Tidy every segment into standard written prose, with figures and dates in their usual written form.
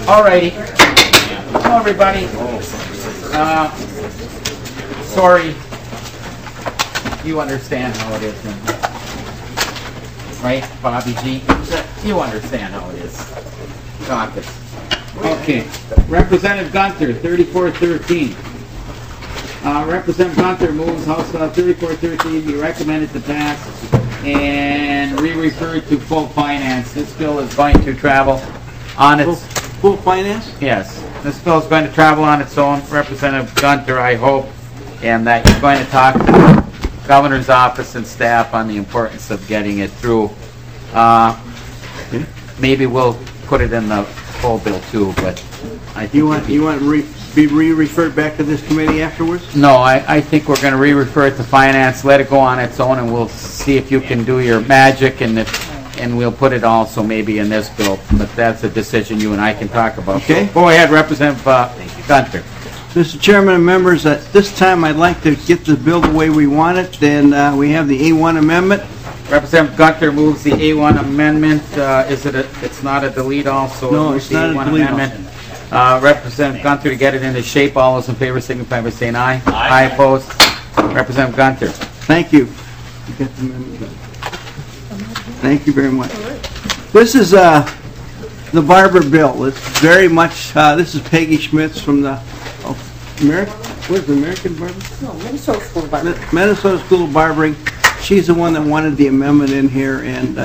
Alrighty. Hello, everybody. Sorry. You understand how it is, right, Bobby G? You understand how it is. Caucus. Okay. Representative Gunther, 3413. Representative Gunther moves House Bill 3413 be recommended to pass and re-referred to full finance. This bill is going to travel on its... Full finance? Yes. This bill is going to travel on its own. Representative Gunther, I hope, and that you're going to talk to the governor's office and staff on the importance of getting it through. Maybe we'll put it in the full bill too, but I think you want to be re-referred back to this committee afterwards? No, I think we're going to re-refer it to finance, let it go on its own, and we'll see if you can do your magic, and we'll put it also maybe in this bill. But that's a decision you and I can talk about. Okay. So go ahead, Representative Gunther. Mr. Chairman and members, at this time I'd like to get the bill the way we want it. Then we have the A1 amendment. Representative Gunther moves the A1 amendment. It's not a delete also? No, it's not a delete amendment. Representative Gunther, to get it into shape, all those in favor signify by saying aye. Aye. Opposed. Representative Gunther. Thank you. Thank you very much. This is the Barber bill. It's very much, this is Peggy Schmitz from the where's the American Barber? No, Minnesota School of Barbering. Minnesota School of Barbering. She's the one that wanted the amendment in here, and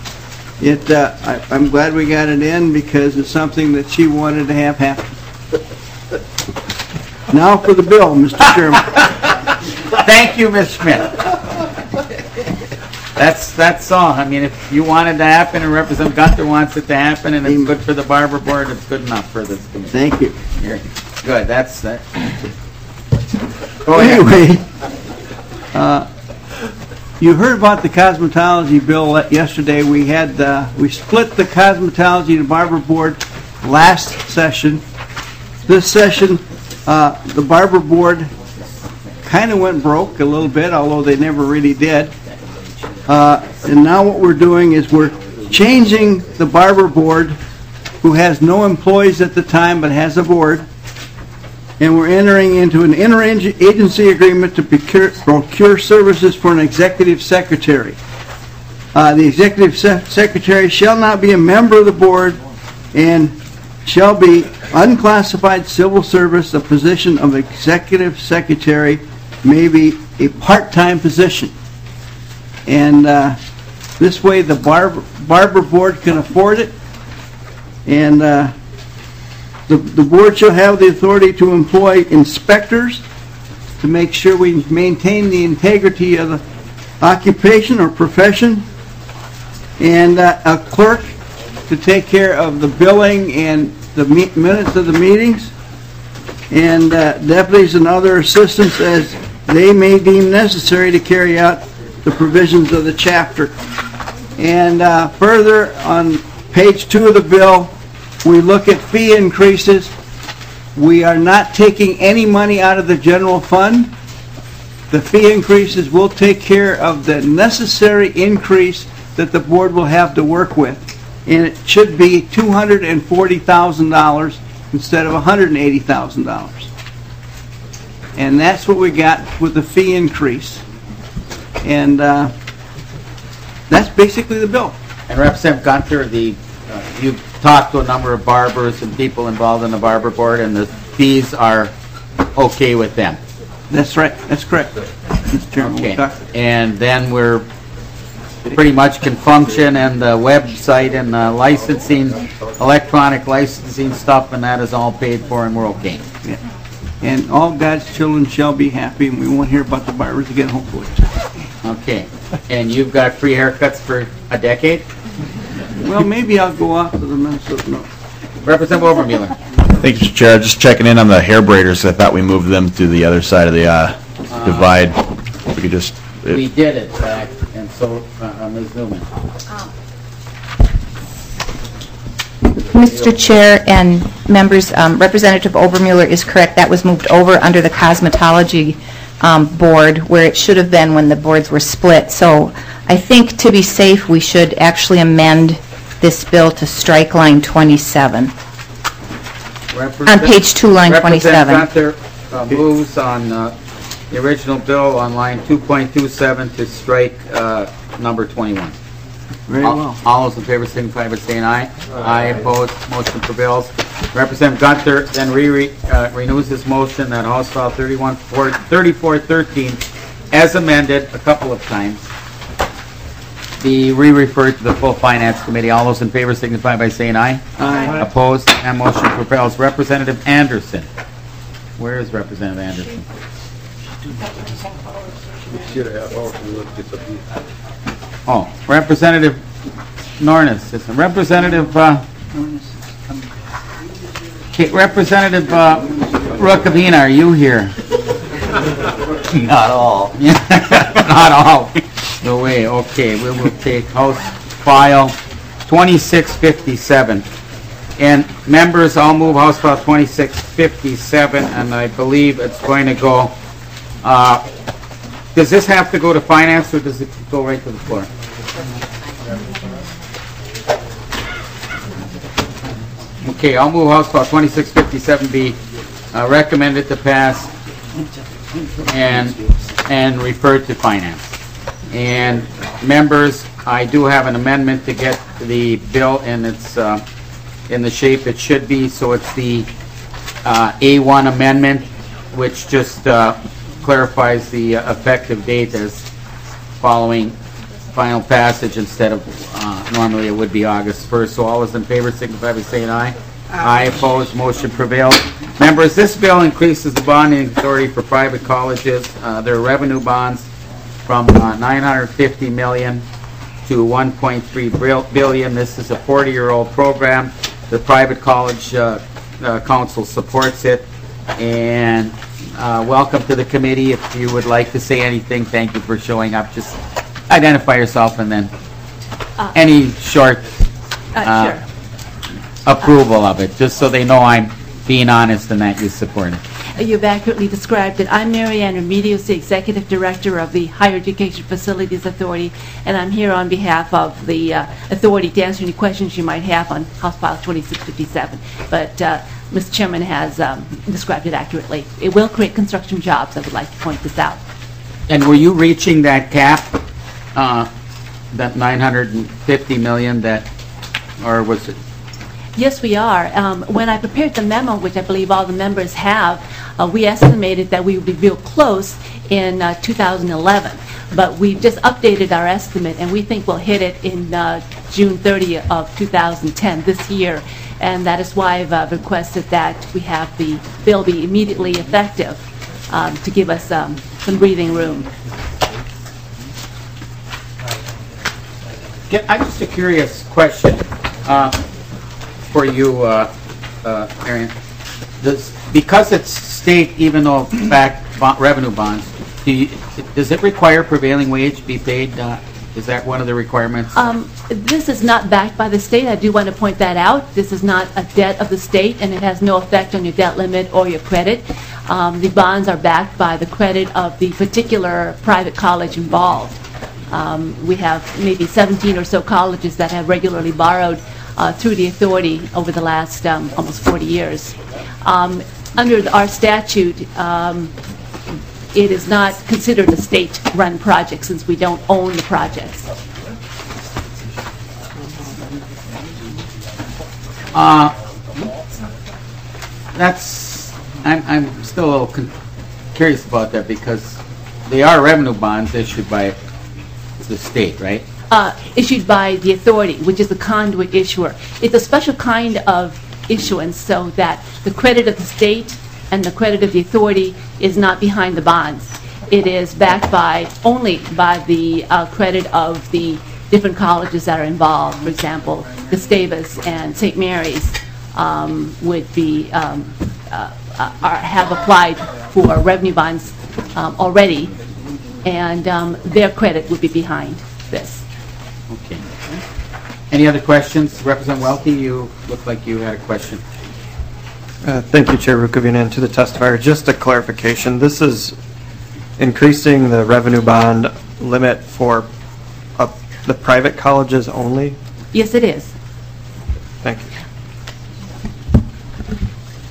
I'm glad we got it in because it's something that she wanted to have happen. Now for the bill, Mr. Chairman. Thank you, Ms. Schmidt. That's all. I mean, if you want it to happen and Representative Gunther wants it to happen and it's good for the Barber Board, it's good enough for this committee. Thank you. Good. That's that. Go ahead. Anyway, you heard about the cosmetology bill yesterday. We split the cosmetology and Barber Board last session. This session, the Barber Board kind of went broke a little bit, although they never really did. And now what we're doing is we're changing the Barber Board, who has no employees at the time but has a board, and we're entering into an interagency agreement to procure services for an executive secretary. The executive secretary shall not be a member of the board and shall be unclassified civil service. A position of executive secretary may be a part-time position. And this way the Barber Board can afford it, and the board shall have the authority to employ inspectors to make sure we maintain the integrity of the occupation or profession, and a clerk to take care of the billing and the minutes of the meetings, and deputies and other assistants as they may deem necessary to carry out the provisions of the chapter. And further, on page 2 of the bill, we look at fee increases. We are not taking any money out of the general fund. The fee increases will take care of the necessary increase that the board will have to work with. And it should be $240,000 instead of $180,000. And that's what we got with the fee increase. And that's basically the bill. And Representative Gunther, you've talked to a number of barbers and people involved in the Barber Board, and the fees are okay with them. That's right. That's correct, Mr. Chairman. Okay. And then we're pretty much can function, and the website and the licensing, electronic licensing stuff, and that is all paid for, and we're okay. Yeah. And all God's children shall be happy, and we won't hear about the barbers again, hopefully. Okay. And you've got free haircuts for a decade? Well, maybe I'll go off to the Minnesota. No. Representative Overmuller. Thank you, Mr. Chair. Just checking in on the hair braiders. I thought we moved them to the other side of the divide. We could just... We did it, and so Ms. Newman. Mr. Chair and members, Representative Overmuller is correct. That was moved over under the cosmetology board, where it should have been when the boards were split. So I think to be safe, we should actually amend this bill to strike line 27. On page 2, line 27. Representative Gunther moves on the original bill on line 2.27 to strike number 21. Very well. All those in favor signify by saying aye. Aye. Opposed, motion prevails. Representative Gunther then renews his motion that House File 3413, as amended a couple of times, be re-referred to the full Finance Committee. All those in favor signify by saying aye. Aye. Opposed, and motion prevails. Representative Anderson. Where is Representative Anderson? Oh, Representative Nornis. Representative Representative Rukavina, are you here? Not all. Not all. No way. Okay, we will take House File 2657. And members, I'll move House File 2657, and I believe it's going to go, does this have to go to Finance, or does it go right to the floor? Okay, I'll move House File 2657 be recommended to pass and referred to Finance. And members, I do have an amendment to get the bill in its in the shape it should be. So it's the A1 amendment, which just clarifies the effective date as following final passage instead of normally it would be August 1st. So all those in favor signify by saying aye. Aye. Opposed, motion prevails. Members, this bill increases the bonding authority for private colleges, their revenue bonds, from $950 million to $1.3 billion. This is a 40-year-old program. The private college council supports it. And welcome to the committee. If you would like to say anything, thank you for showing up. Just identify yourself and then any short Sure. approval of it, just so they know I'm being honest and that you support it. You've accurately described it. I'm Mary Ann Remedios, the Executive Director of the Higher Education Facilities Authority, and I'm here on behalf of the authority to answer any questions you might have on House File 2657. But Mr. Chairman has described it accurately. It will create construction jobs. I would like to point this out. And were you reaching that cap, that $950 million, that, or was it? Yes, we are. When I prepared the memo, which I believe all the members have, we estimated that we would be real close in 2011. But we've just updated our estimate, and we think we'll hit it in June 30th of 2010, this year. And that is why I've requested that we have the bill be immediately effective to give us some breathing room. I'm just a curious question for you, Arian. Because it's state, even though backed revenue bonds, does it require prevailing wage be paid? Is that one of the requirements? This is not backed by the state. I do want to point that out. This is not a debt of the state, and it has no effect on your debt limit or your credit. The bonds are backed by the credit of the particular private college involved. We have maybe 17 or so colleges that have regularly borrowed through the authority over the last almost 40 years. Under our statute, it is not considered a state-run project since we don't own the projects. I'm still a little curious about that because they are revenue bonds issued by the state, right? Issued by the authority, which is the conduit issuer. It's a special kind of issuance so that the credit of the state and the credit of the authority is not behind the bonds. It is backed only by the credit of the different colleges that are involved. For example, Gustavus and St. Mary's would be have applied for revenue bonds already, and their credit would be behind this. Okay. Any other questions? Representative Welty, you look like you had a question. Thank you, Chair Rukavina. And to the testifier, just a clarification. This is increasing the revenue bond limit for the private colleges only? Yes, it is. Thank you.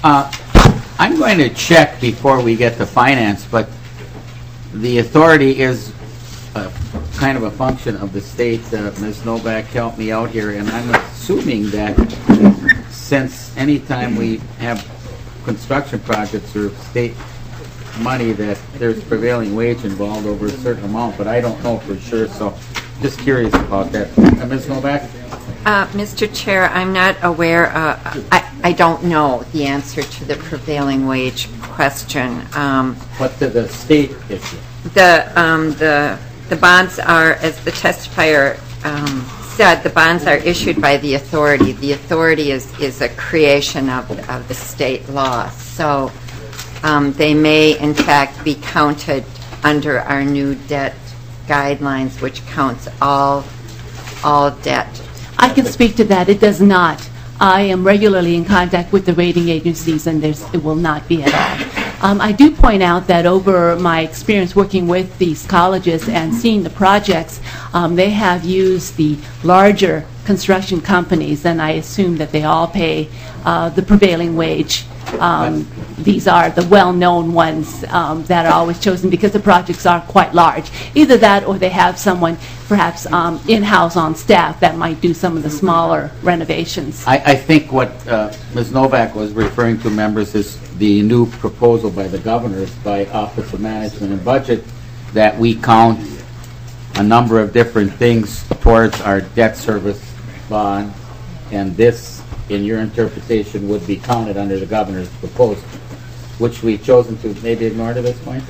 I'm going to check before we get to finance, but the authority is kind of a function of the state. Ms. Novak helped me out here, and I'm assuming that since any time we have construction projects or state money, that there's prevailing wage involved over a certain amount, but I don't know for sure, so just curious about that. Ms. Novak? Mr. Chair, I'm not aware, I don't know the answer to the prevailing wage question. What to the state issue? The bonds are, as the testifier said, the bonds are issued by the authority. The authority is a creation of the state law. So they may, in fact, be counted under our new debt guidelines, which counts all debt. I can speak to that. It does not. I am regularly in contact with the rating agencies, and it will not be at all. I do point out that over my experience working with these colleges and seeing the projects, they have used the larger construction companies, and I assume that they all pay the prevailing wage. These are the well-known ones that are always chosen because the projects are quite large. Either that or they have someone perhaps in-house on staff that might do some of the smaller renovations. I think what Ms. Novak was referring to, members, is the new proposal by the governor, by Office of Management and Budget, that we count a number of different things towards our debt service bond, and this, in your interpretation, would be counted under the governor's proposal, which we've chosen to maybe ignore to this point?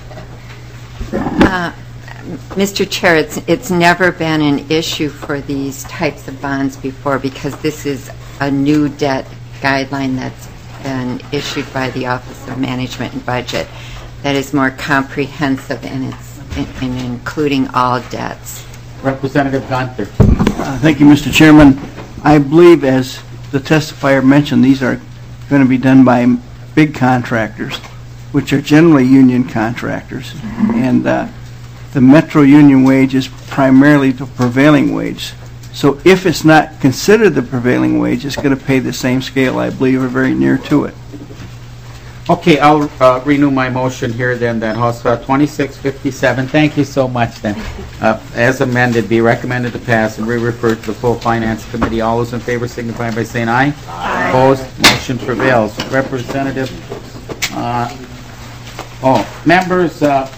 Mr. Chair, it's never been an issue for these types of bonds before because this is a new debt guideline that's been issued by the Office of Management and Budget that is more comprehensive in including all debts. Representative Gunter. Thank you, Mr. Chairman. I believe, as the testifier mentioned, these are going to be done by big contractors, which are generally union contractors. And the Metro union wage is primarily the prevailing wage. So if it's not considered the prevailing wage, it's going to pay the same scale, I believe, or very near to it. Okay, I'll renew my motion here then, that House File 2657, thank you so much then, as amended, be recommended to pass and re-refer to the full Finance Committee. All those in favor signify by saying aye. Aye. Opposed, motion prevails. Representative, members,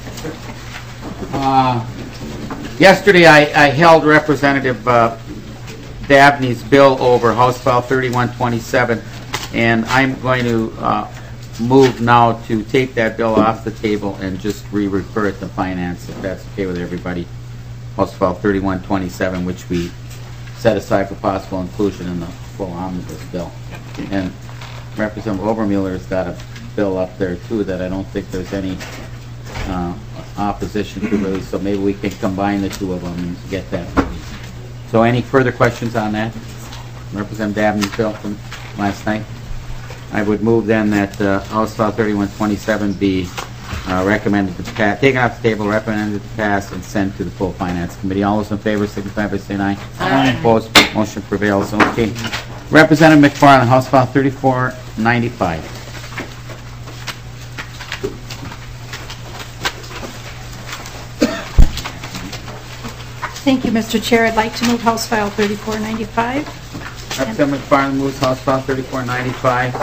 yesterday I held Representative Dabney's bill over, House File 3127, and I'm going to move now to take that bill off the table and just re-refer it to Finance, if that's okay with everybody. House File 3127, which we set aside for possible inclusion in the full omnibus bill. And Representative Obermueller's got a bill up there too that I don't think there's any opposition to really, so maybe we can combine the two of them and get that moving. So any further questions on that? Representative Dabney's bill from last night? I would move then that House File 3127 be recommended to pass, taken off the table, recommended to pass, and sent to the full Finance Committee. All those in favor signify by saying aye. Aye. Opposed, motion prevails. Okay. Representative McFarland, House File 3495. Thank you, Mr. Chair. I'd like to move House File 3495. Representative McFarland moves House File 3495.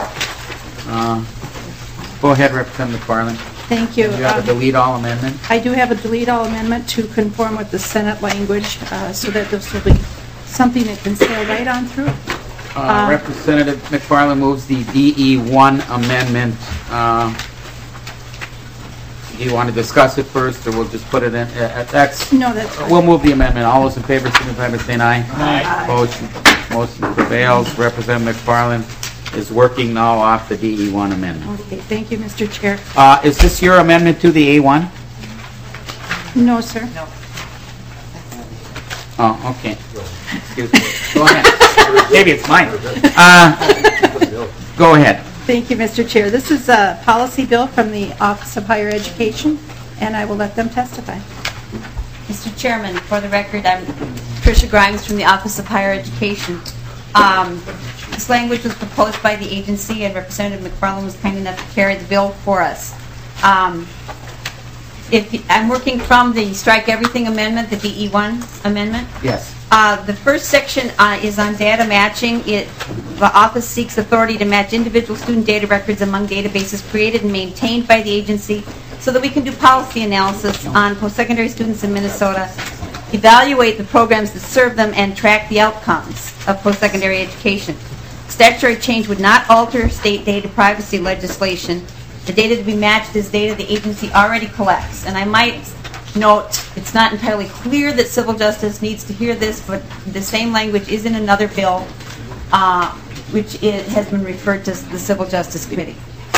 Go ahead, Representative McFarland. Thank you. Do you have a delete all amendment? I do have a delete all amendment to conform with the Senate language so that this will be something that can sail right on through. Representative McFarland moves the DE1 amendment. Do you want to discuss it first, or we'll just put it in? No, that's fine. We'll move the amendment. All those in favor signify by saying aye. Aye. Opposed, motion prevails. Representative McFarland is working now off the DE1 amendment. Okay, thank you, Mr. Chair. Is this your amendment to the A1? No, sir. No. Oh, okay. Excuse me. Go ahead. Maybe it's mine. Go ahead. Thank you, Mr. Chair. This is a policy bill from the Office of Higher Education, and I will let them testify. Mr. Chairman, for the record, I'm Tricia Grimes from the Office of Higher Education. This language was proposed by the agency, and Representative McFarland was kind enough to carry the bill for us. I'm working from the Strike Everything Amendment, the DE1 amendment. Yes. The first section is on data matching. The office seeks authority to match individual student data records among databases created and maintained by the agency so that we can do policy analysis on post-secondary students in Minnesota, evaluate the programs that serve them, and track the outcomes of post-secondary education. Statutory change would not alter state data privacy legislation. The data to be matched is data the agency already collects. And I might note, it's not entirely clear that civil justice needs to hear this, but the same language is in another bill, which has been referred to the Civil Justice Committee.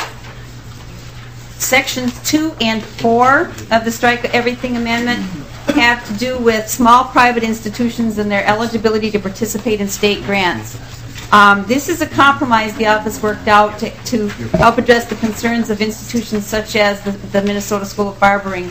Sections 2 and 4 of the Strike Everything Amendment have to do with small private institutions and their eligibility to participate in state grants. This is a compromise the office worked out to help address the concerns of institutions such as the Minnesota School of Barbering,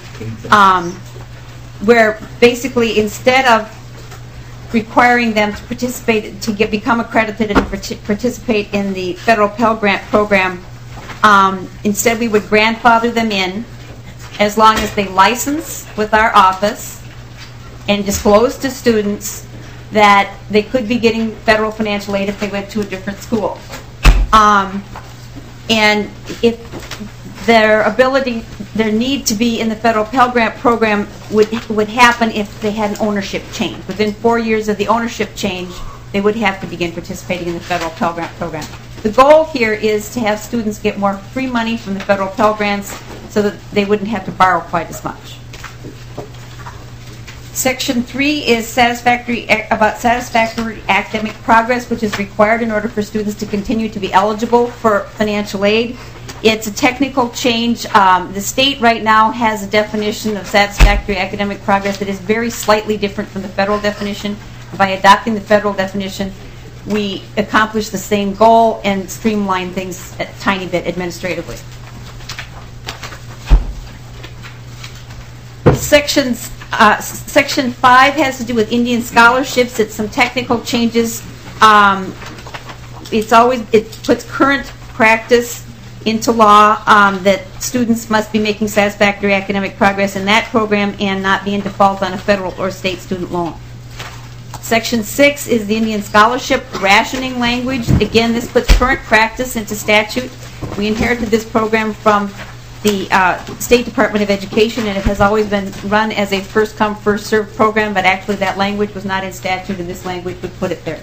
where basically instead of requiring them to participate, become accredited and participate in the federal Pell Grant program, instead we would grandfather them in as long as they license with our office and disclose to students that they could be getting federal financial aid if they went to a different school. And if their need to be in the federal Pell Grant program would happen if they had an ownership change. Within 4 years of the ownership change, they would have to begin participating in the federal Pell Grant program. The goal here is to have students get more free money from the federal Pell Grants so that they wouldn't have to borrow quite as much. Section 3 is about satisfactory academic progress, which is required in order for students to continue to be eligible for financial aid. It's a technical change. The state right now has a definition of satisfactory academic progress that is very slightly different from the federal definition. By adopting the federal definition, we accomplish the same goal and streamline things a tiny bit administratively. Section 5 has to do with Indian scholarships. It's some technical changes. It puts current practice into law that students must be making satisfactory academic progress in that program and not be in default on a federal or state student loan. Section 6 is the Indian scholarship rationing language. Again, this puts current practice into statute. We inherited this program from the State Department of Education, and it has always been run as a first-come, first-served program, but actually that language was not in statute, and this language would put it there.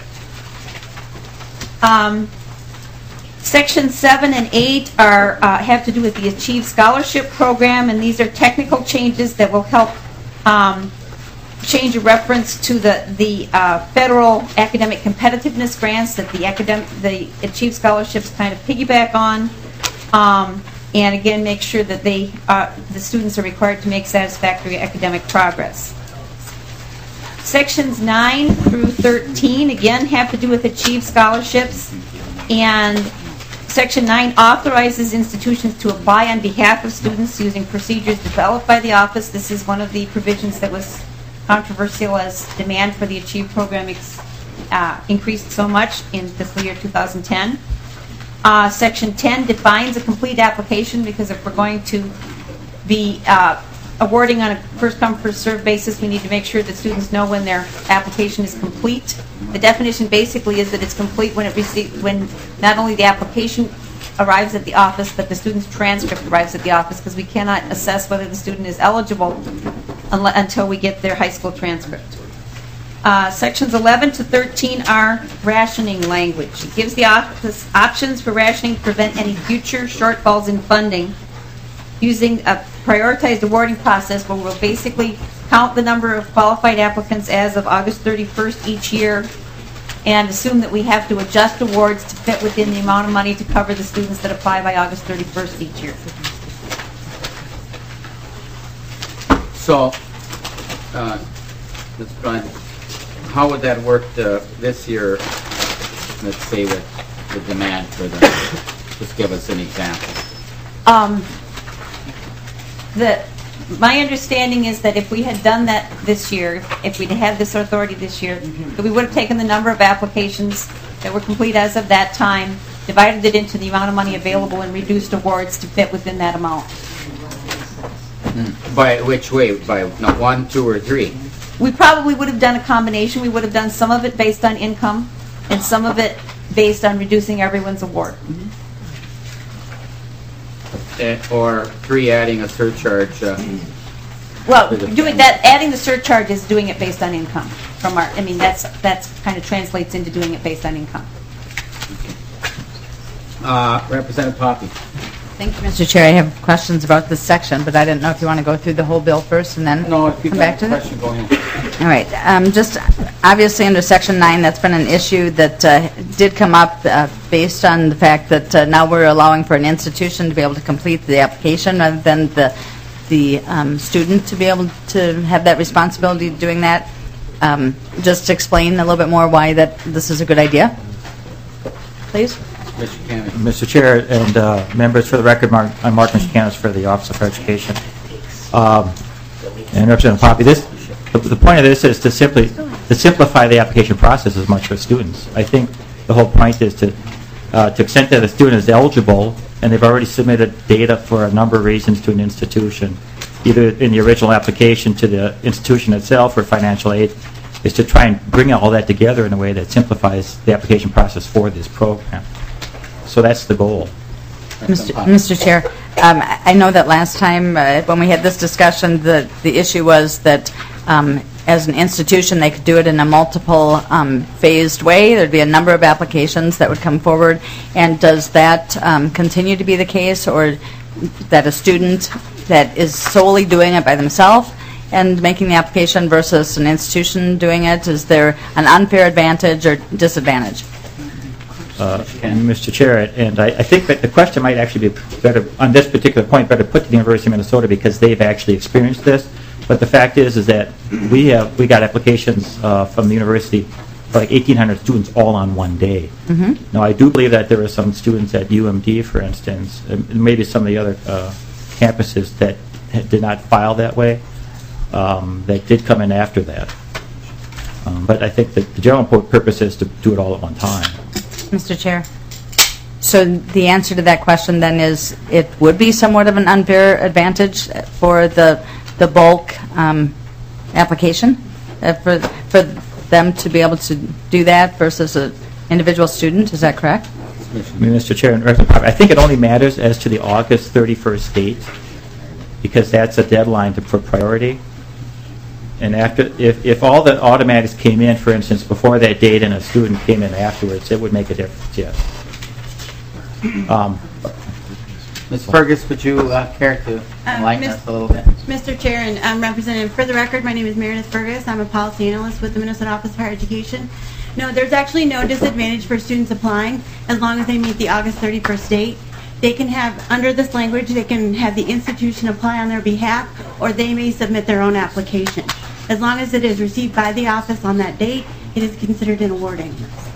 Sections 7 and 8 have to do with the Achieve Scholarship Program, and these are technical changes that will help change a reference to the federal academic competitiveness grants that the Achieve Scholarships kind of piggyback on. And again, make sure that the students are required to make satisfactory academic progress. Sections 9 through 13, again, have to do with Achieve Scholarships. And Section 9 authorizes institutions to apply on behalf of students using procedures developed by the office. This is one of the provisions that was controversial as demand for the Achieve program increased so much in fiscal year 2010. Section 10 defines a complete application, because if we're going to be awarding on a first-come, first-served basis, we need to make sure that students know when their application is complete. The definition basically is that it's complete when not only the application arrives at the office, but the student's transcript arrives at the office, because we cannot assess whether the student is eligible until we get their high school transcript. Sections 11 to 13 are rationing language. It gives the office options for rationing to prevent any future shortfalls in funding using a prioritized awarding process where we'll basically count the number of qualified applicants as of August 31st each year and assume that we have to adjust awards to fit within the amount of money to cover the students that apply by August 31st each year. So, Ms. Bryan, how would that work this year, let's say, with the demand for the, just give us an example. My understanding is that if we had done that this year, if we'd had this authority this year, that we would have taken the number of applications that were complete as of that time, divided it into the amount of money available, and reduced awards to fit within that amount. By which way? By 1, 2, or 3? We probably would have done a combination. We would have done some of it based on income and some of it based on reducing everyone's award. Or 3, adding a surcharge. Well, doing that, adding the surcharge is doing it based on income. From our, I mean, that's kind of translates into doing it based on income. Representative Poppy. Thank you, Mr. Chair. I have questions about this section, but I didn't know if you want to go through the whole bill first and then No, if you come got back a to it. question, go ahead. All right. Just obviously under Section 9, that's been an issue that did come up based on the fact that now we're allowing for an institution to be able to complete the application rather than the student to be able to have that responsibility of doing that. Just to explain a little bit more why this is a good idea, please. Mr. Cannon. Mr. Chair and members, for the record, I'm Mark Michiganis for the Office of Education. And Representative Poppy, the point of this is to simplify the application process as much for students. I think the whole point is to the extent that a student is eligible and they've already submitted data for a number of reasons to an institution, either in the original application to the institution itself or financial aid, is to try and bring all that together in a way that simplifies the application process for this program. So that's the goal. Mr. Chair, I know that last time when we had this discussion, the issue was that as an institution they could do it in a multiple phased way. There'd be a number of applications that would come forward. And does that continue to be the case, or that a student that is solely doing it by themselves and making the application versus an institution doing it, is there an unfair advantage or disadvantage? Mr. Chair, and I think that the question might actually be better, on this particular point, better put to the University of Minnesota because they've actually experienced this. But the fact is that we got applications from the university for like 1,800 students all on one day. Mm-hmm. Now, I do believe that there were some students at UMD, for instance, and maybe some of the other campuses that did not file that way, that did come in after that. But I think that the general purpose is to do it all at one time. Mr. Chair. So the answer to that question then is it would be somewhat of an unfair advantage for the bulk application for them to be able to do that versus an individual student. Is that correct? Mr. Chair, I think it only matters as to the August 31st date because that's a deadline for priority. And after, if all the automatics came in, for instance, before that date and a student came in afterwards, it would make a difference, yes. Ms. Fergus, would you care to enlighten us a little bit? Mr. Chair and Representative, for the record, my name is Meredith Fergus. I'm a policy analyst with the Minnesota Office of Higher Education. No, there's actually no disadvantage for students applying as long as they meet the August 31st date. They can have, under this language, they can have the institution apply on their behalf, or they may submit their own application. As long as it is received by the office on that date, it is considered an awarding.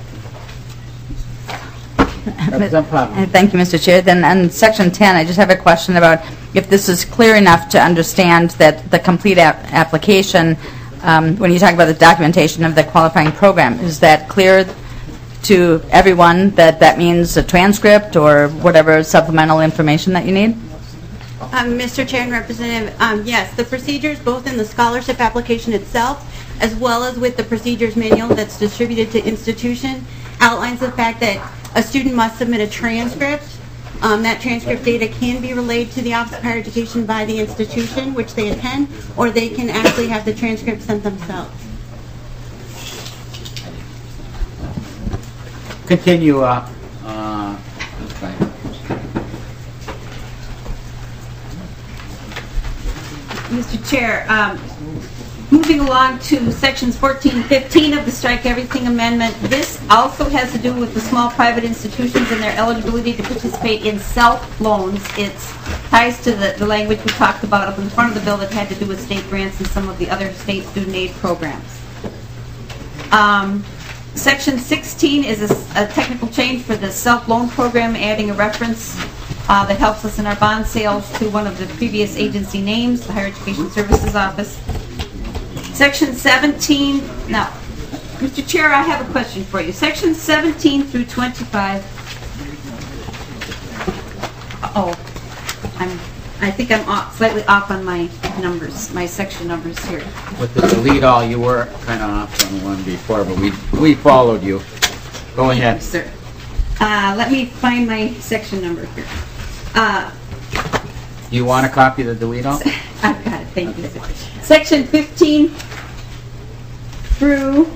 Thank you, Mr. Chair. Then on Section 10, I just have a question about if this is clear enough to understand that the complete application, when you talk about the documentation of the qualifying program, is that clear to everyone that that means a transcript or whatever supplemental information that you need? Mr. Chair and Representative, yes, the procedures both in the scholarship application itself as well as with the procedures manual that's distributed to institution outlines the fact that a student must submit a transcript. That transcript data can be relayed to the Office of Higher Education by the institution which they attend, or they can actually have the transcript sent themselves. Continue. Mr. Chair, moving along to sections 14 and 15 of the Strike Everything Amendment, this also has to do with the small private institutions and their eligibility to participate in self-loans. It ties to the language we talked about up in front of the bill that had to do with state grants and some of the other state student aid programs. Section 16 is a technical change for the self-loan program, adding a reference that helps us in our bond sales to one of the previous agency names, the Higher Education Services Office. Section 17, now, Mr. Chair, I have a question for you. Section 17 through 25. I think I'm slightly off on my numbers, my section numbers here. With the delete all, you were kind of off on the one before, but we followed you. Go ahead. Sir. Let me find my section number here. You want a copy of the delete all? I've got it, thank you. Section 15 through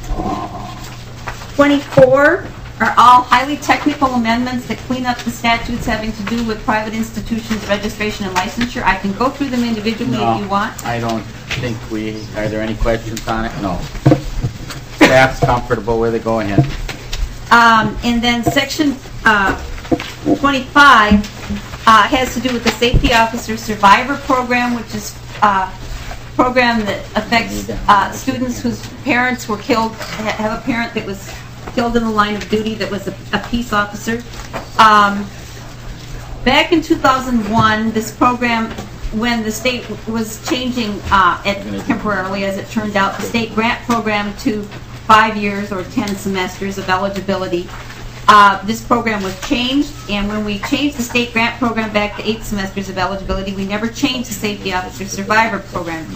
24 are all highly technical amendments that clean up the statutes having to do with private institutions, registration, and licensure. I can go through them individually if you want. I don't think are there any questions on it? No. Staff's comfortable with it, go ahead. And then section 25 has to do with the Safety Officer Survivor Program, which is a program that affects students whose parents were killed, have a parent that was killed in the line of duty that was a peace officer. Back in 2001, this program, when the state was changing temporarily, as it turned out, the state grant program to 5 years or 10 semesters of eligibility, this program was changed, and when we changed the state grant program back to 8 semesters of eligibility, we never changed the Safety Officer Survivor Program.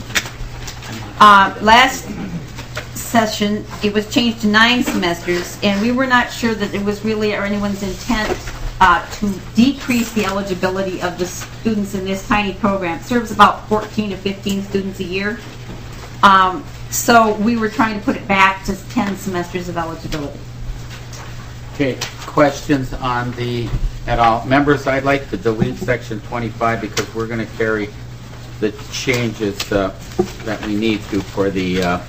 Last session, it was changed to 9 semesters, and we were not sure that it was really anyone's intent to decrease the eligibility of the students in this tiny program. It serves about 14 to 15 students a year. So we were trying to put it back to 10 semesters of eligibility. Okay, questions on at all? Members, I'd like to delete section 25 because we're going to carry the changes that we need to for the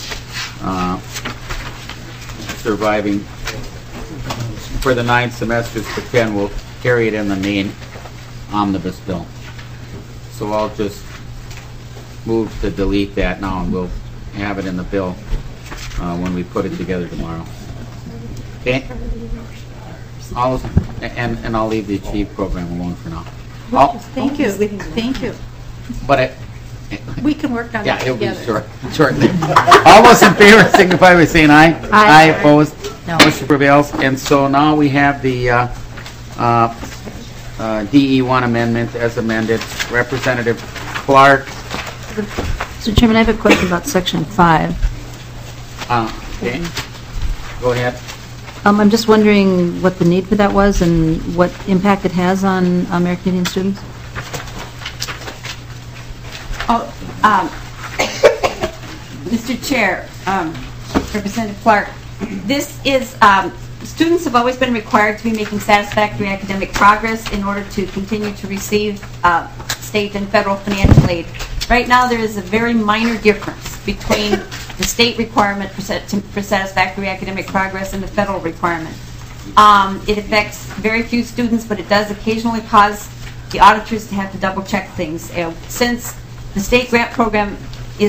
surviving for the 9 semesters to 10. We'll carry it in the main omnibus bill. So I'll just move to delete that now, and we'll have it in the bill when we put it together tomorrow. Okay? And I'll leave the Achieve program alone for now. Thank you. Thank you. But We can work on yeah, it it'll be together. short. All those in favor signify by saying aye. Aye. Opposed? No. Motion prevails. And so now we have the DE1 amendment as amended. Representative Clark. Mr. Chairman, I have a question about Section 5. Okay. Go ahead. I'm just wondering what the need for that was and what impact it has on American Indian students. Mr. Chair, Representative Clark, this is, students have always been required to be making satisfactory academic progress in order to continue to receive state and federal financial aid. Right now, there is a very minor difference between the state requirement for satisfactory academic progress and the federal requirement. It affects very few students, but it does occasionally cause the auditors to have to double check things. Since the state grant program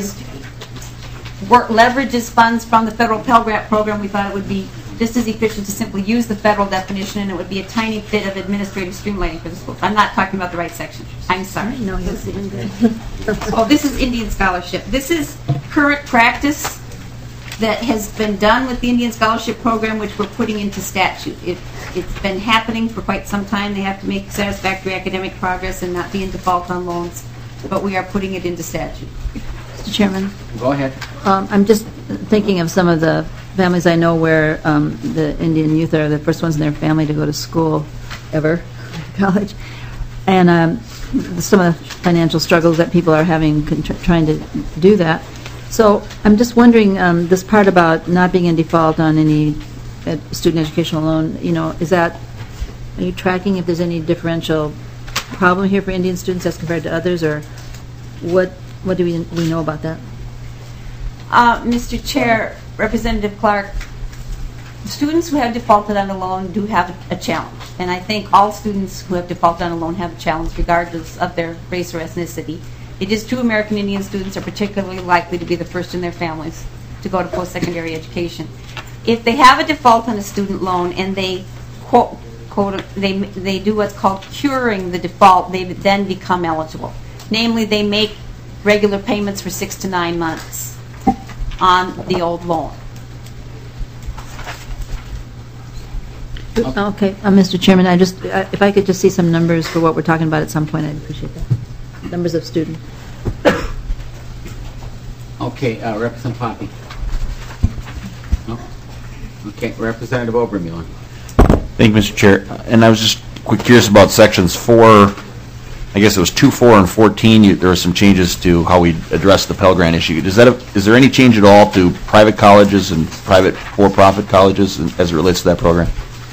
leverages funds from the federal Pell Grant program, we thought it would be just as efficient to simply use the federal definition, and it would be a tiny bit of administrative streamlining for the schools. I'm not talking about the right section. I'm sorry. No, yes. Oh, this is Indian scholarship. This is current practice that has been done with the Indian scholarship program, which we're putting into statute. It's been happening for quite some time. They have to make satisfactory academic progress and not be in default on loans, but we are putting it into statute. Mr. Chairman? Go ahead. I'm just thinking of some of the families I know where the Indian youth are the first ones in their family to go to school ever, college, and some of the financial struggles that people are having trying to do that. So I'm just wondering, this part about not being in default on any student educational loan, are you tracking if there's any differential problem here for Indian students as compared to others, or what do we know about that? Mr. Chair, Representative Clark, students who have defaulted on a loan do have a challenge, and I think all students who have defaulted on a loan have a challenge regardless of their race or ethnicity. It is true American Indian students are particularly likely to be the first in their families to go to post-secondary education. If they have a default on a student loan and they they do what's called curing the default, they then become eligible. Namely, they make regular payments for 6 to 9 months on the old loan. Okay, Mr. Chairman, if I could just see some numbers for what we're talking about at some point, I'd appreciate that. Numbers of students. Okay, Representative Poppy. No? Okay, Representative Obermuller. Thank you, Mr. Chair. And I was just curious about sections 4, I guess it was 2, 4, and 14. There were some changes to how we address the Pell Grant issue. Is there any change at all to private colleges and private for-profit colleges as it relates to that program?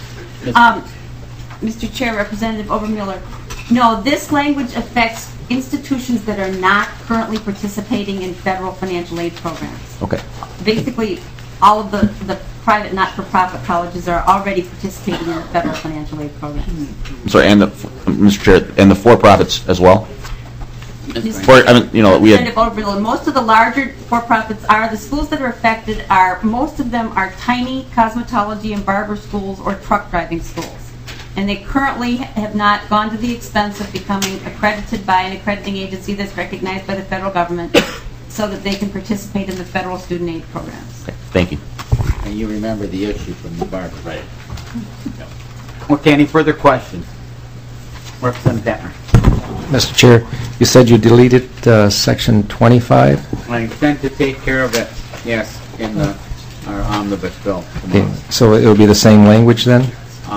Mr. Chair, Representative Obermuller, no, this language affects institutions that are not currently participating in federal financial aid programs. Okay. Basically, all of the private not-for-profit colleges are already participating in the federal financial aid program. Sorry, and Mr. Chair, and the for-profits as well? We had. Most of the larger for-profits are, the schools that are affected are, most of them are tiny cosmetology and barber schools or truck driving schools. And they currently have not gone to the expense of becoming accredited by an accrediting agency that's recognized by the federal government so that they can participate in the federal student aid programs. Okay, thank you. And you remember the issue from the barber, right? Okay, any further questions? Representative Detmer. Mr. Chair, you said you deleted section 25? I intend to take care of it, yes, in our omnibus bill tomorrow. Okay, so it will be the same language then?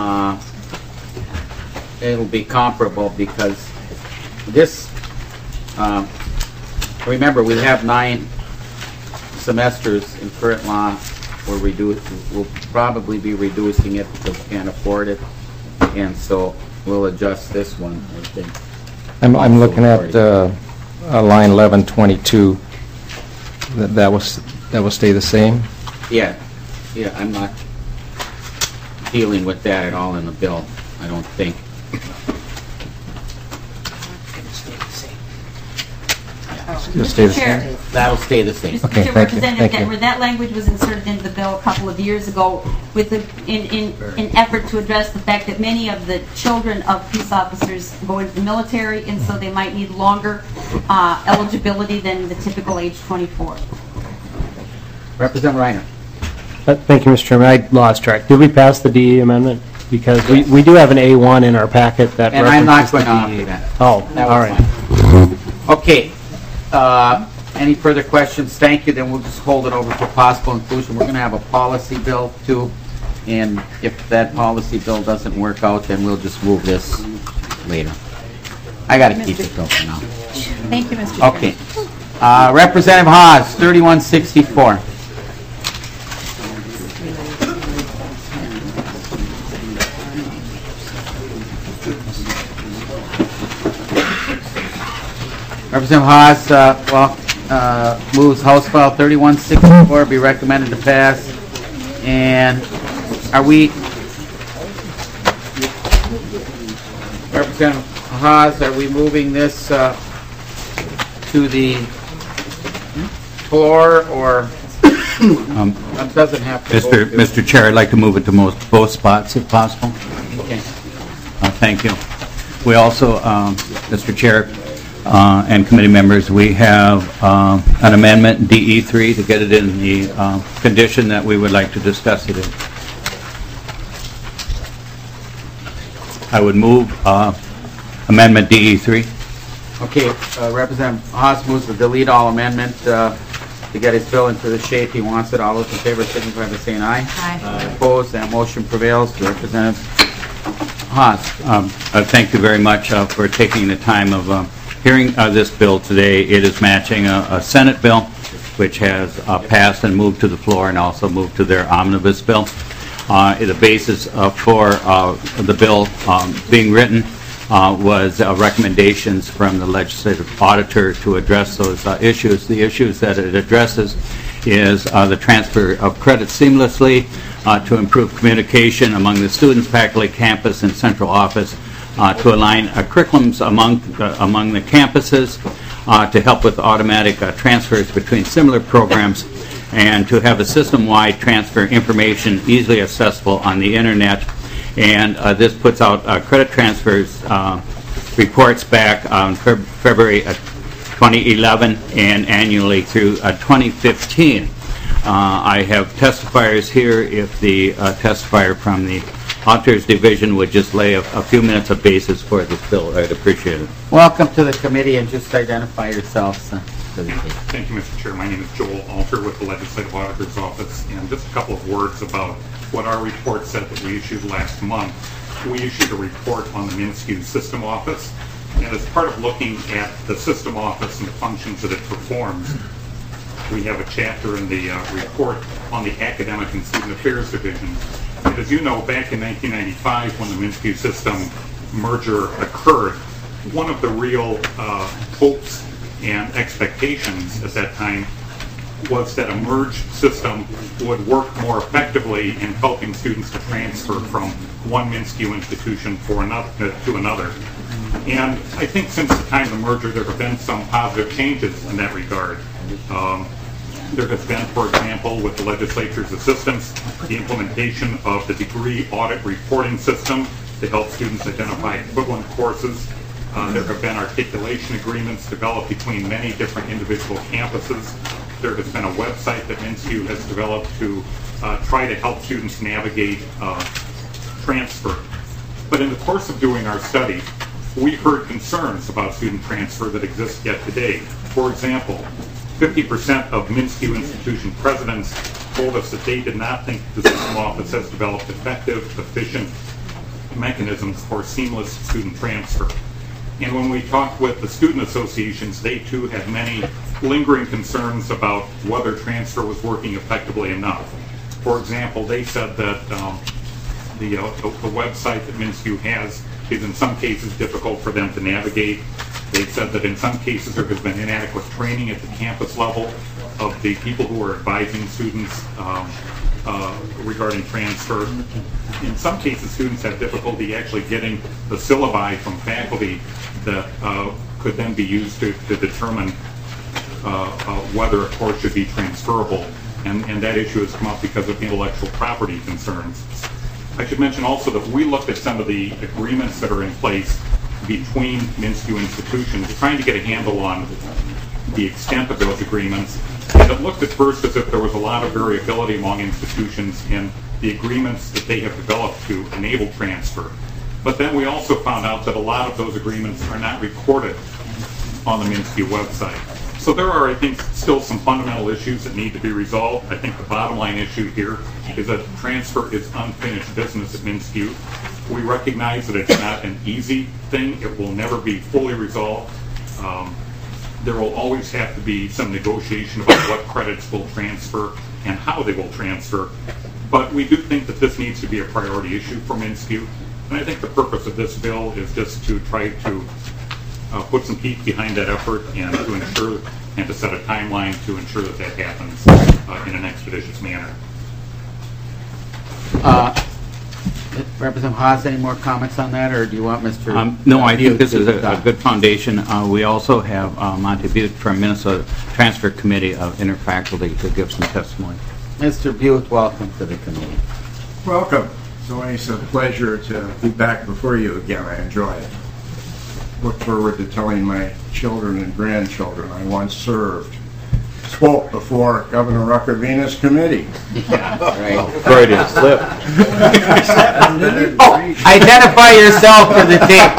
It'll be comparable because this, remember, we have 9 semesters in current law. We'll probably be reducing it because we can't afford it, and so we'll adjust this one, I think. I'm looking at line 1122. That will stay the same? Yeah, I'm not dealing with that at all in the bill, I don't think. It'll stay the same? That'll stay the same. Okay, Mr. thank you. Representative Thank you. Detmer, that language was inserted into the bill a couple of years ago with in effort to address the fact that many of the children of peace officers go into the military, and so they might need longer eligibility than the typical age 24. Representative Reiner. Thank you, Mr. Chairman. I lost track. Did we pass the DE amendment? Because we do have an A1 in our packet that And I'm not references going to the DE. offer that. Oh, That all was right. fine. Okay. Any further questions? Thank you. Then we'll just hold it over for possible inclusion. We're going to have a policy bill, too. And if that policy bill doesn't work out, then we'll just move this later. I got to keep it going now. Thank you, Mr. Chair. Okay. Representative Haas, 3164. Representative Haas, moves House File 3164 be recommended to pass. And are we, Representative Haas, are we moving this to the floor, or that doesn't have to go to? Mr. Chair, I'd like to move it to both spots if possible. Okay. Thank you. We also, Mr. Chair, and committee members, we have an amendment, DE3, to get it in the condition that we would like to discuss it in. I would move amendment DE3. Okay, Representative Haas moves to delete all amendment to get his bill into the shape he wants it. All those in favor signify by saying aye. Aye. Opposed, that motion prevails. Representative Haas. Thank you very much for taking the time of hearing this bill today. It is matching a Senate bill, which has passed and moved to the floor and also moved to their omnibus bill. The basis for the bill being written was recommendations from the legislative auditor to address those issues. The issues that it addresses is the transfer of credit seamlessly to improve communication among the students, faculty, campus, and central office, to align curriculums among the campuses, to help with automatic transfers between similar programs, and to have a system-wide transfer information easily accessible on the internet. And this puts out credit transfers reports back on February 2011 and annually through 2015. I have testifiers here. If the testifier from the Auditors Division would just lay a few minutes of basis for this bill, I'd appreciate it. Welcome to the committee, and just identify yourselves. Thank you, Mr. Chair. My name is Joel Alter with the Legislative Auditor's Office, and just a couple of words about what our report said that we issued last month. We issued a report on the MnSCU System Office, and as part of looking at the System Office and the functions that it performs, we have a chapter in the report on the Academic and Student Affairs Division. And as you know, back in 1995, when the MnSCU System merger occurred, one of the real hopes and expectations at that time was that a merged system would work more effectively in helping students to transfer from one MnSCU institution to another. And I think since the time of the merger, there have been some positive changes in that regard. There has been, for example, with the legislature's assistance, the implementation of the degree audit reporting system to help students identify equivalent courses. There have been articulation agreements developed between many different individual campuses. There has been a website that MnSCU has developed to try to help students navigate transfer. But in the course of doing our study, we heard concerns about student transfer that exist yet today. For example, 50% of MnSCU institution presidents told us that they did not think the System Office has developed effective, efficient mechanisms for seamless student transfer. And when we talked with the student associations, they too had many lingering concerns about whether transfer was working effectively enough. For example, they said that the website that MnSCU has is in some cases difficult for them to navigate. They said that in some cases there has been inadequate training at the campus level of the people who are advising students regarding transfer. In some cases, students have difficulty actually getting the syllabi from faculty that could then be used to determine whether a course should be transferable. And that issue has come up because of intellectual property concerns. I should mention also that we looked at some of the agreements that are in place between MnSCU institutions, trying to get a handle on the extent of those agreements. And it looked at first as if there was a lot of variability among institutions in the agreements that they have developed to enable transfer. But then we also found out that a lot of those agreements are not recorded on the MnSCU website. So there are, I think, still some fundamental issues that need to be resolved. I think the bottom line issue here is that transfer is unfinished business at MnSCU. We recognize that it's not an easy thing. It will never be fully resolved. There will always have to be some negotiation about what credits will transfer and how they will transfer. But we do think that this needs to be a priority issue for MnSCU. And I think the purpose of this bill is just to try to put some teeth behind that effort and to ensure and to set a timeline to ensure that that happens in an expeditious manner. Representative Haas, any more comments on that, or do you want Mr. No, I think this is a good foundation. We also have Monty Butte from Minnesota Transfer Committee of Interfaculty to give some testimony. Mr. Butte, welcome to the committee. Welcome. It's always a pleasure to be back before you again. I enjoy it. Look forward to telling my children and grandchildren I once spoke before Governor Rucker-Venus committee. Yeah, right. Freudian slip. Identify yourself for the tape,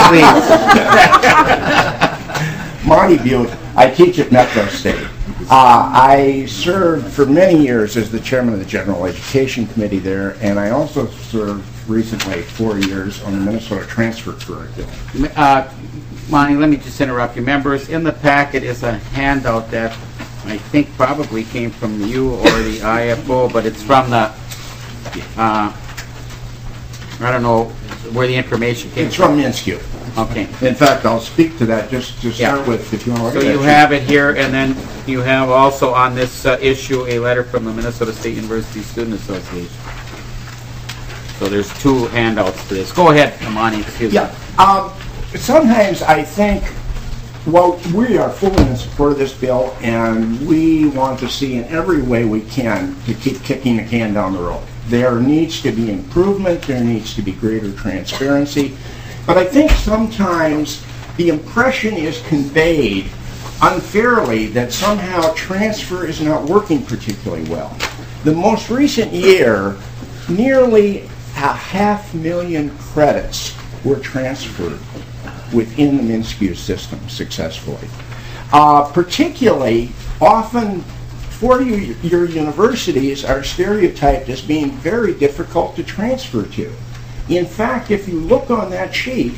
please. Monty Butte. I teach at Metro State. I served for many years as the chairman of the General Education Committee there, and I also served recently 4 years on the Minnesota Transfer Curriculum. Monty, let me just interrupt you. Members, in the packet is a handout that I think probably came from you or the IFO, but it's from the, I don't know where the information came from. It's from MnSCU. Okay. In fact, I'll speak to that just to start with, if you want to look at So that you sheet. have it here, and then you have also on this issue a letter from the Minnesota State University Student Association. So there's two handouts to this. Go ahead, Monty, excuse me. Sometimes I think, well, we are fully in support of this bill, and we want to see in every way we can to keep kicking the can down the road. There needs to be improvement, there needs to be greater transparency, but I think sometimes the impression is conveyed unfairly that somehow transfer is not working particularly well. The most recent year, nearly 500,000 credits were transferred within the MnSCU system successfully. Particularly, often four-year universities are stereotyped as being very difficult to transfer to. In fact, if you look on that sheet,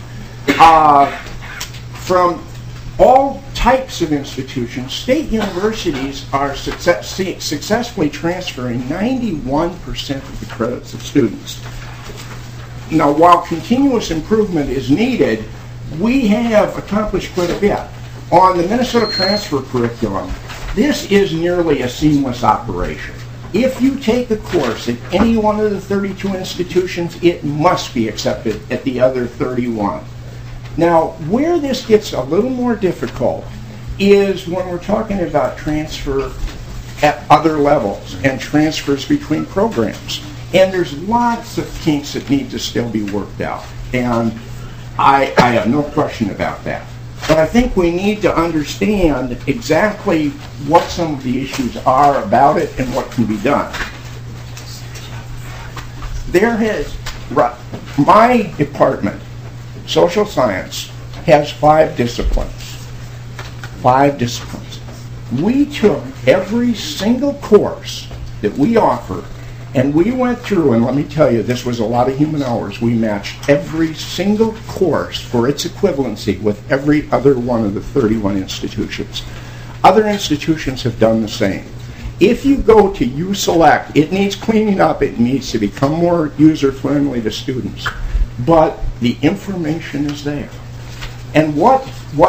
from all types of institutions, state universities are successfully transferring 91% of the credits of students. Now, while continuous improvement is needed, we have accomplished quite a bit. On the Minnesota transfer curriculum, this is nearly a seamless operation. If you take a course at any one of the 32 institutions, it must be accepted at the other 31. Now, where this gets a little more difficult is when we're talking about transfer at other levels and transfers between programs. And there's lots of kinks that need to still be worked out. And I have no question about that. But I think we need to understand exactly what some of the issues are about it and what can be done. My department, social science, has 5 disciplines. 5 disciplines. We took every single course that we offer and we went through, and let me tell you, this was a lot of human hours. We matched every single course for its equivalency with every other one of the 31 institutions. Other institutions have done the same. If you go to USelect, it needs cleaning up. It needs to become more user-friendly to students. But the information is there. And what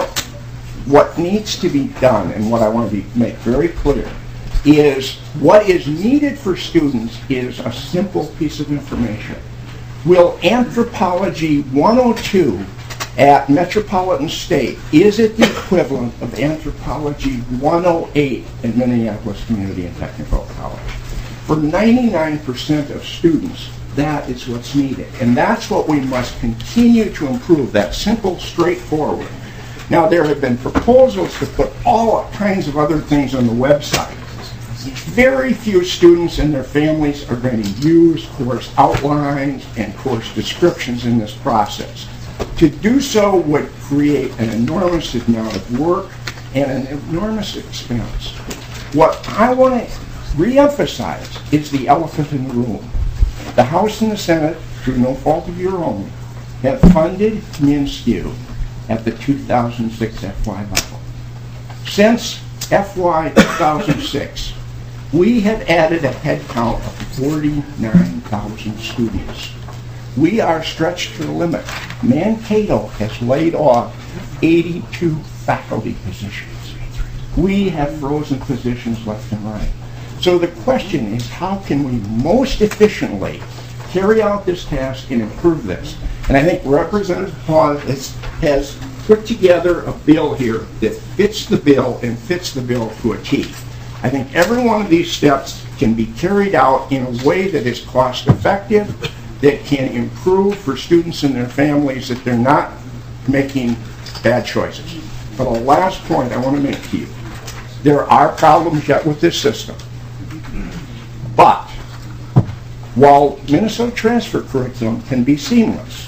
needs to be done, and what I want to make very clear, is what is needed for students is a simple piece of information. Will Anthropology 102 at Metropolitan State, is it the equivalent of Anthropology 108 at Minneapolis Community and Technical College? For 99% of students, that is what's needed. And that's what we must continue to improve, that simple, straightforward. Now, there have been proposals to put all kinds of other things on the website. Very few students and their families are going to use course outlines and course descriptions in this process. To do so would create an enormous amount of work and an enormous expense. What I want to reemphasize is the elephant in the room. The House and the Senate, through no fault of your own, have funded MnSCU at the 2006 FY level. Since FY 2006, we have added a head count of 49,000 students. We are stretched to the limit. Mankato has laid off 82 faculty positions. We have frozen positions left and right. So the question is, how can we most efficiently carry out this task and improve this? And I think Representative Hahn has put together a bill here that fits the bill and fits the bill to a T. I think every one of these steps can be carried out in a way that is cost effective, that can improve for students and their families, that they're not making bad choices. But the last point I want to make to you, there are problems yet with this system. But while Minnesota transfer curriculum can be seamless,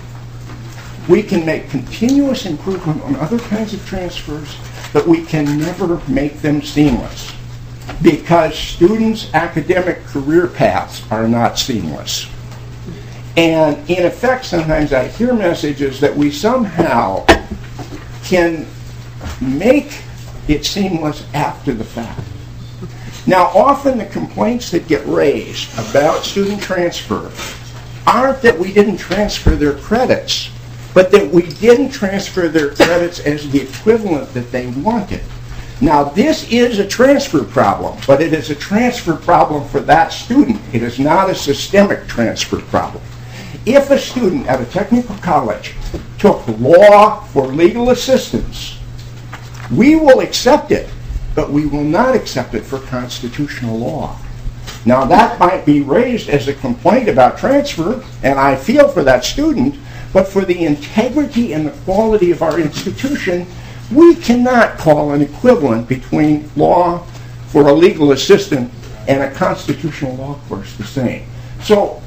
we can make continuous improvement on other kinds of transfers, but we can never make them seamless, because students' academic career paths are not seamless. And in effect, sometimes I hear messages that we somehow can make it seamless after the fact. Now, often the complaints that get raised about student transfer aren't that we didn't transfer their credits, but that we didn't transfer their credits as the equivalent that they wanted. Now, this is a transfer problem, but it is a transfer problem for that student. It is not a systemic transfer problem. If a student at a technical college took law for legal assistance, we will accept it, but we will not accept it for constitutional law. Now, that might be raised as a complaint about transfer, and I feel for that student, but for the integrity and the quality of our institution, we cannot call an equivalent between law for a legal assistant and a constitutional law course the same. So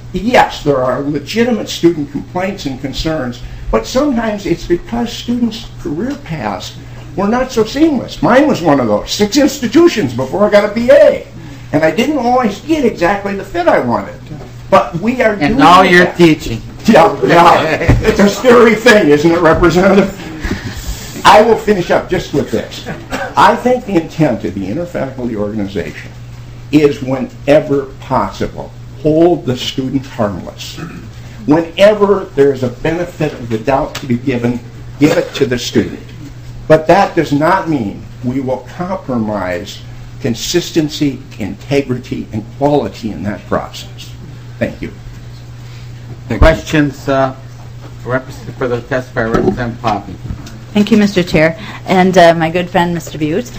yes, there are legitimate student complaints and concerns, but sometimes it's because students' career paths were not so seamless. Mine was one of those. 6 institutions before I got a BA. And I didn't always get exactly the fit I wanted. But we are doing And now you're that. teaching. Yeah. It's a scary thing, isn't it, Representative? I will finish up just with this. I think the intent of the interfaculty organization is, whenever possible, hold the student harmless. Whenever there's a benefit of the doubt to be given, give it to the student. But that does not mean we will compromise consistency, integrity, and quality in that process. Thank you. Questions for the testifier, Representative Poppy? Thank you, Mr. Chair. And my good friend, Mr. Butte,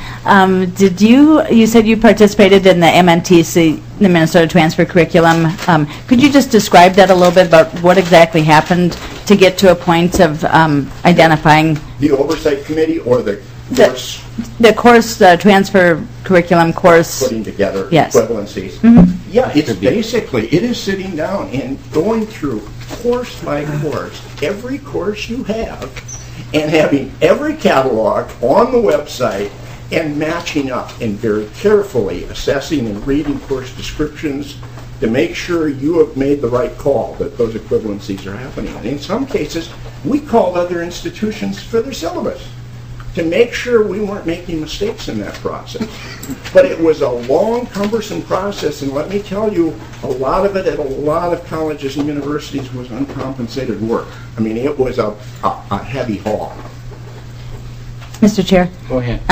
you said you participated in the MNTC, the Minnesota Transfer Curriculum. Could you just describe that a little bit about what exactly happened to get to a point of identifying? The Oversight Committee or the course? The course, the transfer curriculum course. Putting together yes. equivalencies. Mm-hmm. Yeah, it's basically, it is sitting down and going through course by course, every course you have, and having every catalog on the website and matching up and very carefully assessing and reading course descriptions to make sure you have made the right call that those equivalencies are happening. And in some cases, we called other institutions for their syllabus to make sure we weren't making mistakes in that process. But it was a long, cumbersome process, and let me tell you, a lot of it at a lot of colleges and universities was uncompensated work. I mean, it was a heavy haul. Mr. Chair? Go ahead.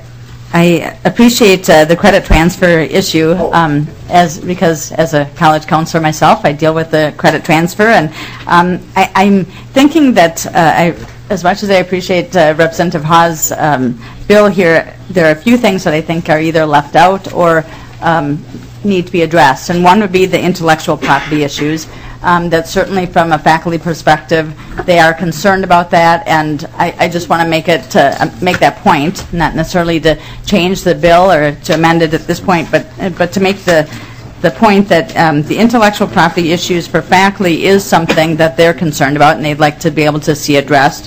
I appreciate the credit transfer issue because as a college counselor myself, I deal with the credit transfer, and I'm thinking that as much as I appreciate Representative Haas' bill here, there are a few things that I think are either left out or need to be addressed. And one would be the intellectual property issues. That certainly from a faculty perspective, they are concerned about that, and I just want to make that point, not necessarily to change the bill or to amend it at this point, but to make the point that the intellectual property issues for faculty is something that they're concerned about and they'd like to be able to see addressed.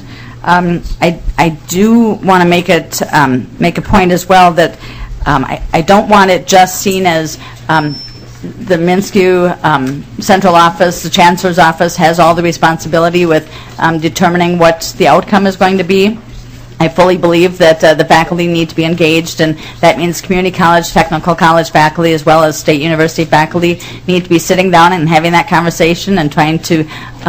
I do want to make a point as well that I don't want it just seen as the MnSCU central office, the chancellor's office, has all the responsibility with determining what the outcome is going to be. I fully believe that the faculty need to be engaged, and that means community college, technical college faculty, as well as state university faculty need to be sitting down and having that conversation and trying to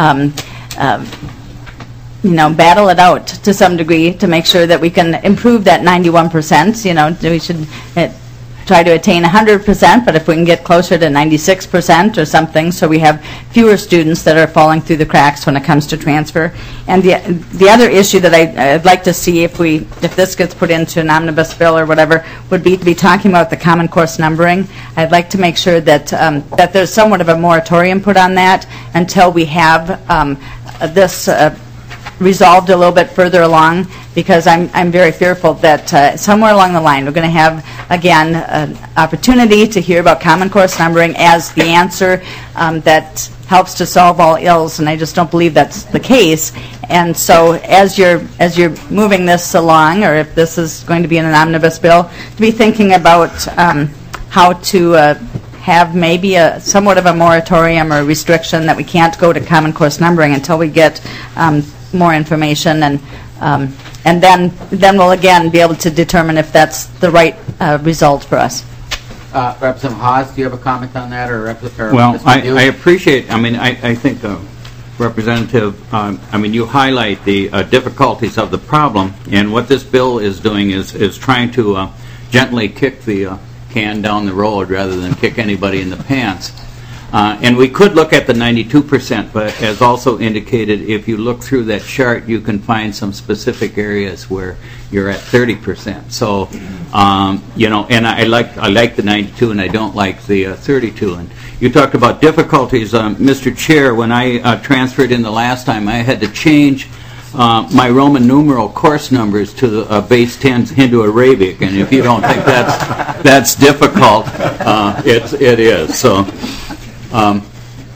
battle it out to some degree to make sure that we can improve that 91%. We should try to attain 100%, but if we can get closer to 96% or something, so we have fewer students that are falling through the cracks when it comes to transfer. And the other issue that I'd like to see if this gets put into an omnibus bill or whatever would be to be talking about the common course numbering. I'd like to make sure that that there's somewhat of a moratorium put on that until we have this resolved a little bit further along, because I'm very fearful that somewhere along the line we're going to have, again, an opportunity to hear about common course numbering as the answer that helps to solve all ills, and I just don't believe that's the case. And so as you're moving this along, or if this is going to be in an omnibus bill, to be thinking about how to have maybe somewhat of a moratorium or restriction that we can't go to common course numbering until we get more information, and then we'll again be able to determine if that's the right result for us. Representative Haas, do you have a comment on that, or well, I appreciate. I think Representative. You highlight the difficulties of the problem, and what this bill is doing is trying to gently kick the can down the road rather than kick anybody in the pants. And we could look at the 92%, but as also indicated, if you look through that chart, you can find some specific areas where you're at 30%. So, and I like the 92, and I don't like the 32. And you talked about difficulties, Mr. Chair. When I transferred in the last time, I had to change my Roman numeral course numbers to the base 10 Hindu-Arabic, and if you don't think that's difficult, it is. So.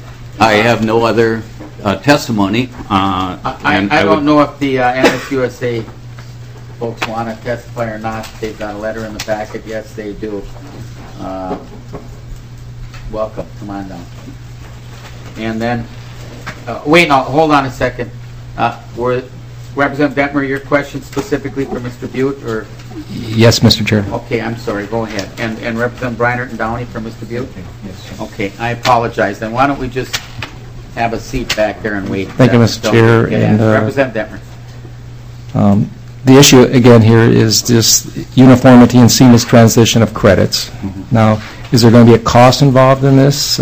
I have no other testimony. I don't know if the NSUSA folks want to testify or not. They've got a letter in the packet. Yes, they do. Welcome. Come on down. And then, wait, no, hold on a second. Representative Detmer, your question specifically for Mr. Butte, or? Yes, Mr. Chair. Okay, I'm sorry. Go ahead. And Representative Breinert and Downey for Mr. Butte? Yes. Okay, I apologize. Then why don't we just have a seat back there and wait? Thank you, Mr. Chair. And, Representative Detmer. The issue, again, here is this uniformity and seamless transition of credits. Now, is there going to be a cost involved in this,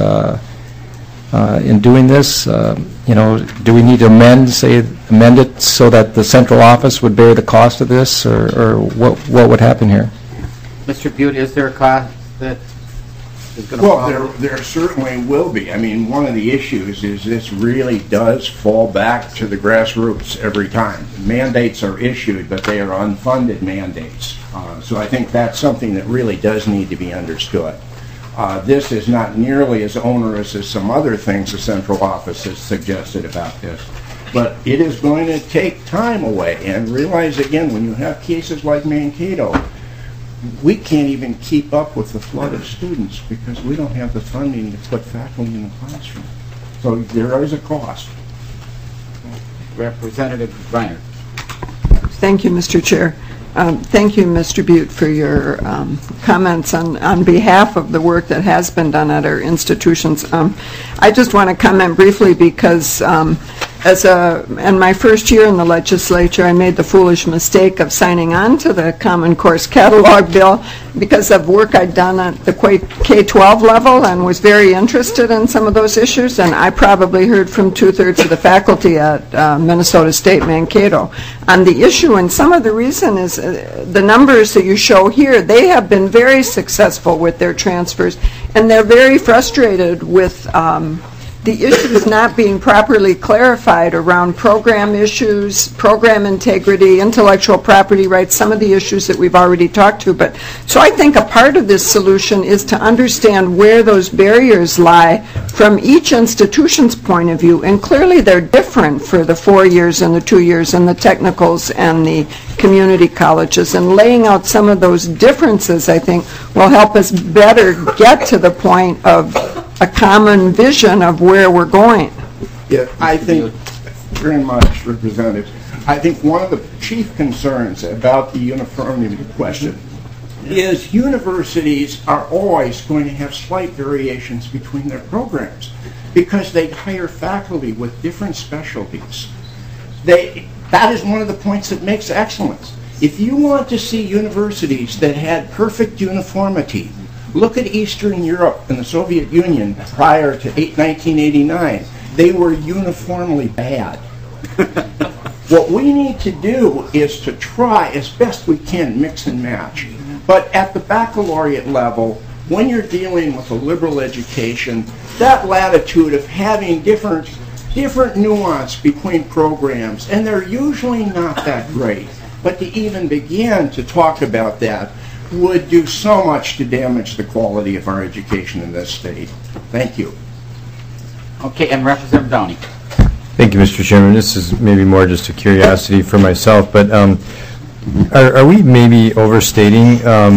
in doing this? Do we need to amend it so that the central office would bear the cost of this, or what would happen here? Mr. Butte, is there a cost that is going to fall? Well, there certainly will be. I mean, one of the issues is this really does fall back to the grassroots every time. Mandates are issued, but they are unfunded mandates. So I think that's something that really does need to be understood. This is not nearly as onerous as some other things the central office has suggested about this. But it is going to take time away. And realize, again, when you have cases like Mankato, we can't even keep up with the flood of students because we don't have the funding to put faculty in the classroom. So there is a cost. Representative Breinert. Thank you, Mr. Chair. Thank you, Mr. Butte, for your comments on behalf of the work that has been done at our institutions. I just want to comment briefly because in my first year in the legislature, I made the foolish mistake of signing on to the Common Course Catalog Bill because of work I'd done at the K-12 level and was very interested in some of those issues, and I probably heard from 2/3 of the faculty at Minnesota State Mankato on the issue, and some of the reason is the numbers that you show here, they have been very successful with their transfers, and they're very frustrated with the issues not being properly clarified around program issues, program integrity, intellectual property rights, some of the issues that we've already talked to. But so I think a part of this solution is to understand where those barriers lie from each institution's point of view. And clearly they're different for the 4 years and the 2 years and the technicals and the community colleges. And laying out some of those differences, I think, will help us better get to the point of a common vision of where we're going. Yeah, I think very much, Representative. I think one of the chief concerns about the uniformity question is universities are always going to have slight variations between their programs because they hire faculty with different specialties. That is one of the points that makes excellence. If you want to see universities that had perfect uniformity, look at Eastern Europe and the Soviet Union prior to 1989. They were uniformly bad. What we need to do is to try as best we can mix and match. But at the baccalaureate level, when you're dealing with a liberal education, that latitude of having different nuance between programs, and they're usually not that great, but to even begin to talk about that would do so much to damage the quality of our education in this state. Thank you. Okay, and Representative Downey. Thank you, Mr. Chairman. This is maybe more just a curiosity for myself, but are we maybe overstating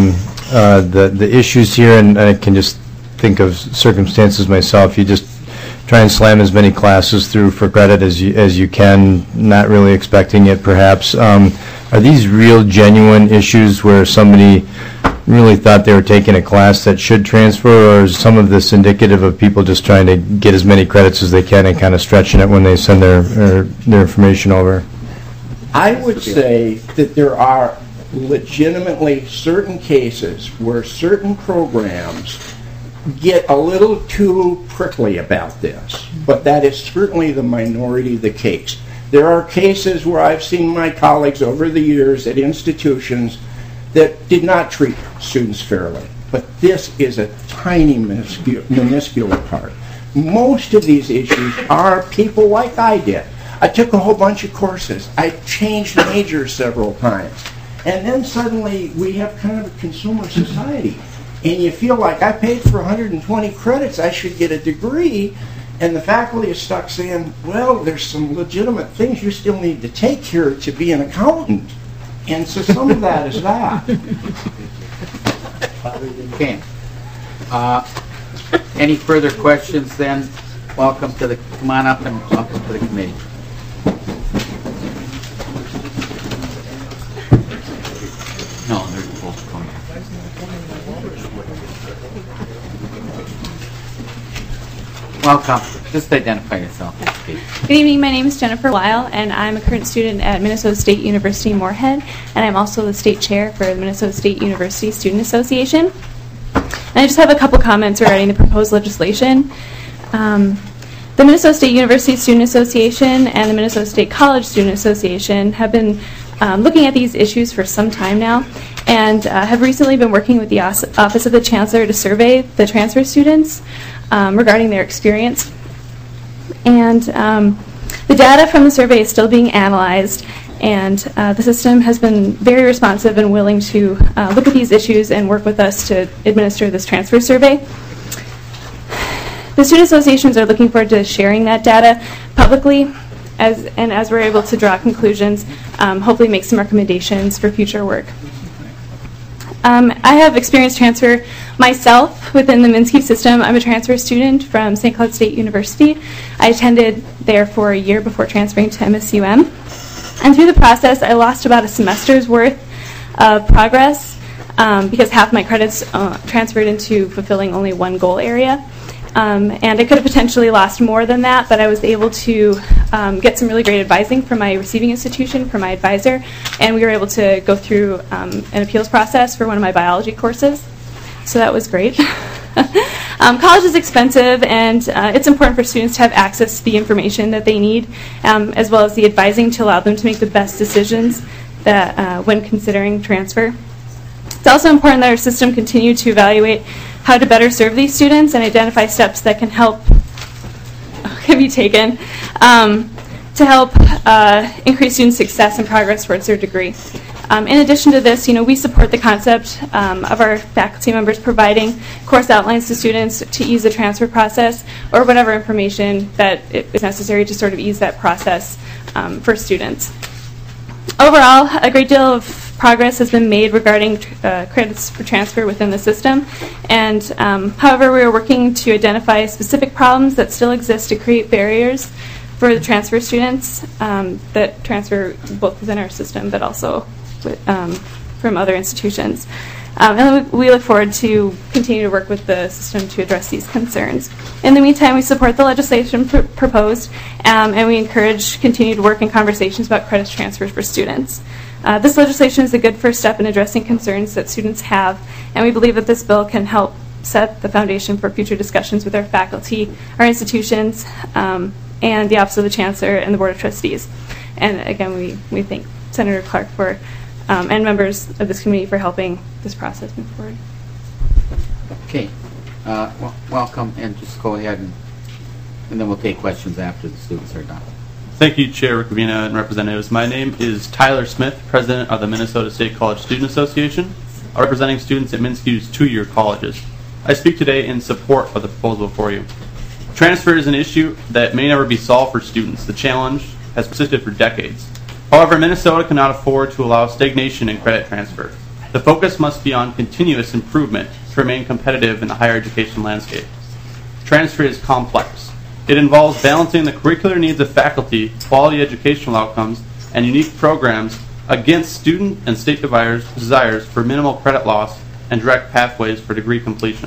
the issues here? And I can just think of circumstances myself. You just try and slam as many classes through for credit as you can, not really expecting it, perhaps. Are these real, genuine issues where somebody really thought they were taking a class that should transfer, or is some of this indicative of people just trying to get as many credits as they can and kind of stretching it when they send their information over? I would say that there are legitimately certain cases where certain programs get a little too prickly about this, but that is certainly the minority of the case. There are cases where I've seen my colleagues over the years at institutions that did not treat students fairly, but this is a tiny, minuscule part. Most of these issues are people like I did. I took a whole bunch of courses. I changed majors several times. And then suddenly we have kind of a consumer society. And you feel like I paid for 120 credits, I should get a degree. And the faculty is stuck saying, well, there's some legitimate things you still need to take here to be an accountant. And so some of that is that. Okay. Any further questions then? Welcome to the, come on up and welcome to the committee. No, they're supposed to come. Welcome. Just identify yourself, please. Good evening. My name is Jennifer Weil, and I'm a current student at Minnesota State University Moorhead, and I'm also the state chair for the Minnesota State University Student Association. And I just have a couple comments regarding the proposed legislation. The Minnesota State University Student Association and the Minnesota State College Student Association have been looking at these issues for some time now, and have recently been working with the Office of the Chancellor to survey the transfer students regarding their experience. And the data from the survey is still being analyzed, and the system has been very responsive and willing to look at these issues and work with us to administer this transfer survey. The student associations are looking forward to sharing that data publicly, as we're able to draw conclusions, hopefully make some recommendations for future work. I have experienced transfer myself within the Minsky system. I'm a transfer student from St. Cloud State University. I attended there for a year before transferring to MSUM. And through the process, I lost about a semester's worth of progress because half my credits transferred into fulfilling only one goal area. And I could have potentially lost more than that, but I was able to get some really great advising from my receiving institution, from my advisor, and we were able to go through an appeals process for one of my biology courses. So that was great. College is expensive, and it's important for students to have access to the information that they need, as well as the advising to allow them to make the best decisions that when considering transfer. It's also important that our system continue to evaluate how to better serve these students and identify steps that can be taken to help increase student success and progress towards their degree. In addition to this, we support the concept of our faculty members providing course outlines to students to ease the transfer process, or whatever information that is necessary to sort of ease that process for students. Overall, a great deal of progress has been made regarding credits for transfer within the system, and however, we are working to identify specific problems that still exist to create barriers for the transfer students that transfer both within our system but also from other institutions. And we look forward to continue to work with the system to address these concerns. In the meantime, we support the legislation proposed, and we encourage continued work and conversations about credits transfers for students. This legislation is a good first step in addressing concerns that students have, and we believe that this bill can help set the foundation for future discussions with our faculty, our institutions, and the Office of the Chancellor and the Board of Trustees. And again, we thank Senator Clark for and members of this committee for helping this process move forward. Okay. Welcome, and just go ahead and then we'll take questions after the students are done. Thank you, Chair Rukavina and representatives. My name is Tyler Smith, President of the Minnesota State College Student Association, representing students at Minskew's two-year colleges. I speak today in support of the proposal for you. Transfer is an issue that may never be solved for students. The challenge has persisted for decades. However, Minnesota cannot afford to allow stagnation in credit transfer. The focus must be on continuous improvement to remain competitive in the higher education landscape. Transfer is complex. It involves balancing the curricular needs of faculty, quality educational outcomes, and unique programs against student and state desires for minimal credit loss and direct pathways for degree completion.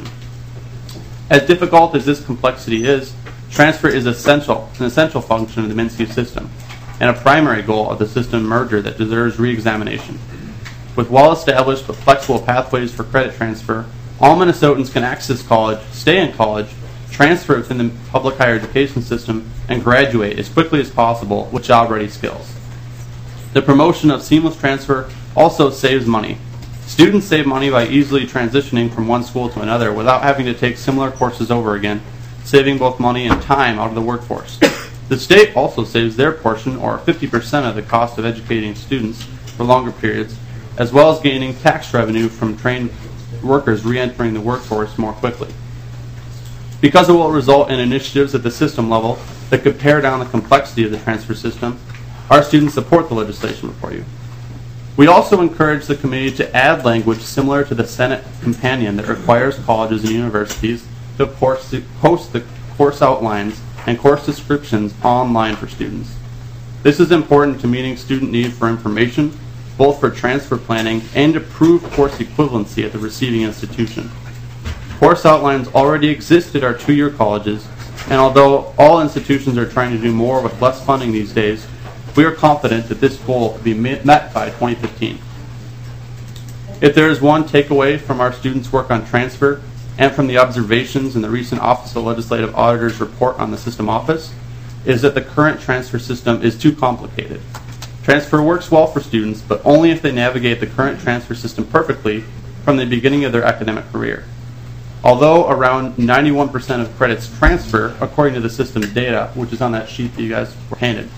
As difficult as this complexity is, transfer is an essential function of the Minsky system, and a primary goal of the system merger that deserves re-examination. With well-established but flexible pathways for credit transfer, all Minnesotans can access college, stay in college, transfer within the public higher education system, and graduate as quickly as possible with job-ready skills. The promotion of seamless transfer also saves money. Students save money by easily transitioning from one school to another without having to take similar courses over again, saving both money and time out of the workforce. The state also saves their portion, or 50% of the cost of educating students for longer periods, as well as gaining tax revenue from trained workers re-entering the workforce more quickly. Because it will result in initiatives at the system level that could pare down the complexity of the transfer system, our students support the legislation before you. We also encourage the committee to add language similar to the Senate companion that requires colleges and universities to post the course outlines and course descriptions online for students. This is important to meeting student need for information, both for transfer planning and to prove course equivalency at the receiving institution. Course outlines already exist at our two-year colleges, and although all institutions are trying to do more with less funding these days, we are confident that this goal will be met by 2015. If there is one takeaway from our students' work on transfer and from the observations in the recent Office of Legislative Auditors report on the system office, is that the current transfer system is too complicated. Transfer works well for students, but only if they navigate the current transfer system perfectly from the beginning of their academic career. Although around 91% of credits transfer, according to the system's data, which is on that sheet that you guys were handed,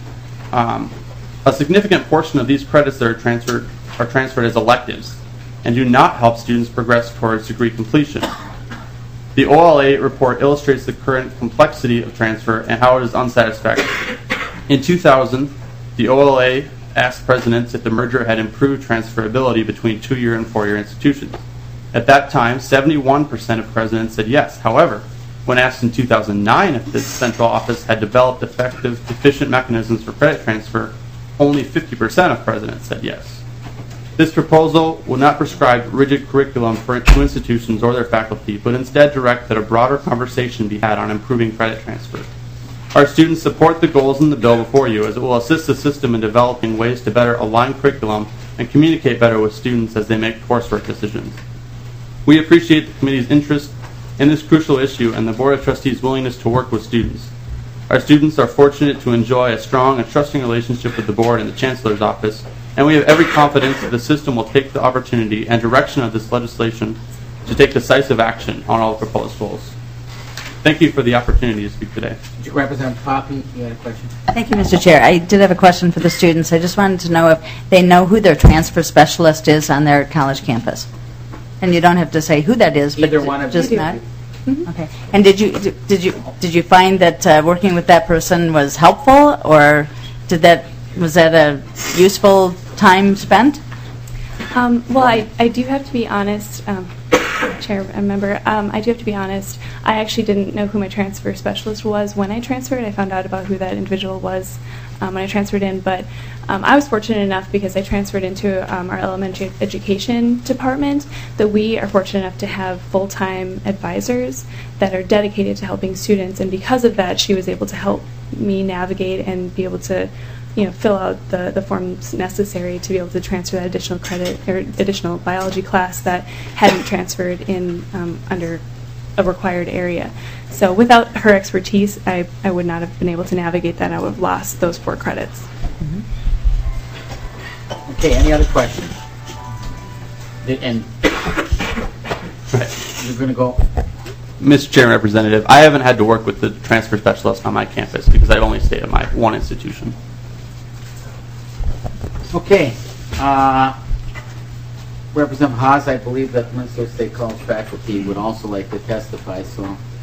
a significant portion of these credits that are transferred as electives and do not help students progress towards degree completion. The OLA report illustrates the current complexity of transfer and how it is unsatisfactory. In 2000, the OLA asked presidents if the merger had improved transferability between two-year and four-year institutions. At that time, 71% of presidents said yes. However, when asked in 2009 if the central office had developed effective, efficient mechanisms for credit transfer, only 50% of presidents said yes. This proposal will not prescribe rigid curriculum to institutions or their faculty, but instead direct that a broader conversation be had on improving credit transfer. Our students support the goals in the bill before you, as it will assist the system in developing ways to better align curriculum and communicate better with students as they make coursework decisions. We appreciate the committee's interest in this crucial issue and the Board of Trustees' willingness to work with students. Our students are fortunate to enjoy a strong and trusting relationship with the Board and the Chancellor's Office, and we have every confidence that the system will take the opportunity and direction of this legislation to take decisive action on all proposed goals. Thank you for the opportunity to speak today. Representative Poppy, you had a question? Thank you, Mr. Chair. I did have a question for the students. I just wanted to know if they know who their transfer specialist is on their college campus. And you don't have to say who that is, but Either one of just you. not. Okay. And did you find that working with that person was helpful, or was that a useful time spent? Well, I do have to be honest, Chair and member, I do have to be honest. I actually didn't know who my transfer specialist was when I transferred. I found out about who that individual was when I transferred in, but I was fortunate enough because I transferred into our elementary education department that we are fortunate enough to have full-time advisors that are dedicated to helping students, and because of that, she was able to help me navigate and be able to fill out the forms necessary to be able to transfer that additional credit or additional biology class that hadn't transferred in under a required area. So without her expertise, I would not have been able to navigate that. I would have lost those 4 credits. Okay, any other questions? And you're going to go? Mr. Chair and Representative, I haven't had to work with the transfer specialist on my campus because I've only stayed at my one institution. Okay. Representative Haas, I believe that Minnesota State College faculty would also like to testify, so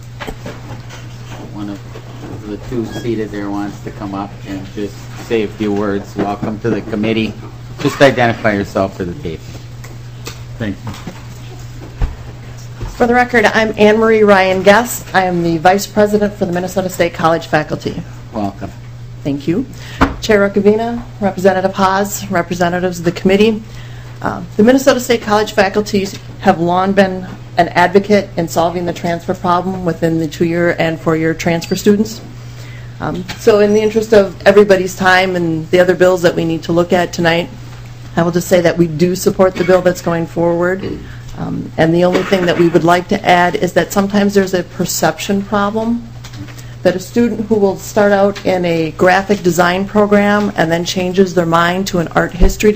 one of the two seated there wants to come up and just say a few words. Welcome to the committee. Just identify yourself for the tape. Thank you. For the record, I'm Anne Marie Ryan Guess. I am the Vice President for the Minnesota State College faculty. Welcome. Thank you. Chair Rukavina, Representative Haas, representatives of the committee. The Minnesota State College faculty have long been an advocate in solving the transfer problem within the 2-year and 4-year transfer students. So in the interest of everybody's time and the other bills that we need to look at tonight, I will just say that we do support the bill that's going forward. And the only thing that we would like to add is that sometimes there's a perception problem that a student who will start out in a graphic design program and then changes their mind to an art history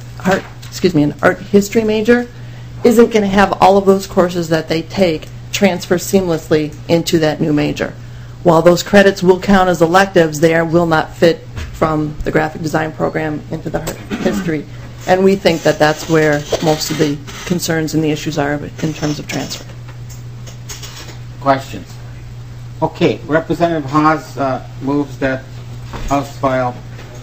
major isn't going to have all of those courses that they take transfer seamlessly into that new major. While those credits will count as electives, they will not fit from the graphic design program into the art history. And we think that that's where most of the concerns and the issues are in terms of transfer. Questions? Okay, Representative Haas moves that House File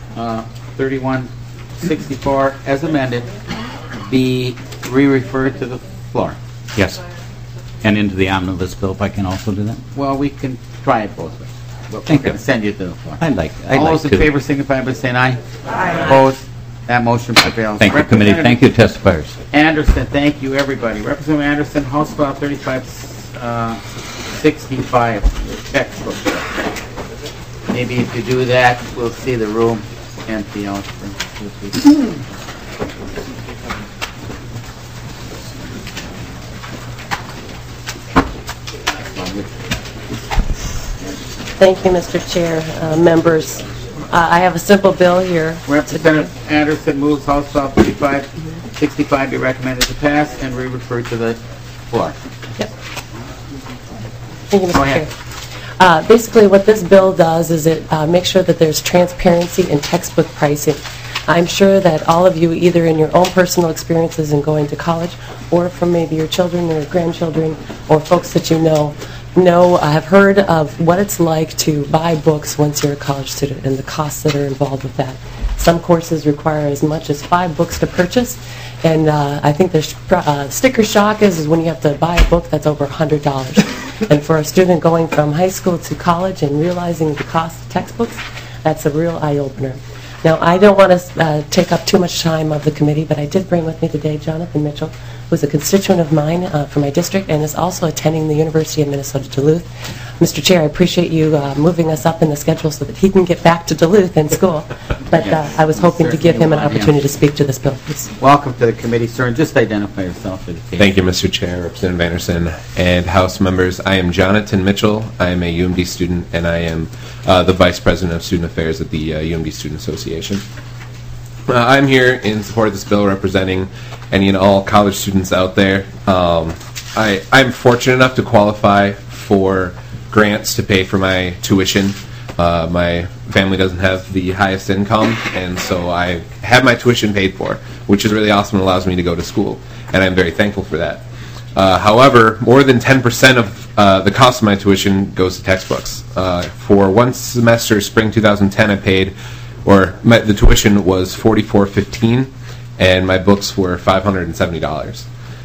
3164 as amended be re-referred to the floor. Yes. And into the omnibus bill, if I can also do that? Well, we can try it both ways. But Thank we're going you. to send you to the floor. I'd like All those in to. favor signify by saying aye. Aye. Opposed? That motion prevails. Thank you, committee. Thank you, testifiers. Anderson, thank you, everybody. Representative Anderson, House File 3565, textbook. Maybe if you do that, we'll see the room empty out for 2 weeks. Thank you, Mr. Chair, members. I have a simple bill here. Representative Anderson moves House File 3565 be recommended to pass and re-referred to the floor. Thank you, Mr. Go ahead. Chair. Basically, what this bill does is it makes sure that there's transparency in textbook pricing. I'm sure that all of you, either in your own personal experiences in going to college, or from maybe your children or grandchildren, or folks that you know, have heard of what it's like to buy books once you're a college student and the costs that are involved with that. Some courses require as much as 5 books to purchase, and I think the sticker shock is when you have to buy a book that's over $100. And for a student going from high school to college and realizing the cost of textbooks, that's a real eye-opener. Now, I don't want to take up too much time of the committee, but I did bring with me today Jonathan Mitchell, who's a constituent of mine from my district and is also attending the University of Minnesota Duluth. Mr. Chair, I appreciate you moving us up in the schedule so that he can get back to Duluth in school. But I was hoping to give him an opportunity to speak to this bill, please. Welcome to the committee, sir, and just identify yourself for the case. Thank you, Mr. Chair, Representative Anderson, and House members. I am Jonathan Mitchell. I am a UMD student, and I am the Vice President of Student Affairs at the UMD Student Association. I'm here in support of this bill representing any and all college students out there. I'm fortunate enough to qualify for grants to pay for my tuition. My family doesn't have the highest income, and so I have my tuition paid for, which is really awesome and allows me to go to school, and I'm very thankful for that. However, more than 10% of the cost of my tuition goes to textbooks. For one semester, spring 2010, I paid, the tuition was $44.15, and my books were $570.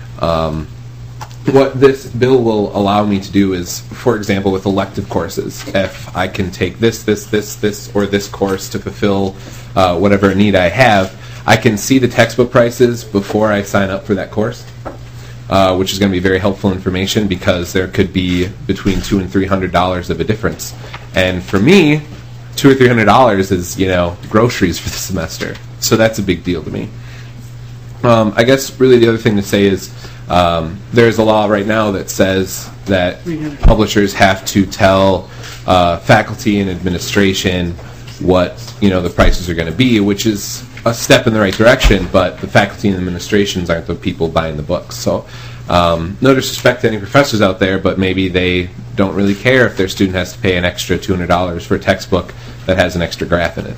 What this bill will allow me to do is, for example, with elective courses, if I can take this, or this course to fulfill whatever need I have, I can see the textbook prices before I sign up for that course, which is going to be very helpful information because there could be between $200 and $300 of a difference. And for me, $200 or $300 is, groceries for the semester. So that's a big deal to me. I guess really the other thing to say is there's a law right now that says that publishers have to tell faculty and administration what the prices are going to be, which is a step in the right direction, but the faculty and administrations aren't the people buying the books. So no disrespect to any professors out there, but maybe they don't really care if their student has to pay an extra $200 for a textbook that has an extra graph in it.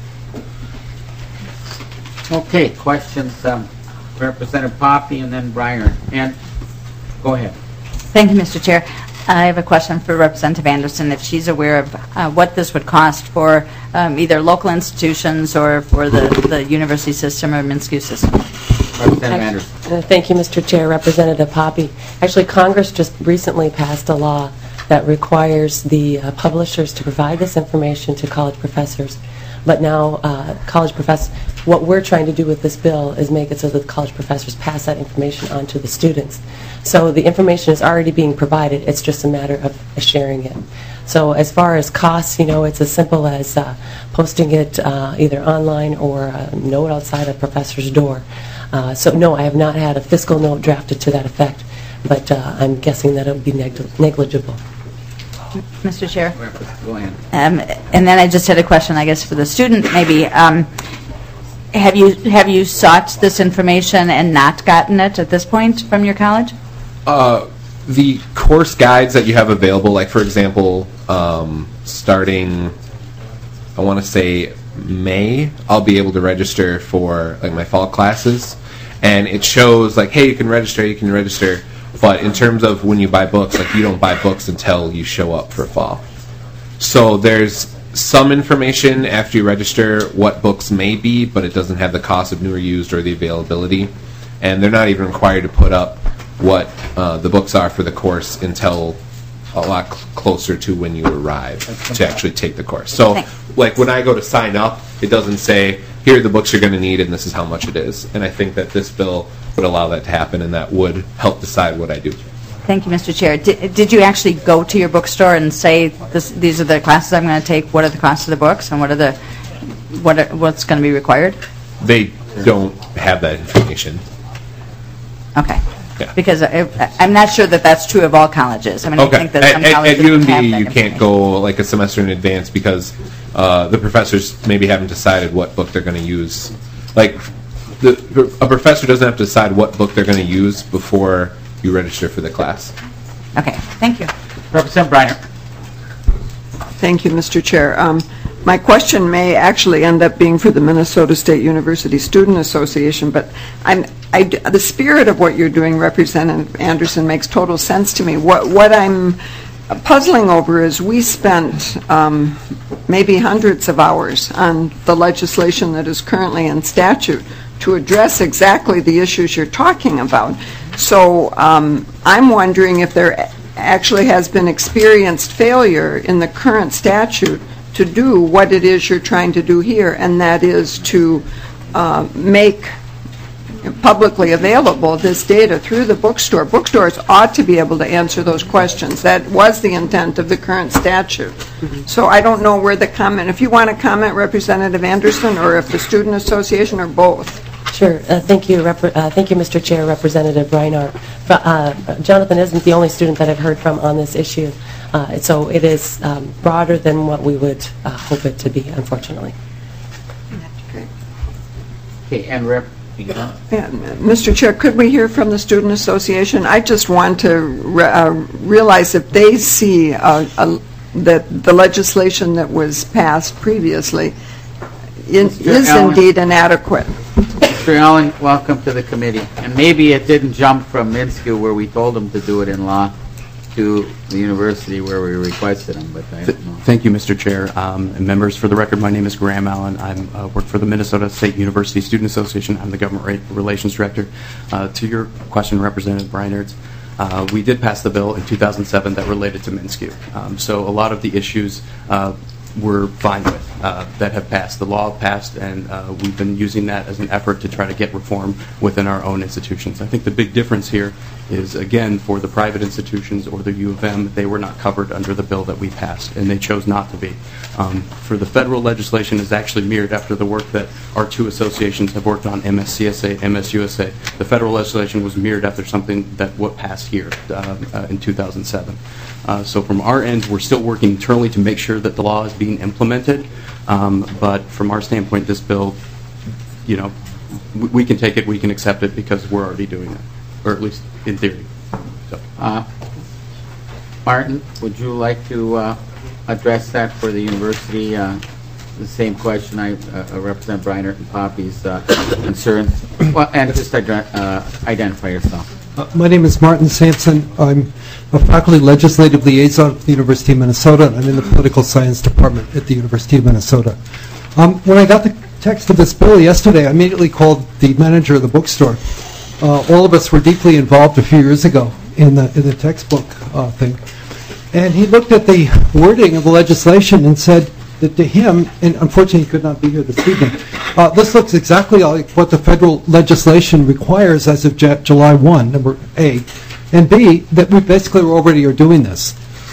Okay, questions? Representative Poppy and then Breyer. And go ahead. Thank you, Mr. Chair. I have a question for Representative Anderson, if she's aware of what this would cost for either local institutions or for the university system or Minsky system. Representative Anderson. Thank you, Mr. Chair. Representative Poppy. Actually, Congress just recently passed a law that requires the publishers to provide this information to college professors. But now, what we're trying to do with this bill is make it so that the college professors pass that information on to the students. So the information is already being provided. It's just a matter of sharing it. So as far as costs, it's as simple as posting it either online or a note outside a professor's door. So no, I have not had a fiscal note drafted to that effect, but I'm guessing that it would be negligible. Mr. Chair? Go ahead. And then I just had a question, I guess, for the student, maybe. Have you sought this information and not gotten it at this point from your college? The course guides that you have available, like for example, starting, I want to say May, I'll be able to register for like my fall classes, and it shows like, hey, you can register. But in terms of when you buy books, like you don't buy books until you show up for fall. So there's some information after you register what books may be, but it doesn't have the cost of new or used or the availability. And they're not even required to put up what the books are for the course until a lot closer to when you arrive to actually take the course. So, like when I go to sign up, it doesn't say, here are the books you're going to need and this is how much it is. And I think that this bill would allow that to happen, and that would help decide what I do. Thank you, Mr. Chair. Did you actually go to your bookstore and say, these are the classes I'm going to take, what are the costs of the books, and what's going to be required? They don't have that information. Okay. Yeah. Because I'm not sure that that's true of all colleges. I mean, Okay. I think that some At colleges don't have UMD, that you can't go like a semester in advance because the professors maybe haven't decided what book they're going to use. Like, a professor doesn't have to decide what book they're going to use before you register for the class. Okay, thank you. Representative Briner. Thank you, Mr. Chair. My question may actually end up being for the Minnesota State University Student Association, but the spirit of what you're doing, Representative Anderson, makes total sense to me. What I'm puzzling over is we spent maybe hundreds of hours on the legislation that is currently in statute to address exactly the issues you're talking about. So I'm wondering if there actually has been experienced failure in the current statute to do what it is you're trying to do here, and that is to make publicly available this data through the bookstore. Bookstores ought to be able to answer those questions. That was the intent of the current statute. So I don't know where the comment, if you want to comment, Representative Anderson, or if the Student Association, or both. Sure. Thank you, Mr. Chair, Representative Reinhardt. Jonathan isn't the only student that I've heard from on this issue, so it is broader than what we would hope it to be, unfortunately. Okay, and Rep. Mr. Chair, could we hear from the Student Association? I just want to realize if they see that the legislation that was passed previously is indeed inadequate. Mr. Allen, welcome to the committee. And maybe it didn't jump from Minsky, where we told them to do it in law, to the university where we requested them, but I don't know. Thank you, Mr. Chair. And members, for the record, my name is Graham Allen. I work for the Minnesota State University Student Association. I'm the Government Relations Director. To your question, Representative Breinert, we did pass the bill in 2007 that related to Minsky. So a lot of the issues we're fine with that have passed. The law passed, and we've been using that as an effort to try to get reform within our own institutions. I think the big difference here is, again, for the private institutions or the U of M, they were not covered under the bill that we passed, and they chose not to be. For the federal legislation is actually mirrored after the work that our two associations have worked on, MSCSA, MSUSA. The federal legislation was mirrored after something that what passed here in 2007. So from our end, we're still working internally to make sure that the law is being implemented. But from our standpoint, this bill, you know, we can take it, we can accept it because we're already doing it, or at least in theory. So. Martin, would you like to address that for the university? The same question I represent Breinert and Poppy's concerns. Well, and just identify yourself. My name is Martin Sampson. I'm a faculty legislative liaison at the University of Minnesota, and I'm in the political science department at the University of Minnesota. When I got the text of this bill yesterday, I immediately called the manager of the bookstore. All of us were deeply involved a few years ago in the textbook thing. And he looked at the wording of the legislation and said that to him, and unfortunately he could not be here this evening, this looks exactly like what the federal legislation requires as of July 1, number A, and B, that we basically already are doing this.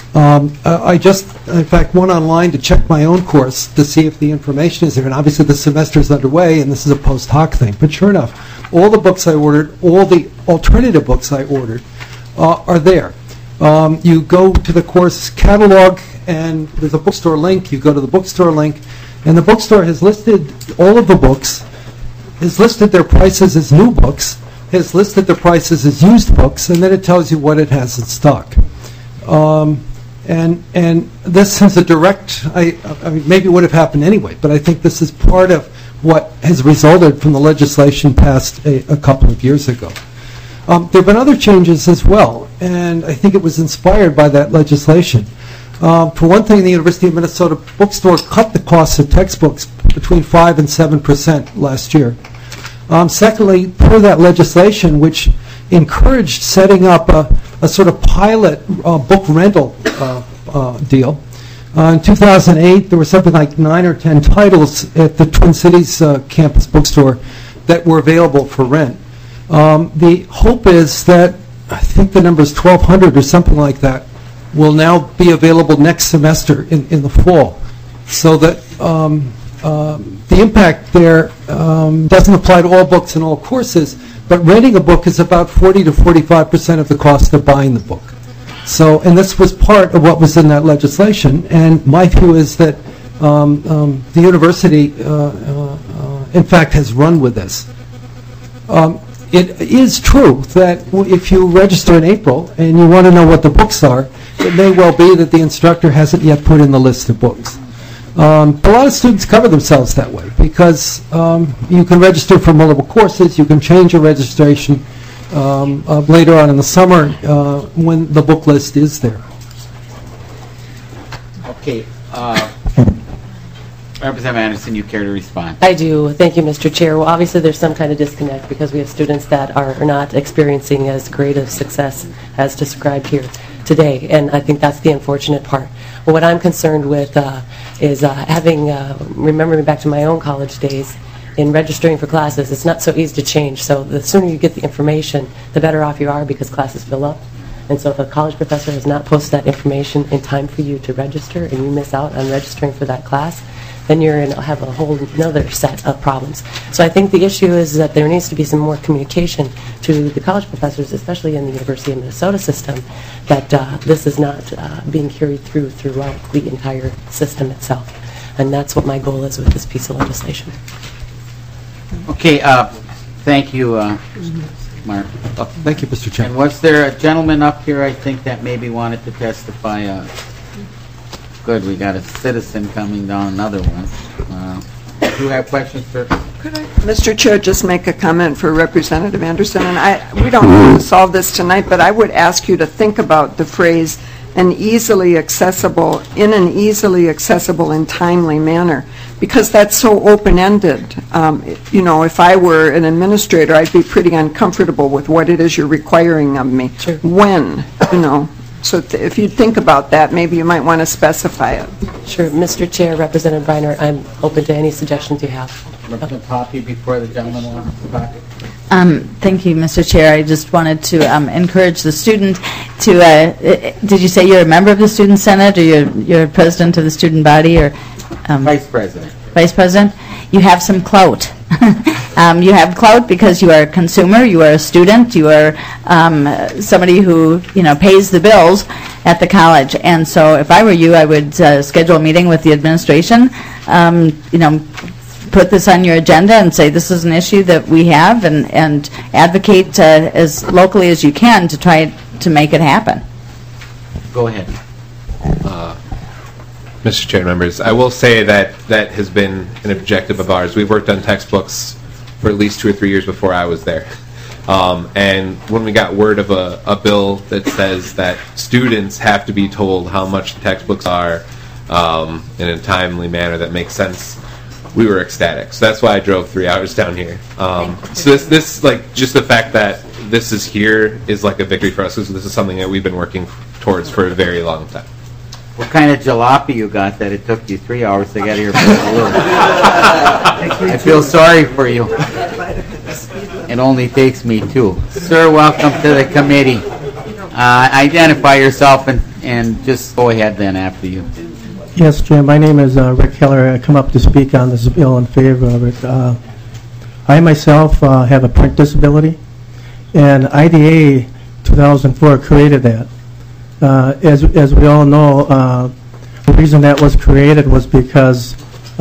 I just, in fact, went online to check my own course to see if the information is there, and obviously the semester is underway, and this is a post hoc thing. But sure enough, all the books I ordered, all the alternative books I ordered are there. You go to the course catalog, and there's a bookstore link. You go to the bookstore link, and the bookstore has listed all of the books, has listed their prices as new books, has listed the prices as used books, and then it tells you what it has in stock. And this has a direct, I mean, maybe it would have happened anyway, but I think this is part of what has resulted from the legislation passed a couple of years ago. There have been other changes as well, and I think it was inspired by that legislation. For one thing, the University of Minnesota bookstore cut the cost of textbooks between 5 and 7% last year. Secondly, per that legislation, which encouraged setting up a sort of pilot book rental deal, in 2008, there were something like 9 or 10 titles at the Twin Cities campus bookstore that were available for rent. The hope is that, I think the number is 1,200 or something like that, will now be available next semester in the fall. So that the impact there doesn't apply to all books and all courses, but renting a book is about 40 to 45% of the cost of buying the book. So, and this was part of what was in that legislation, and my view is that the university, in fact, has run with this. It is true that if you register in April and you want to know what the books are, it may well be that the instructor hasn't yet put in the list of books. A lot of students cover themselves that way because you can register for multiple courses, you can change your registration later on in the summer when the book list is there. Okay. Representative Anderson, you care to respond? I do. Thank you, Mr. Chair. Well, obviously, there's some kind of disconnect because we have students that are not experiencing as great of success as described here today, and I think that's the unfortunate part. What I'm concerned with is remembering back to my own college days, in registering for classes, it's not so easy to change. So the sooner you get the information, the better off you are because classes fill up. And so if a college professor has not posted that information in time for you to register and you miss out on registering for that class, then you're going to have a whole another set of problems. So I think the issue is that there needs to be some more communication to the college professors, especially in the University of Minnesota system, that this is not being carried throughout the entire system itself. And that's what my goal is with this piece of legislation. Okay, thank you, Mark. Thank you, Mr. Chairman. And was there a gentleman up here, I think, that maybe wanted to testify? Good, we got a citizen coming down, another one. Do you have questions for? Could I, Mr. Chair, just make a comment for Representative Anderson? And we don't have to solve this tonight, but I would ask you to think about the phrase in an easily accessible and timely manner, because that's so open-ended. You know, if I were an administrator, I'd be pretty uncomfortable with what it is you're requiring of me. Sure. When, you know. So if you think about that, maybe you might want to specify it. Sure. Mr. Chair, Representative Briner, I'm open to any suggestions you have. Representative Poppy, before the gentleman wants to talk. Thank you, Mr. Chair. I just wanted to encourage the student to, did you say you're a member of the Student Senate, or you're president of the student body, or? Vice President. Vice President? You have some clout. You have clout because you are a consumer, you are a student, you are somebody who, you know, pays the bills at the college. And so if I were you, I would schedule a meeting with the administration, you know, put this on your agenda and say this is an issue that we have, and advocate as locally as you can to try to make it happen. Go ahead. Mr. Chair, members, I will say that that has been an objective of ours. We've worked on textbooks for at least 2 or 3 years before I was there. And when we got word of a bill that says that students have to be told how much the textbooks are in a timely manner that makes sense, we were ecstatic. So that's why I drove 3 hours down here. So this, like, just the fact that this is here is like a victory for us, because this is something that we've been working towards for a very long time. What kind of jalopy you got that it took you 3 hours to get here? I feel sorry for you. It only takes me 2. Sir, welcome to the committee. Identify yourself and just go ahead then after you. Yes, Jim. My name is Rick Keller. I come up to speak on this bill in favor of it. I myself have a print disability, and IDA 2004 created that. As we all know, the reason that was created was because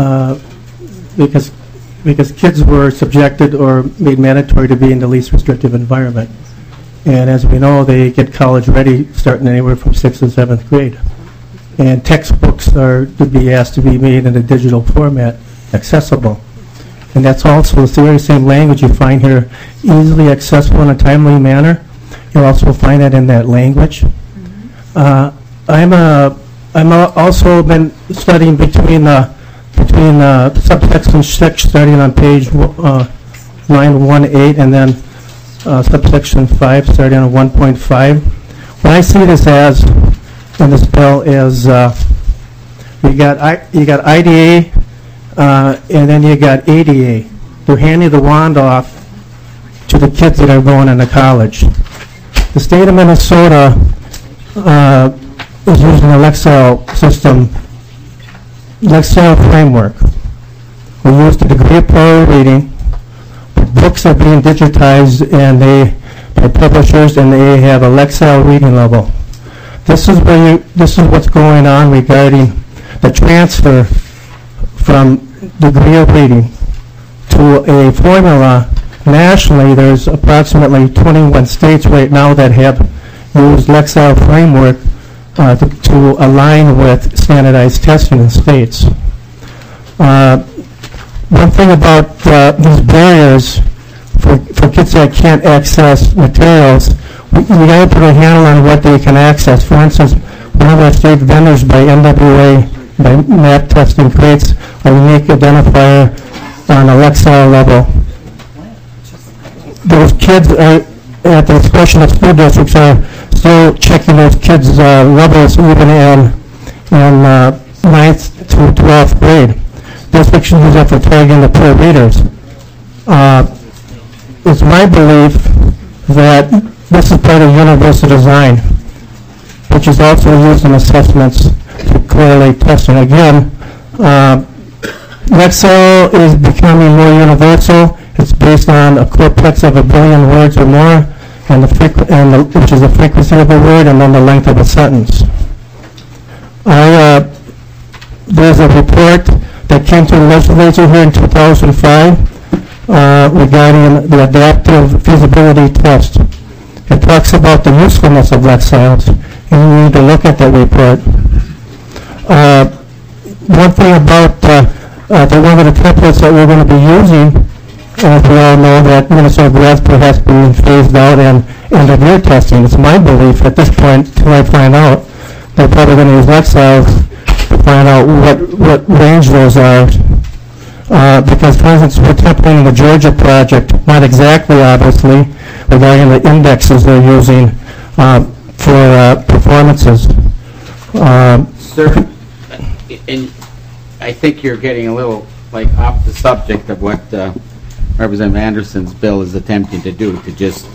kids were subjected or made mandatory to be in the least restrictive environment. And as we know, they get college ready starting anywhere from 6th and 7th grade. And textbooks are to be asked to be made in a digital format, accessible. and that's also the very same language you find here, easily accessible in a timely manner. You'll also find that in that language. I'm also been studying between subsection 6, starting on page line 1.8, and then subsection 5, starting on 1.5. What I see this as in this bill is you got IDA and then you got ADA. They're handing the wand off to the kids that are going into college. The state of Minnesota is using the Lexile system, Lexile framework. We use the degree of priority reading. Books are being digitized and by publishers, and they have a Lexile reading level. This is what's going on regarding the transfer from degree of reading to a formula. Nationally, there's approximately 21 states right now that have used Lexile framework to align with standardized testing in states. One thing about these barriers for kids that can't access materials, we got to put a handle on what they can access. For instance, one of our state vendors by NWA, by map testing, creates a unique identifier on a Lexile level. Those kids are, at the discretion of school districts, are still checking those kids' levels even in 9th to 12th grade. Districts use that for targeting the poor readers. It's my belief that this is part of universal design, which is also used in assessments to correlate testing. Again, Lexile is becoming more universal. It's based on a corpus of 1 billion words or more, and which is the frequency of a word, and then the length of a sentence. There's a report that came to the legislature here in 2005 regarding the adaptive feasibility test. It talks about the usefulness of Lexiles, and you need to look at that report. One thing about one of the templates that we're going to be using, as we all know, that Minnesota GRASPER has been phased out and end-of-year testing. It's my belief at this point, until I find out, they're probably going to use Lexiles to find out what range those are. Because, for instance, we're templating the Georgia project, not exactly, obviously, regarding the indexes they're using for performances. Sir, and I think you're getting a little off the subject of what Representative Anderson's bill is attempting to do, to just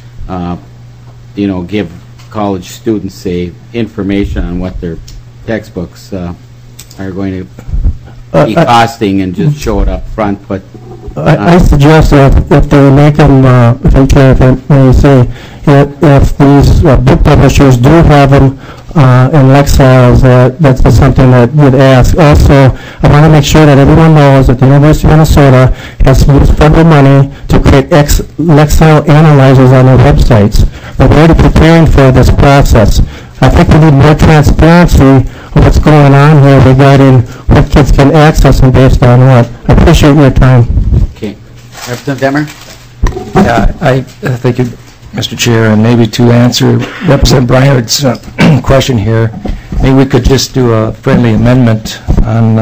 give college students information on what their textbooks are going to be costing and just show it up front. But I suggest that if they make them, if I may say, if these book publishers do have them in Lexiles, that's something that would ask. Also, I want to make sure that everyone knows that the University of Minnesota has used federal money to create Lexile analyzers on their websites. They're already preparing for this process. I think we need more transparency of what's going on here regarding what kids can access and based on what. I appreciate your time. Okay. Representative Demmer? Yeah, thank you, Mr. Chair, and maybe to answer Representative Breinart's question here, maybe we could just do a friendly amendment on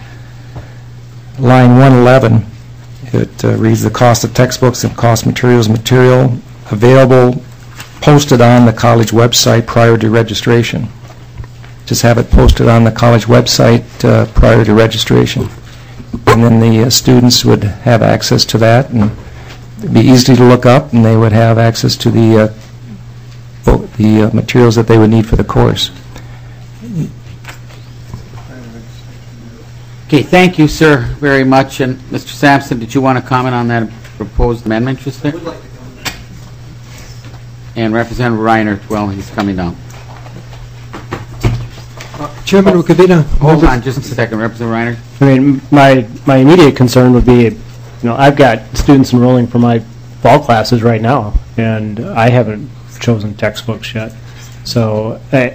line 111. It reads the cost of textbooks and cost material available posted on the college website prior to registration. Just have it posted on the college website prior to registration. And then the students would have access to that, and it'd be easy to look up, and they would have access to the materials that they would need for the course. Okay, thank you, sir, very much. And Mr. Sampson, did you want to comment on that proposed amendment just there? And Representative Reinert, well, he's coming down. Chairman Rukavina. Hold on just a second, Representative Reinert. I mean, my immediate concern would be, I've got students enrolling for my fall classes right now, and I haven't chosen textbooks yet. So, I'm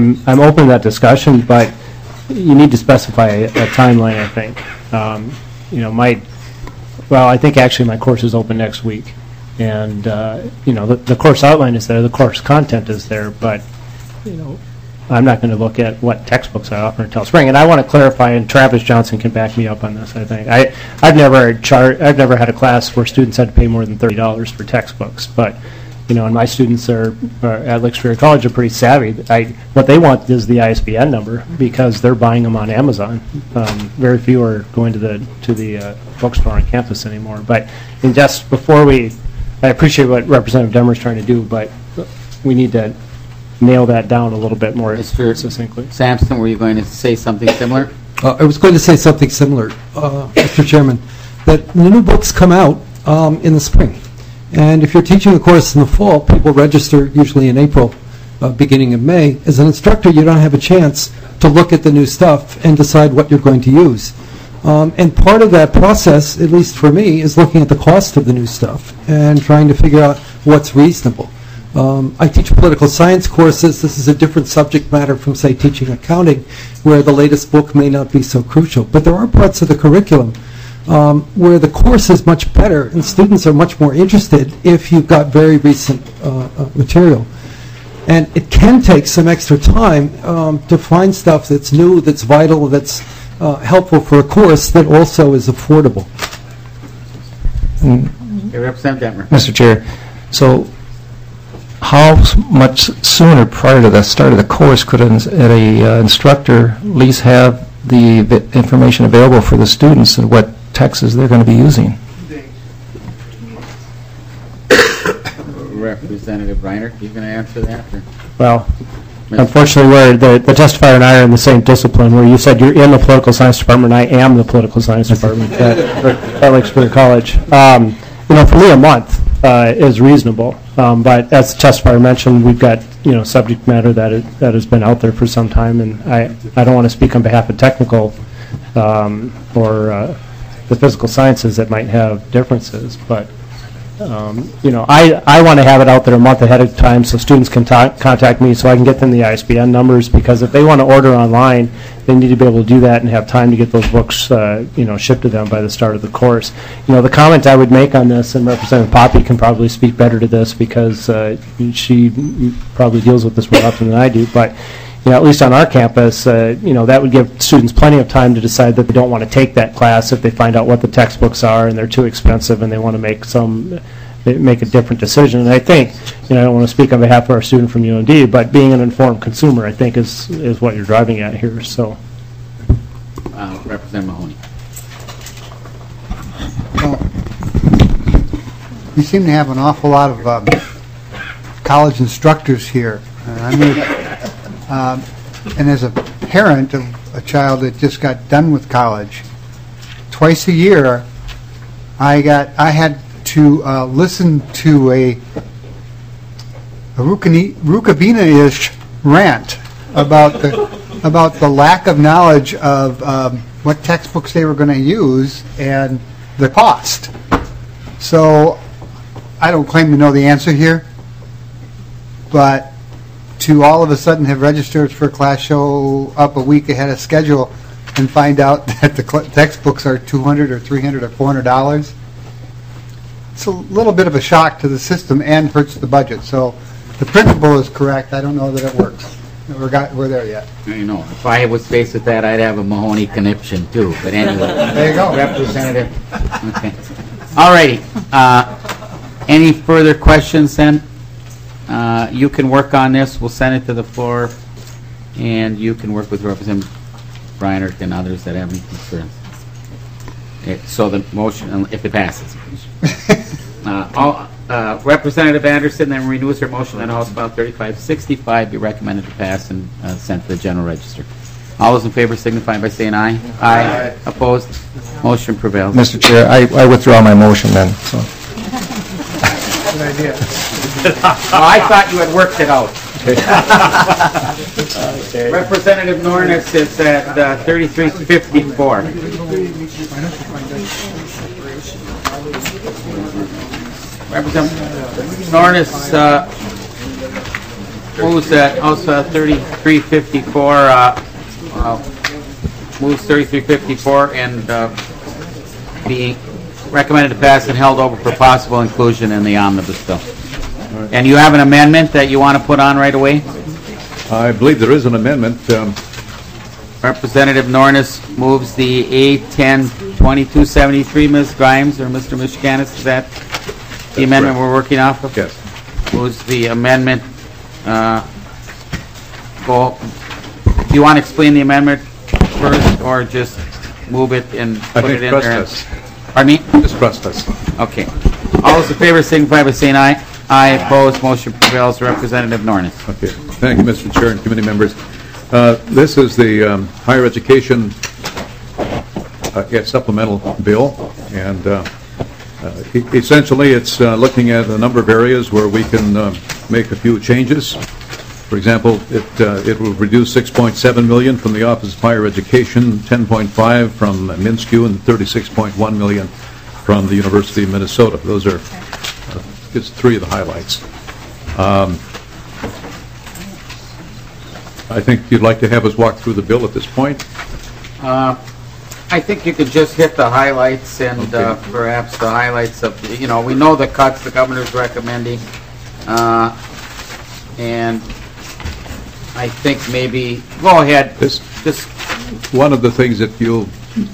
open to that discussion, but you need to specify a timeline, I think. I think actually my course is open next week. And, the course outline is there, the course content is there, but, I'm not going to look at what textbooks I offer until spring. And I want to clarify, and Travis Johnson can back me up on this, I think. I've never had a class where students had to pay more than $30 for textbooks, but, and my students are at Lake Superior College are pretty savvy. What they want is the ISBN number because they're buying them on Amazon. Very few are going to the bookstore on campus anymore. But just before I appreciate what Representative Demmer is trying to do, but we need to nail that down a little bit more succinctly. Sampson, were you going to say something similar? I was going to say something similar, Mr. Chairman, that the new books come out in the spring. And if you're teaching a course in the fall, people register usually in April, beginning of May. As an instructor, you don't have a chance to look at the new stuff and decide what you're going to use. And part of that process, at least for me, is looking at the cost of the new stuff and trying to figure out what's reasonable. I teach political science courses. This is a different subject matter from, say, teaching accounting, where the latest book may not be so crucial. But there are parts of the curriculum where the course is much better and students are much more interested if you've got very recent material. And it can take some extra time to find stuff that's new, that's vital, that's helpful for a course that also is affordable. Representative Detmer. Mr. Chair, so how much sooner prior to the start of the course could an instructor at least have the information available for the students and what texts they're going to be using? Representative Reiner, you going to answer that? Or? Well, unfortunately, the testifier and I are in the same discipline, where you said you're in the political science department, and I am the political science department at Lake Superior College. For me, a month is reasonable, but as the testifier mentioned, we've got subject matter that has been out there for some time, and I don't want to speak on behalf of technical or the physical sciences that might have differences, but I want to have it out there a month ahead of time so students can contact me so I can get them the ISBN numbers, because if they want to order online, they need to be able to do that and have time to get those books shipped to them by the start of the course. The comment I would make on this, and Representative Poppe can probably speak better to this because she probably deals with this more often than I do, but at least on our campus, that would give students plenty of time to decide that they don't want to take that class if they find out what the textbooks are and they're too expensive and they want to make a different decision. And I think, I don't want to speak on behalf of our student from UMD, but being an informed consumer, I think, is what you're driving at here. So, Representative Mahoney. Well, we seem to have an awful lot of college instructors here. And as a parent of a child that just got done with college, twice a year, I had to listen to a Rukavina-ish rant about the lack of knowledge of what textbooks they were going to use and the cost. So I don't claim to know the answer here, but to all of a sudden have registered for a class, show up a week ahead of schedule, and find out that the textbooks are $200 or $300 or $400, it's a little bit of a shock to the system and hurts the budget. So the principle is correct. I don't know that it works. We're there yet. If I was faced with that, I'd have a Mahoney conniption too. But anyway, there you go, Representative. Okay. All righty. Any further questions then? You can work on this. We'll send it to the floor, and you can work with Representative Breinert and others that have any concerns. So the motion, if it passes. Representative Anderson then renews her motion that House File 3565 be recommended to pass and sent to the General Register. All those in favor signify by saying aye. Aye. Opposed? Motion prevails. Mr. Chair, I withdraw my motion then. So. Good idea. I thought you had worked it out. Representative Nornis is at 3354. Representative Nornis moves at also 3354. Moves 3354 and be recommended to pass and held over for possible inclusion in the omnibus bill. And you have an amendment that you want to put on right away? I believe there is an amendment. Representative Nornis moves the A10-2273. Ms. Grimes or Mr. Michiganis, is that the amendment we're working off of? Yes. Moves the amendment. Do you want to explain the amendment first, or just move it and put it in there? Pardon me? Just trust us. Okay. All those in favor signify by saying aye. Aye. Opposed. Motion prevails. Representative Nornis. Okay. Thank you, Mr. Chair and committee members. This is the higher education supplemental bill, and essentially it's looking at a number of areas where we can make a few changes. For example, it will reduce $6.7 million from the Office of Higher Education, $10.5 from MnSCU, and $36.1 million from the University of Minnesota. Those are just three of the highlights. I think you'd like to have us walk through the bill at this point. I think you could just hit the highlights and perhaps the highlights of, we know the cuts the governor's recommending, and I think maybe, go ahead. Just one of the things that you'll,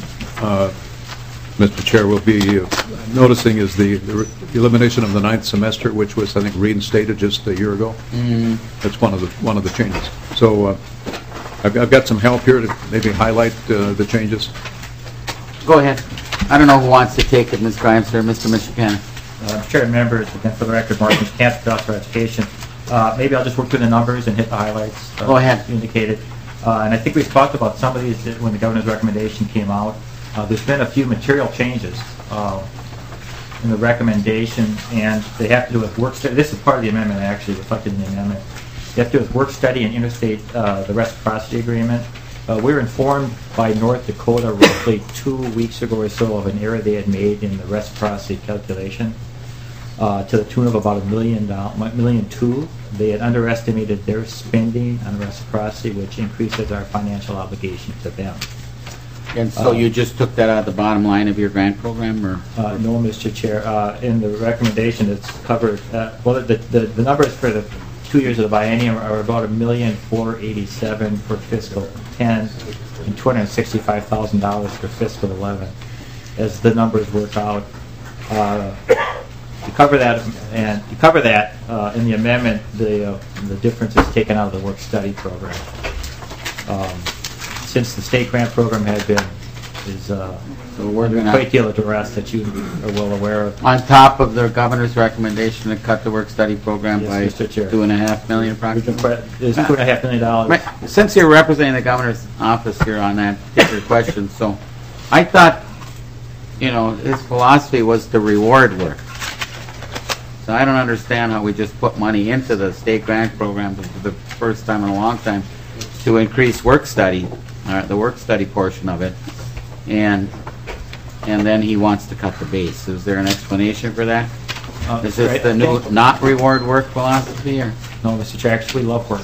Mr. Chair, will be noticing is the elimination of the 9th semester, which was, I think, reinstated just a year ago. Mm-hmm. That's one of the changes. So I've got some help here to maybe highlight the changes. Go ahead. I don't know who wants to take it, Ms. Grimes or Mr. Michigan. Chair and members, again, for the record, Mark Michigan, Director of Education. Maybe I'll just work through the numbers and hit the highlights. Go ahead. Indicated. And I think we've talked about some of these when the governor's recommendation came out. There's been a few material changes in the recommendation, and they have to do with work study. This is part of the amendment, actually, reflected in the amendment. They have to do with work study and interstate, the reciprocity agreement. We were informed by North Dakota roughly 2 weeks ago or so of an error they had made in the reciprocity calculation to the tune of about $1.2 million. They had underestimated their spending on reciprocity, which increases our financial obligation to them. And so you just took that out of the bottom line of your grant program, or? No, Mr. Chair. In the recommendation, it's covered. Well, the numbers for the 2 years of the biennium are about $1,487,000 for fiscal 10 and $265,000 for fiscal 11. As the numbers work out, to cover that, in the amendment, the difference is taken out of the work study program. Since the state grant program had been a great deal of duress that you are well aware of. On top of the governor's recommendation to cut the work study program by $2.5 million approximately? It's $2.5 million. Since you're representing the governor's office here on that particular question, so I thought, his philosophy was to reward work. So I don't understand how we just put money into the state grant program for the first time in a long time to increase work study, the work study portion of it, and then he wants to cut the base. Is there an explanation for that? Is this the new not reward work philosophy? Or? No, Mr. Chair, actually love work.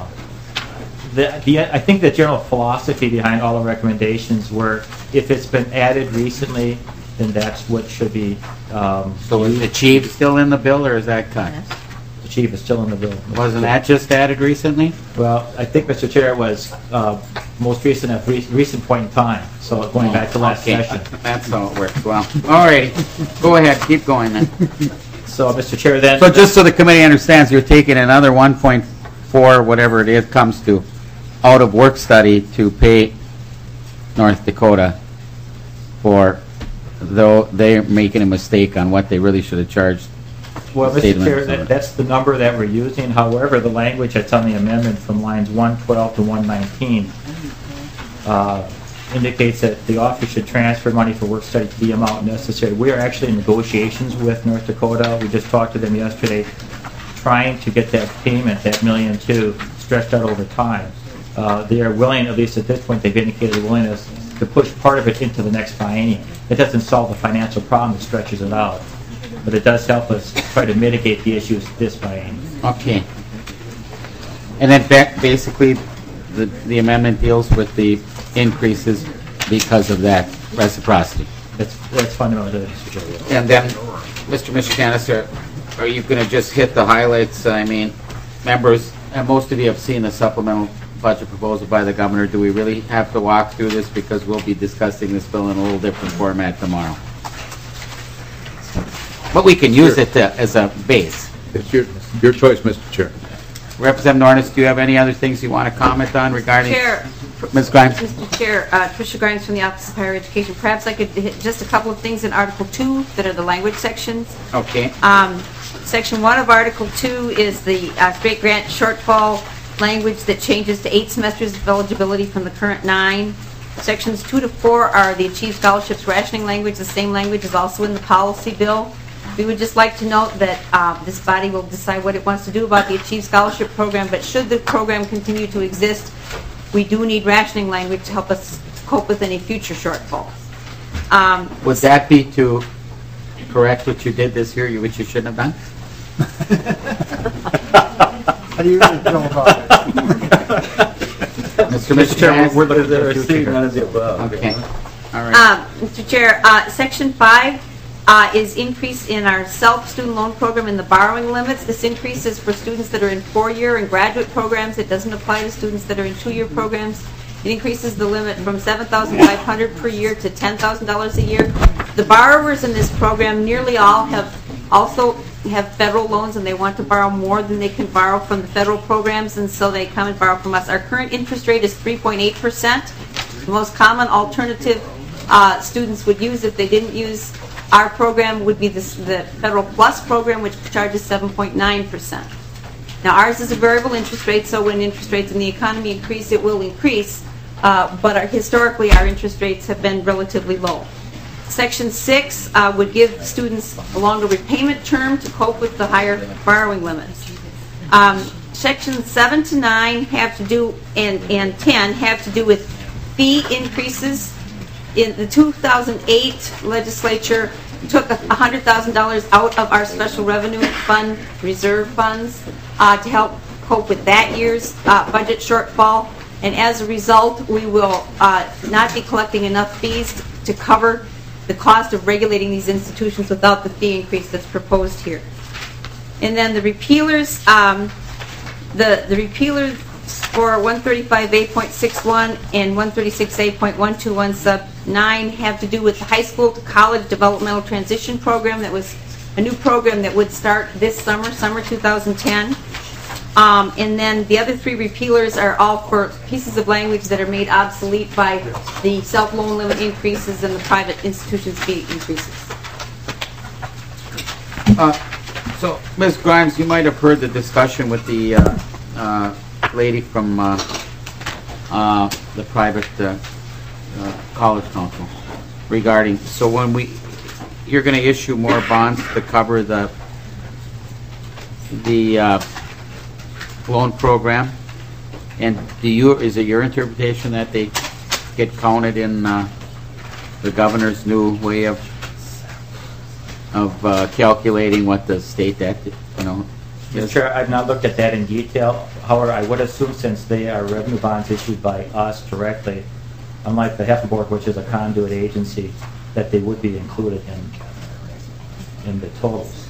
I think the general philosophy behind all the recommendations were if it's been added recently, then that's what should be. So is the chief still in the bill, or is that cut? Yes. The chief is still in the bill. Wasn't that just added recently? Well, I think, Mr. Chair, it was most recent at recent point in time. So going back to last session. That's how it works. Well, all righty. Go ahead. Keep going then. So, Mr. Chair, then. So just so the committee understands, you're taking another 1.4, whatever it is, comes to, out of work study to pay North Dakota for, though they're making a mistake on what they really should have charged. Well, Mr. Chair, that's the number that we're using. However, the language that's on the amendment from lines 112 to 119 indicates that the office should transfer money for work study to the amount necessary. We are actually in negotiations with North Dakota. We just talked to them yesterday, trying to get that payment, that $1.2 million, stretched out over time. They are willing, at least at this point, they've indicated a willingness to push part of it into the next biennium. It doesn't solve the financial problem, it stretches it out. But it does help us try to mitigate the issues this biennium. Okay. And then basically, the amendment deals with the increases because of that reciprocity. That's fundamental, Mr. Chair. And then, Mr. Michiganis, are you going to just hit the highlights? I mean, members, and most of you have seen the supplemental budget proposal by the governor. Do we really have to walk through this because we'll be discussing this bill in a little different format tomorrow? But we can use it as a base. It's your choice, Mr. Chair. Representative Nornis, do you have any other things you want to comment on regarding? Chair. Ms. Grimes. Mr. Chair, Tricia Grimes from the Office of Higher Education. Perhaps I could hit just a couple of things in Article 2 that are the language sections. Okay. Section 1 of Article 2 is the straight grant shortfall language that changes to 8 semesters of eligibility from the current 9. Sections 2 to 4 are the Achieve Scholarships rationing language. The same language is also in the policy bill. We would just like to note that this body will decide what it wants to do about the Achieve Scholarship program, but should the program continue to exist, we do need rationing language to help us cope with any future shortfalls. Would that be to correct what you did this year, which you shouldn't have done? How do you really feel about it? Mr. Chair, we're looking at our seeing none of the above. Okay. All right. Mr. Chair, Section 5 is increase in our self-student loan program in the borrowing limits. This increase is for students that are in 4-year and graduate programs. It doesn't apply to students that are in 2-year programs. It increases the limit from $7,500 per year to $10,000 a year. The borrowers in this program, nearly all also have federal loans, and they want to borrow more than they can borrow from the federal programs, and so they come and borrow from us. Our current interest rate is 3.8%. The most common alternative students would use if they didn't use our program would be the Federal Plus program, which charges 7.9%. Now, ours is a variable interest rate, so when interest rates in the economy increase, it will increase, but historically our interest rates have been relatively low. Section 6 would give students a longer repayment term to cope with the higher borrowing limits. Sections 7 to 9 have to do, and 10 have to do with fee increases. In the 2008 legislature took $100,000 out of our special revenue fund reserve funds to help cope with that year's budget shortfall, and as a result we will not be collecting enough fees to cover the cost of regulating these institutions without the fee increase that's proposed here. And then the repealers, the repealers for 135A.61 and 136A.121 sub 9 have to do with the high school to college developmental transition program. That was a new program that would start this summer 2010. And then the other 3 repealers are all for pieces of language that are made obsolete by the self-loan limit increases and the private institutions fee increases. So, Ms. Grimes, you might have heard the discussion with the lady from the private college council regarding, so when you're going to issue more bonds to cover the loan program, and is it your interpretation that they get counted in the governor's new way of calculating what the state debt, Mr. Chair, I've not looked at that in detail. However, I would assume since they are revenue bonds issued by us directly, unlike the HEFA board, which is a conduit agency, that they would be included in the totals.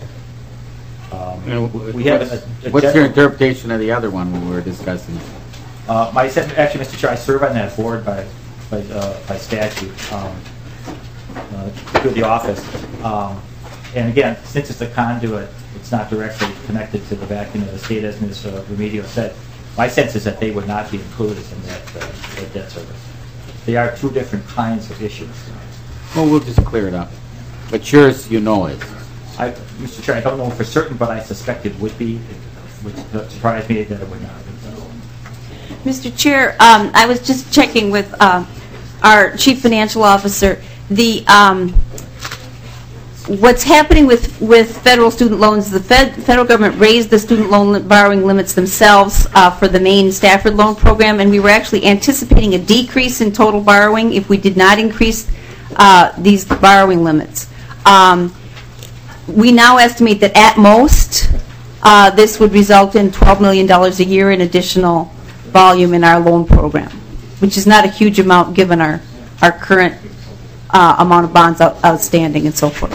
What's your interpretation of the other one when we were discussing? Actually, Mr. Chair, I serve on that board by statute through the office. And again, since it's a conduit, it's not directly connected to the backing of the state, as Ms. Remedio said. My sense is that they would not be included in that debt service. They are 2 different kinds of issues. Well, we'll just clear it up. But yours, you know it. Mr. Chair, I don't know for certain, but I suspect it would be. It would surprise me that it would not be. Mr. Chair, I was just checking with our Chief Financial Officer. What's happening with federal student loans, the federal government raised the student loan borrowing limits themselves for the Maine Stafford loan program, and we were actually anticipating a decrease in total borrowing if we did not increase these borrowing limits. We now estimate that at most this would result in $12 million a year in additional volume in our loan program, which is not a huge amount given our current amount of bonds outstanding and so forth.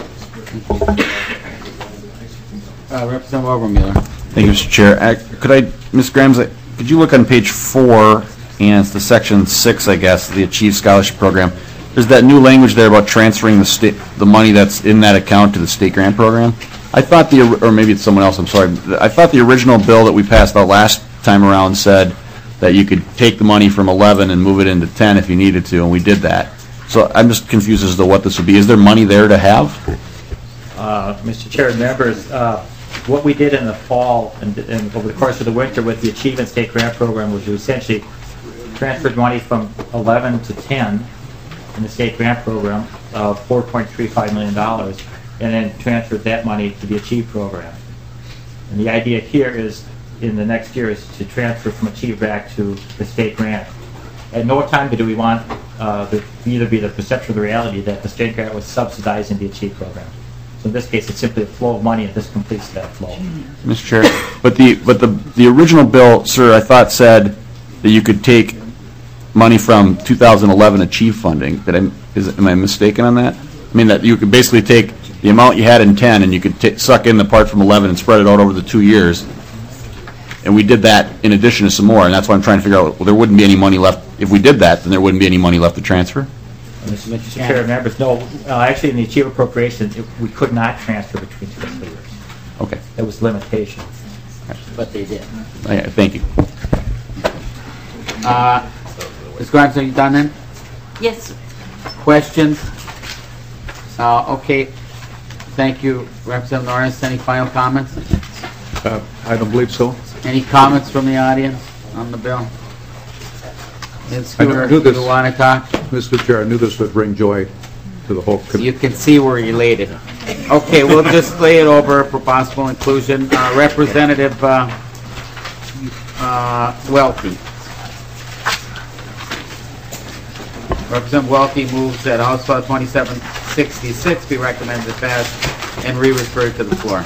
Representative Obermuller. Thank you, Mr. Chair. Ms. Grams, could you look on page 4, and it's the section 6, I guess, the Achieve Scholarship Program. There's that new language there about transferring the money that's in that account to the state grant program. I thought or maybe it's someone else, I'm sorry. I thought the original bill that we passed out last time around said that you could take the money from 11 and move it into 10 if you needed to, and we did that. So I'm just confused as to what this would be. Is there money there to have? Mr. Chair and members, what we did in the fall and over the course of the winter with the Achievement State Grant Program was we essentially transferred money from 11 to 10 in the state grant program of $4.35 million, and then transferred that money to the Achieve program. And the idea here is, in the next year, is to transfer from Achieve back to the state grant. At no time do we want either be the perception or the reality that the state grant was subsidizing the Achieve program. So in this case, it's simply a flow of money, and this completes that flow. Mr. Chair, but the original bill, sir, I thought said that you could take money from 2011 Achieve funding. Am I mistaken on that? I mean, that you could basically take the amount you had in 10 and you could suck in the part from 11 and spread it out over the 2 years. And we did that in addition to some more, and that's why I'm trying to figure out, well, there wouldn't be any money left. If we did that, then there wouldn't be any money left to transfer? Mr. Chair and members, no. Actually, in the Achieve appropriation, we could not transfer between fiscal years. Okay. There was limitation. But they did. Thank you. Ms. Grimes, are you done then? Yes, sir. Questions? Okay. Thank you, Representative Norris. Any final comments? I don't believe so. Any comments from the audience on the bill? Ms. Stewart, do you want to talk? Mr. Chair, I knew this would bring joy to the whole committee. You can see we're elated. Okay, we'll just lay it over for possible inclusion. Representative Welty. Representative Welty moves that House File 2766 be recommended to pass and re-referred to the floor.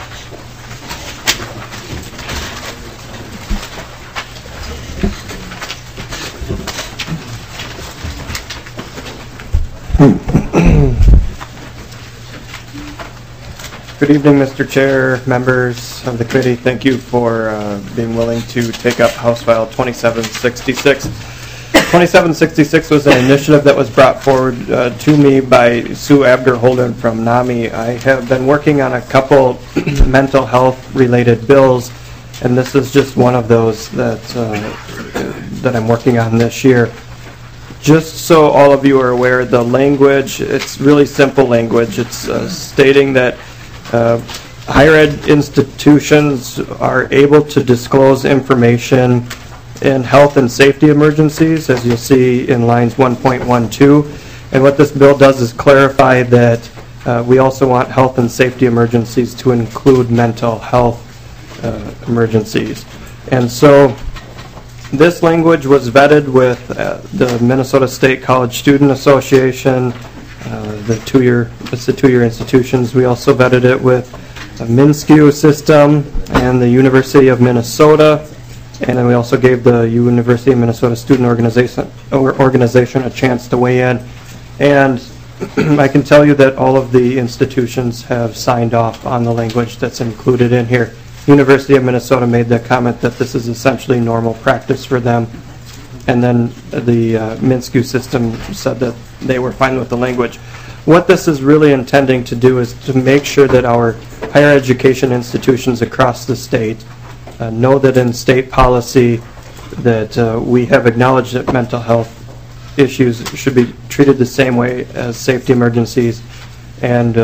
Good evening, Mr. Chair, members of the committee. Thank you for being willing to take up House File 2766. 2766 was an initiative that was brought forward to me by Sue Abderholden from NAMI. I have been working on a couple mental health related bills, and this is just one of those that I'm working on this year. Just so all of you are aware, the language, it's really simple language. It's stating that higher ed institutions are able to disclose information in health and safety emergencies, as you'll see in lines 1.12. And what this bill does is clarify that we also want health and safety emergencies to include mental health emergencies. And so this language was vetted with the Minnesota State College Student Association, it's the two-year institutions. We also vetted it with the MnSCU system and the University of Minnesota, and then we also gave the University of Minnesota Student Organization a chance to weigh in. And I can tell you that all of the institutions have signed off on the language that's included in here. University of Minnesota made the comment that this is essentially normal practice for them. And then the MnSCU system said that they were fine with the language. What this is really intending to do is to make sure that our higher education institutions across the state know that in state policy that we have acknowledged that mental health issues should be treated the same way as safety emergencies. And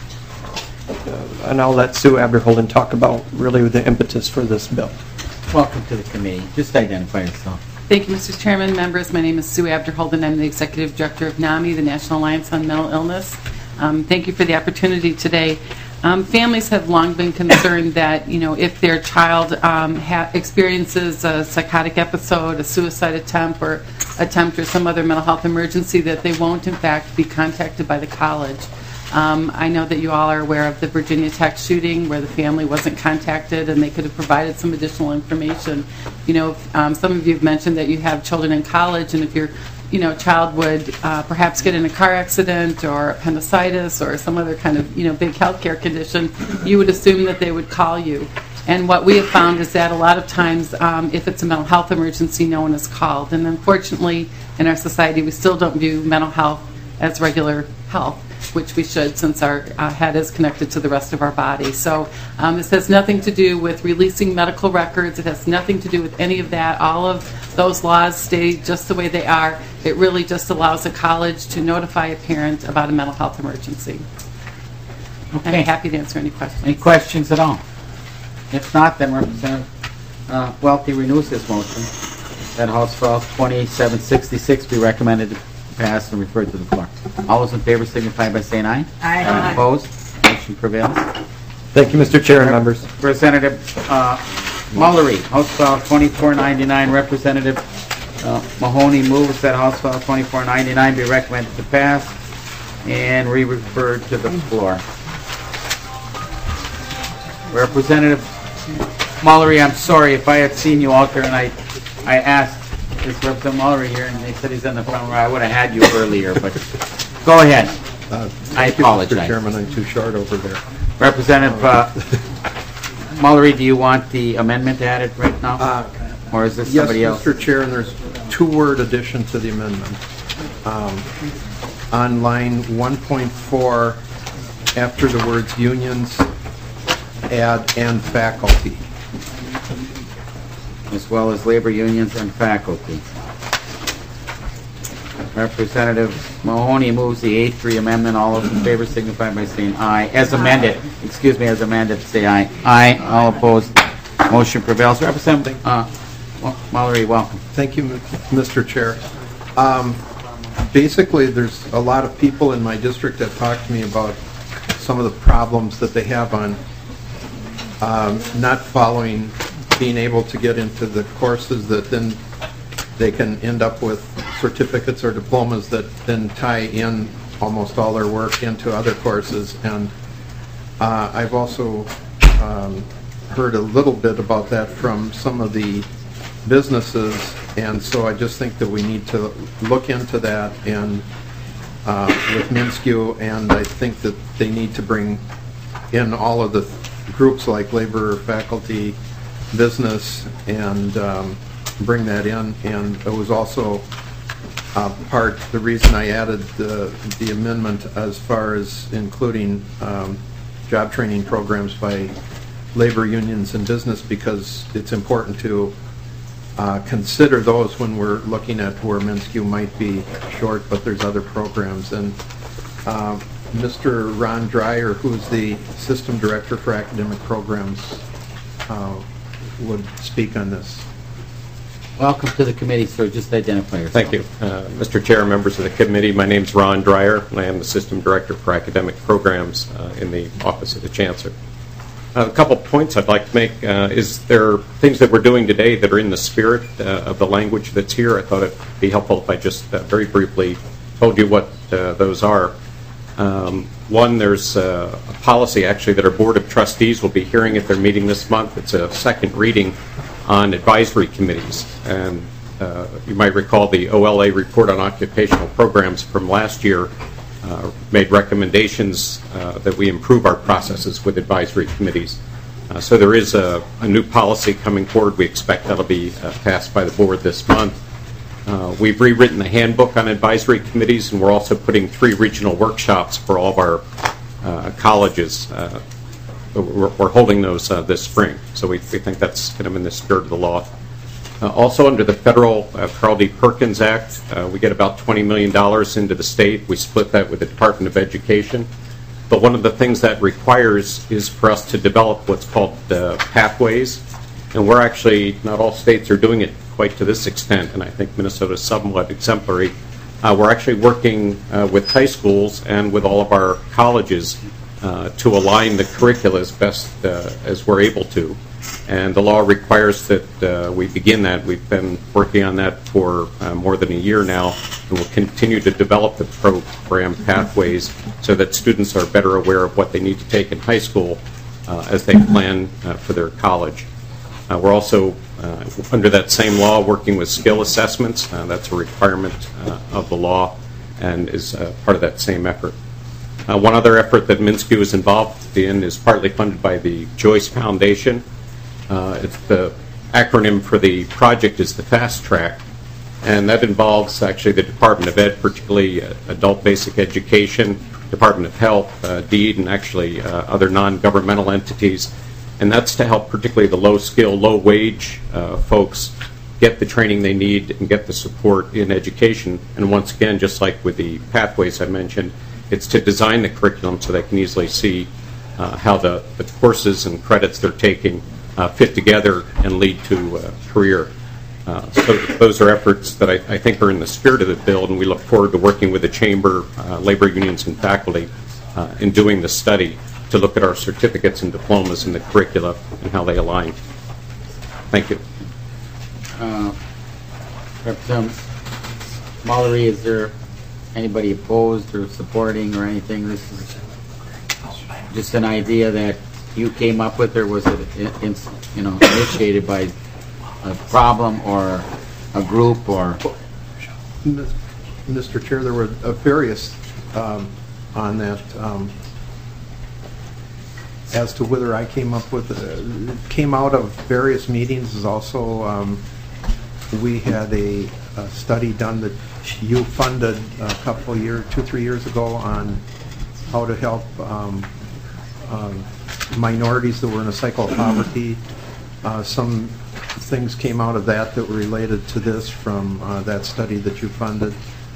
I'll let Sue Abderholden talk about really the impetus for this bill. Welcome to the committee. Just identify yourself. Thank you, Mr. Chairman, members. My name is Sue Abderholden. I'm the Executive Director of NAMI, the National Alliance on Mental Illness. Thank you for the opportunity today. Families have long been concerned that, if their child experiences a psychotic episode, a suicide attempt, or some other mental health emergency, that they won't, in fact, be contacted by the college. I know that you all are aware of the Virginia Tech shooting where the family wasn't contacted and they could have provided some additional information. Some of you have mentioned that you have children in college, and if you're child would perhaps get in a car accident or appendicitis or some other kind of, big healthcare condition, you would assume that they would call you. And what we have found is that a lot of times, if it's a mental health emergency, no one is called. And unfortunately, in our society, we still don't view mental health as regular health, which we should, since our head is connected to the rest of our body. So this has nothing to do with releasing medical records. It has nothing to do with any of that. All of those laws stay just the way they are. It really just allows a college to notify a parent about a mental health emergency. Okay. I'm happy to answer any questions. Any questions at all? If not, then Representative Welty renews his motion that House File 2766 be recommended to pass and referred to the floor. All those in favor signify by saying aye. Aye. Opposed? Motion prevails. Thank you, Mr. Chair and members. Representative Mullery, House File 2499. Representative Mahoney moves that House File 2499 be recommended to pass and re-referred to the floor. Representative Mullery, I'm sorry if I had seen you out there and I asked this Representative Mullery here and they said he's in the front row. I would have had you earlier, but go ahead. I apologize. Mr. Chairman, I'm too short over there. Representative Mullery, do you want the amendment added right now? Or is this somebody else? Yes, Mr. Chair, and there's two-word addition to the amendment. On line 1.4, after the words unions, add and faculty. As well as labor unions and faculty. Representative Mahoney moves the A3 amendment. All those in favor signify by saying aye. As amended, excuse me, as amended, say aye. Aye. All opposed. Motion prevails. Representative Mullery, welcome. Thank you, Mr. Chair. Basically, there's a lot of people in my district that talk to me about some of the problems that they have on not following, being able to get into the courses that then they can end up with certificates or diplomas that then tie in almost all their work into other courses. And I've also heard a little bit about that from some of the businesses, and so I just think that we need to look into that and with MnSCU, and I think that they need to bring in all of the groups like labor, faculty, business, and bring that in. And it was also the reason I added the amendment as far as including job training programs by labor unions and business, because it's important to consider those when we're looking at where MnSCU might be short, but there's other programs. And Mr. Ron Dreyer, who's the System Director for Academic Programs, would speak on this. Welcome to the committee, sir. Just identify yourself. Thank you. Mr. Chair, members of the committee, my name is Ron Dreyer, and I am the System Director for Academic Programs in the Office of the Chancellor. A couple points I'd like to make is there are things that we're doing today that are in the spirit of the language that's here. I thought it'd be helpful if I just very briefly told you what those are. One, there's a policy actually that our Board of Trustees will be hearing at their meeting this month. It's a second reading on advisory committees. And you might recall the OLA report on occupational programs from last year made recommendations that we improve our processes with advisory committees. So there is a new policy coming forward. We expect that'll be passed by the board this month. We've rewritten the handbook on advisory committees, and we're also putting 3 regional workshops for all of our colleges. We're holding those this spring, so we think that's kind of in the spirit of the law. Also, under the federal Carl D. Perkins Act, we get about $20 million into the state. We split that with the Department of Education. But one of the things that requires is for us to develop what's called pathways. And we're actually, not all states are doing it quite to this extent, and I think Minnesota is somewhat exemplary. We're actually working with high schools and with all of our colleges to align the curricula as best as we're able to. And the law requires that we begin that. We've been working on that for more than a year now, and we'll continue to develop the program pathways so that students are better aware of what they need to take in high school as they plan for their college. We're also, under that same law, working with skill assessments. That's a requirement of the law and is part of that same effort. One other effort that MnSCU is involved in is partly funded by the Joyce Foundation. It's the acronym for the project is the Fast Track, and that involves actually the Department of Ed, particularly Adult Basic Education, Department of Health, DEED, and actually other non-governmental entities. And that's to help particularly the low-skill, low-wage folks get the training they need and get the support in education. And once again, just like with the pathways I mentioned, it's to design the curriculum so they can easily see how the courses and credits they're taking fit together and lead to a career. So those are efforts that I think are in the spirit of the bill, and we look forward to working with the Chamber, labor unions, and faculty in doing the study to look at our certificates and diplomas and the curricula and how they align. Thank you. Representative Mullery, is there anybody opposed or supporting or anything? This is just an idea that you came up with, or was it initiated by a problem or a group or? Mr. Chair, there were various on that. As to whether I came up with it came out of various meetings. Is also we had a study done that you funded a couple of years, 2-3 years ago, on how to help minorities that were in a cycle of poverty. Some things came out of that that were related to this from that study that you funded.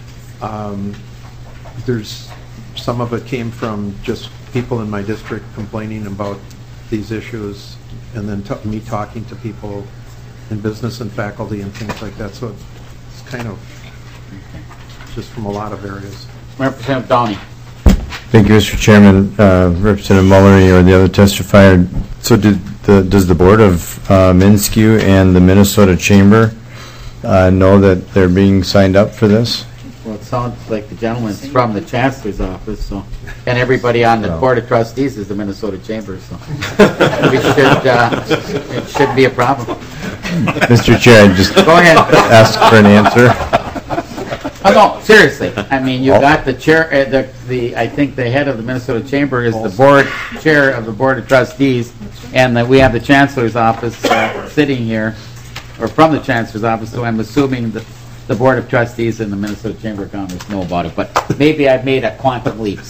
There's some of it came from just people in my district complaining about these issues, and then me talking to people in business and faculty and things like that. So it's kind of just from a lot of areas. Representative Downey. Thank you, Mr. Chairman. Representative Mullery or the other testifier. So does the board of MnSCU and the Minnesota Chamber know that they're being signed up for this? Well, it sounds like the gentleman's from the Chancellor's office, so, and everybody on the Board of Trustees is the Minnesota Chamber, so it should be a problem. Mr. Chair, I just go ahead. Ask for an answer. Oh, no, seriously. I mean, you got the chair, I think the head of the Minnesota Chamber is the board chair of the Board of Trustees, and we have the Chancellor's office sitting here, or from the Chancellor's office, so I'm assuming that the Board of Trustees and the Minnesota Chamber of Commerce know about it, but maybe I've made a quantum leap.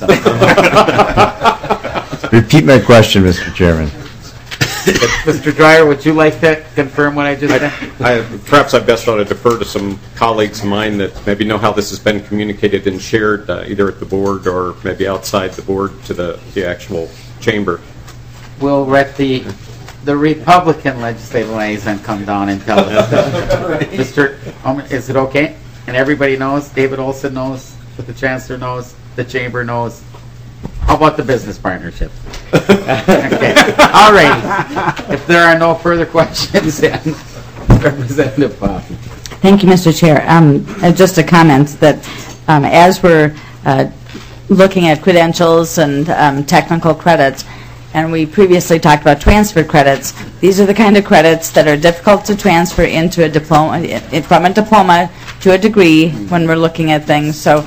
Repeat my question, Mr. Chairman. Mr. Dreyer, would you like to confirm what I just said? Perhaps I best ought to defer to some colleagues of mine that maybe know how this has been communicated and shared either at the board or maybe outside the board to the actual chamber. We'll let the Republican legislative liaison come down and tell us. Mr. Is it okay? And everybody knows, David Olson knows, the Chancellor knows, the Chamber knows. How about the business partnership? Okay. All right. If there are no further questions, then Representative Poppy. Thank you, Mr. Chair. Just a comment that as we're looking at credentials and technical credits, and we previously talked about transfer credits, these are the kind of credits that are difficult to transfer into a diploma, from a diploma to a degree when we're looking at things. So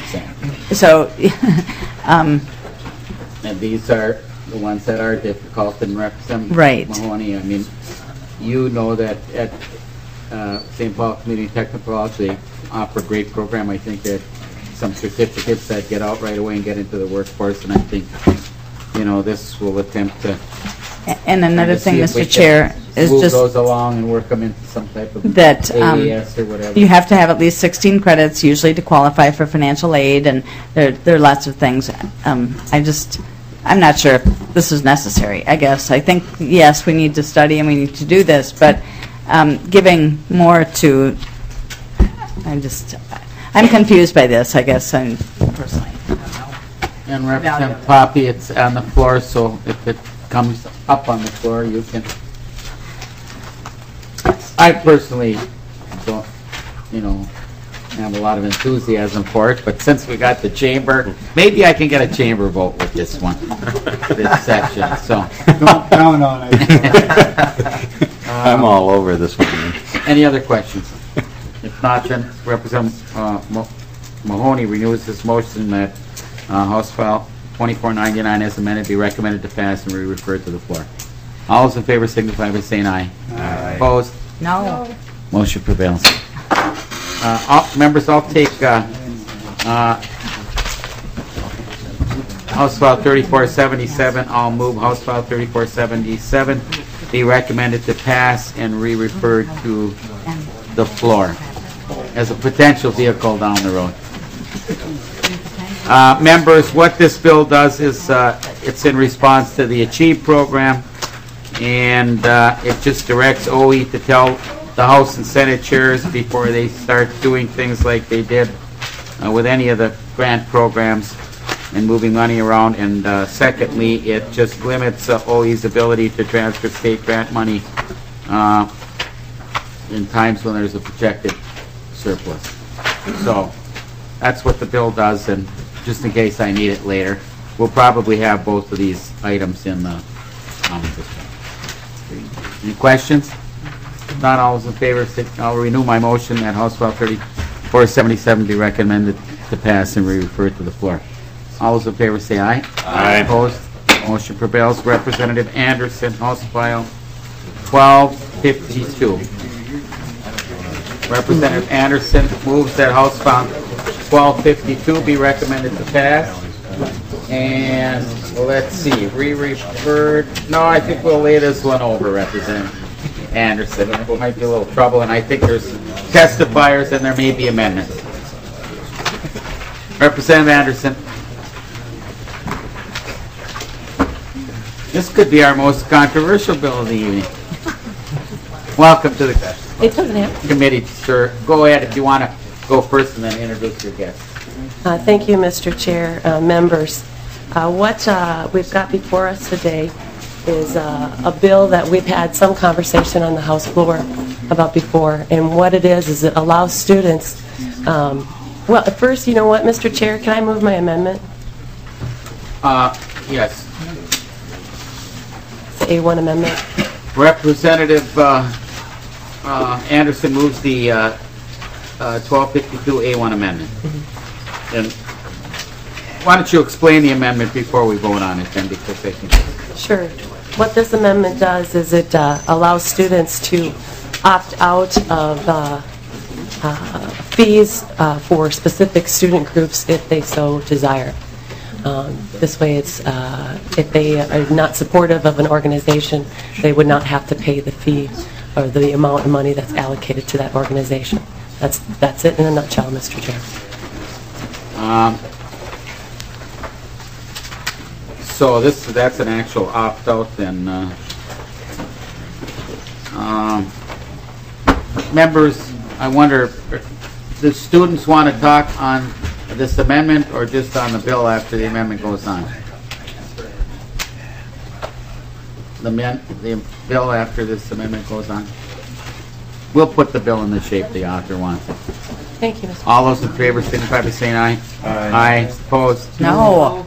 and these are the ones that are difficult, and Representative Mahoney, I mean, you know that at St. Paul Community Technical College, they offer a great program. I think that some certificates that get out right away and get into the workforce, and I think, this will attempt to. And another thing, Mr. Chair, is move just those along and work them into some type of that AES or whatever. you have to have at least 16 credits usually to qualify for financial aid, and there are lots of things. I'm not sure if this is necessary, I guess. I think, yes, we need to study and we need to do this, but giving more to, I'm confused by this, I guess, personally. And Representative Poppy, it's on the floor, so if it comes up on the floor, you can. I personally don't, have a lot of enthusiasm for it, but since we got the chamber, maybe I can get a chamber vote with this one, this section. So don't count on it. I'm all over this one. Any other questions? If not, then Representative Mahoney renews his motion that House File 2499 as amended be recommended to pass and be referred to the floor. All those in favor signify by saying aye. Aye. Opposed? No. Motion prevails. Members, I'll take House File 3477. I'll move House File 3477 be recommended to pass and re-referred to the floor as a potential vehicle down the road. Members, what this bill does is it's in response to the ACHIEVE program, and it just directs OE to tell the House and Senate chairs before they start doing things like they did with any of the grant programs and moving money around. And secondly, it just limits OE's ability to transfer state grant money in times when there's a projected surplus. So that's what the bill does, and just in case I need it later, we'll probably have both of these items in the Any questions? If not, all those in favor, I'll renew my motion that House File 3477 be recommended to pass and be referred to the floor. All those in favor say aye. Aye. Opposed? Motion prevails. Representative Anderson, House File 1252. Representative Anderson moves that House File 1252 be recommended to pass. And let's see, re-referred. No, I think we'll lay this one over, Representative Anderson. It might be a little trouble, and I think there's testifiers and there may be amendments. Representative Anderson. This could be our most controversial bill of the evening. Welcome to the committee, sir. Go ahead if you want to go first and then introduce your guest. Thank you, Mr. Chair, members. What we've got before us today is a bill that we've had some conversation on the House floor about before, and what it is it allows students, well, first, you know what, Mr. Chair, can I move my amendment? Yes. The A1 amendment. Representative Anderson moves the 1252 A1 amendment. And why don't you explain the amendment before we vote on it then, because I think... Sure. What this amendment does is it allows students to opt out of fees for specific student groups if they so desire. This way, it's if they are not supportive of an organization, they would not have to pay the fee or the amount of money that's allocated to that organization. That's it in a nutshell, Mr. Chair. So that's an actual opt-out then. Members, I wonder, do students want to talk on this amendment or just on the bill after the amendment goes on? The bill after this amendment goes on? We'll put the bill in the shape the author wants it. Thank you, Mr. All those in favor signify by saying aye. Aye. Aye. Opposed? No.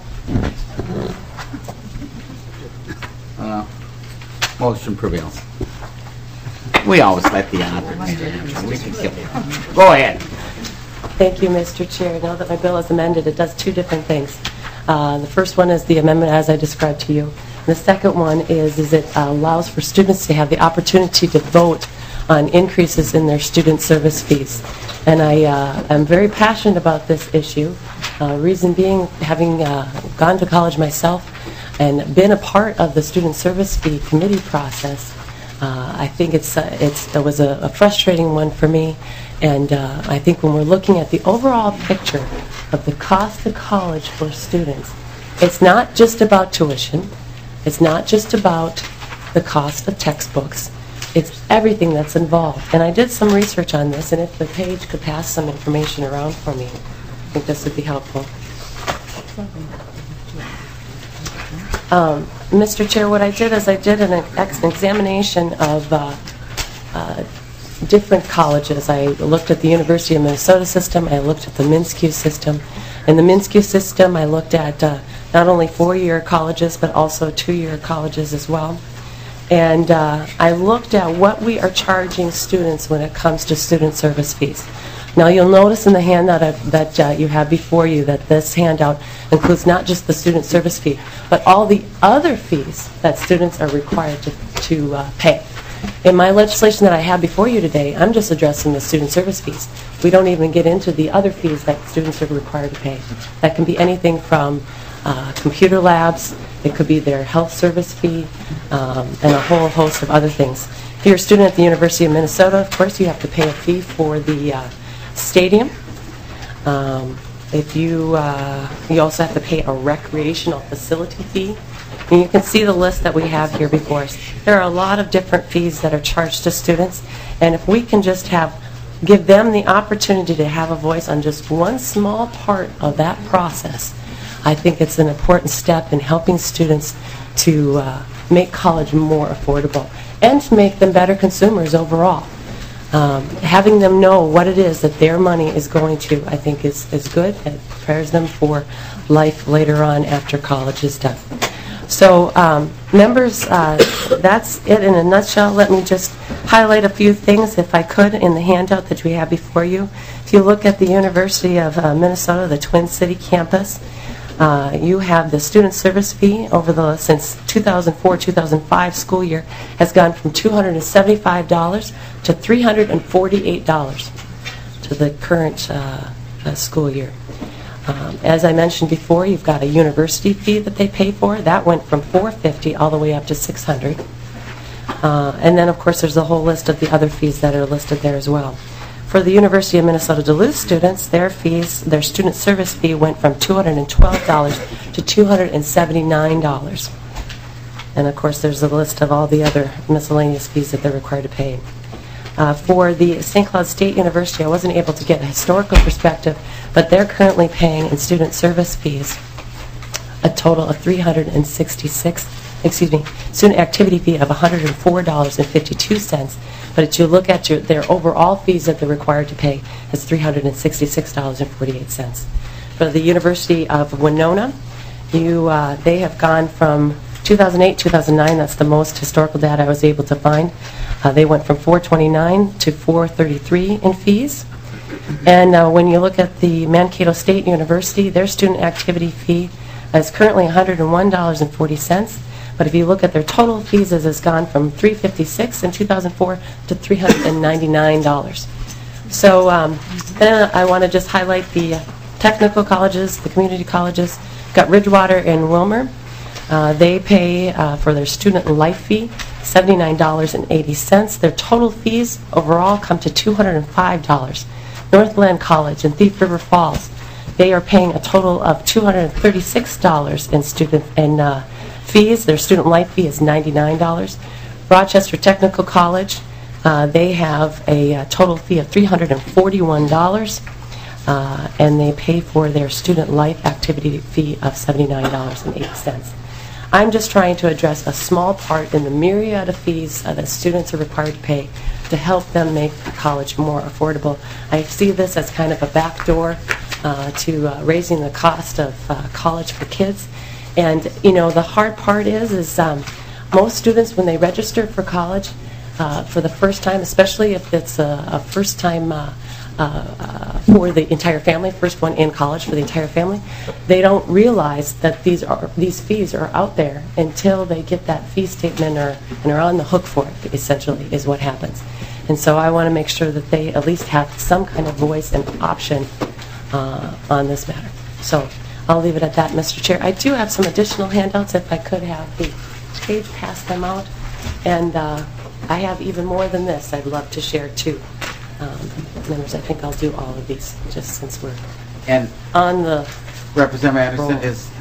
Motion prevails. We always let the author. We can kill it. Go ahead. Thank you, Mr. Chair. Now that my bill is amended, it does two different things. The first one is the amendment as I described to you. The second one is it allows for students to have the opportunity to vote on increases in their student service fees. And I am very passionate about this issue. Reason being, having gone to college myself and been a part of the student service fee committee process, I think it was a frustrating one for me. And I think when we're looking at the overall picture of the cost of college for students, it's not just about tuition. It's not just about the cost of textbooks. It's everything that's involved. And I did some research on this, and if the page could pass some information around for me, I think this would be helpful. Mr. Chair, what I did is I did an examination of different colleges. I looked at the University of Minnesota system. I looked at the MnSCU system. In the MnSCU system, I looked at not only four-year colleges, but also two-year colleges as well. And I looked at what we are charging students when it comes to student service fees. Now, you'll notice in the handout that you have before you that this handout includes not just the student service fee, but all the other fees that students are required to pay. In my legislation that I have before you today, I'm just addressing the student service fees. We don't even get into the other fees that students are required to pay. That can be anything from computer labs, it could be their health service fee, and a whole host of other things. If you're a student at the University of Minnesota, of course, you have to pay a fee for the stadium. If you also have to pay a recreational facility fee. And you can see the list that we have here before us. There are a lot of different fees that are charged to students, and if we can just give them the opportunity to have a voice on just one small part of that process, I think it's an important step in helping students to make college more affordable and to make them better consumers overall. Having them know what it is that their money is going to, I think, is good. It prepares them for life later on after college is done. So, members, that's it in a nutshell. Let me just highlight a few things, if I could, in the handout that we have before you. If you look at the University of Minnesota, the Twin City campus, you have the student service fee since 2004-2005 school year has gone from $275 to $348 to the current school year. As I mentioned before, you've got a university fee that they pay for. That went from $450 all the way up to $600. And then, of course, there's a whole list of the other fees that are listed there as well. For the University of Minnesota Duluth students, their student service fee went from $212 to $279. And, of course, there's a list of all the other miscellaneous fees that they're required to pay. For the St. Cloud State University, I wasn't able to get a historical perspective, but they're currently paying in student service fees a total of student activity fee of $104.52. But if you look at their overall fees that they're required to pay, it's $366.48. For the University of Winona, they have gone from 2008, 2009, that's the most historical data I was able to find. They went from $429 to $433 in fees. And when you look at the Mankato State University, their student activity fee is currently $101.40. But if you look at their total fees, it has gone from $356 in 2004 to $399. So then I want to just highlight the technical colleges, the community colleges. We've got Ridgewater and Wilmer. They pay for their student life fee $79.80. Their total fees overall come to $205. Northland College in Thief River Falls, they are paying a total of $236 in student fees. Their student life fee is $99. Rochester Technical College, they have a total fee of $341, and they pay for their student life activity fee of $79.08. I'm just trying to address a small part in the myriad of fees that students are required to pay to help them make college more affordable. I see this as kind of a backdoor to raising the cost of college for kids. And, you know, the hard part is most students, when they register for college for the first time, especially if it's a first time for the entire family, first one in college for the entire family, they don't realize that these fees are out there until they get that fee statement and are on the hook for it, essentially, is what happens. And so I want to make sure that they at least have some kind of voice and option on this matter. So I'll leave it at that, Mr. Chair. I do have some additional handouts, if I could have the page pass them out. And I have even more than this I'd love to share, too. Members, I think I'll do all of these, just since we're on the Representative Anderson,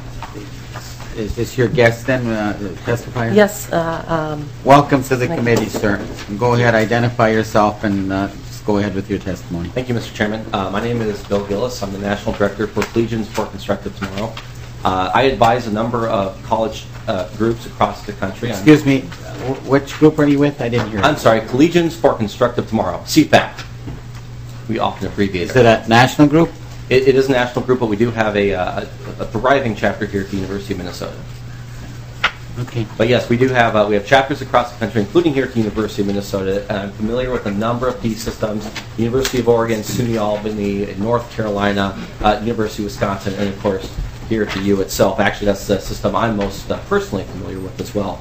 is this your guest then, testifier? Yes. Welcome to the committee, sir. Go ahead, identify yourself, and just go ahead with your testimony. Thank you, Mr. Chairman. My name is Bill Gillis. I'm the National Director for Collegians for Constructive Tomorrow. I advise a number of college groups across the country. Excuse me, which group are you with? I didn't hear. I'm sorry, Collegians for Constructive Tomorrow, CFAC. We often abbreviate it. Is it a national group? It is a national group, but we do have a thriving chapter here at the University of Minnesota. Okay. But yes, we do have we have chapters across the country, including here at the University of Minnesota. And I'm familiar with a number of fee systems: University of Oregon, SUNY Albany, North Carolina, University of Wisconsin, and of course here at the U itself. Actually, that's the system I'm most personally familiar with as well.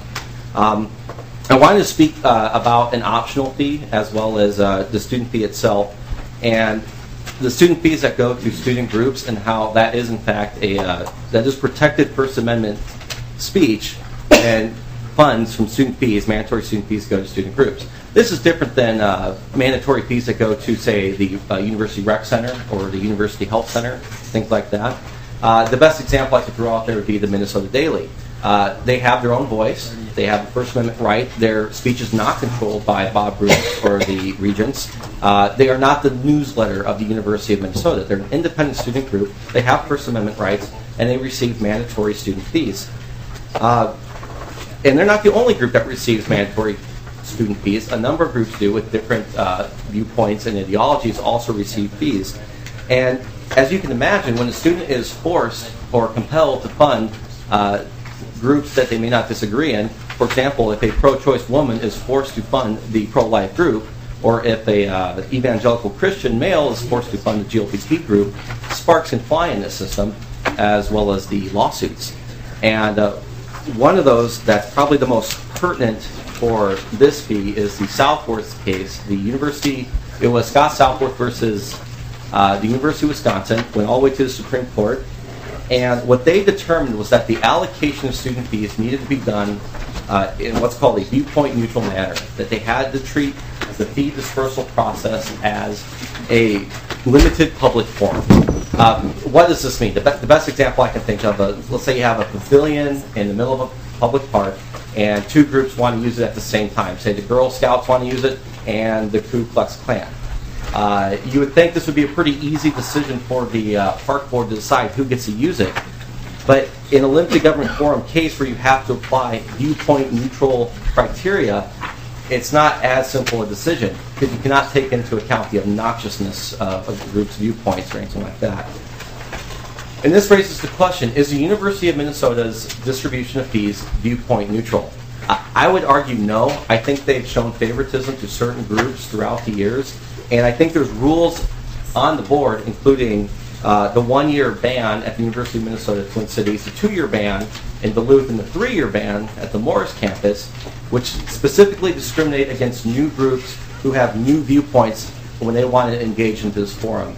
I wanted to speak about an optional fee as well as the student fee itself, and the student fees that go to student groups, and how that is in fact that is protected First Amendment speech, and funds from student fees, mandatory student fees, go to student groups. This is different than mandatory fees that go to, say, the University Rec Center or the University Health Center, things like that. The best example I could throw out there would be the Minnesota Daily. They have their own voice. They have a First Amendment right. Their speech is not controlled by Bob Bruce or the Regents. They are not the newsletter of the University of Minnesota. They're an independent student group. They have First Amendment rights, and they receive mandatory student fees. And they're not the only group that receives mandatory student fees. A number of groups do, with different viewpoints and ideologies, also receive fees. And as you can imagine, when a student is forced or compelled to fund groups that they may not disagree in, for example, if a pro-choice woman is forced to fund the pro-life group, or if a evangelical Christian male is forced to fund the GLBT group, sparks can fly in this system, as well as the lawsuits. And one of those that's probably the most pertinent for this fee is the Southworth case. It was Scott Southworth versus the University of Wisconsin, went all the way to the Supreme Court. And what they determined was that the allocation of student fees needed to be done in what's called a viewpoint neutral manner, that they had to treat the fee dispersal process as a limited public forum. What does this mean? The best example I can think of, let's say you have a pavilion in the middle of a public park, and two groups want to use it at the same time. Say the Girl Scouts want to use it, and the Ku Klux Klan. You would think this would be a pretty easy decision for the park board to decide who gets to use it. But in a limited government forum case where you have to apply viewpoint neutral criteria, it's not as simple a decision, because you cannot take into account the obnoxiousness of the group's viewpoints or anything like that. And this raises the question, is the University of Minnesota's distribution of fees viewpoint neutral? I would argue no. I think they've shown favoritism to certain groups throughout the years, and I think there's rules on the board, including the 1-year ban at the University of Minnesota Twin Cities, the 2-year ban in Duluth, and the 3-year ban at the Morris campus, which specifically discriminate against new groups who have new viewpoints when they want to engage into this forum.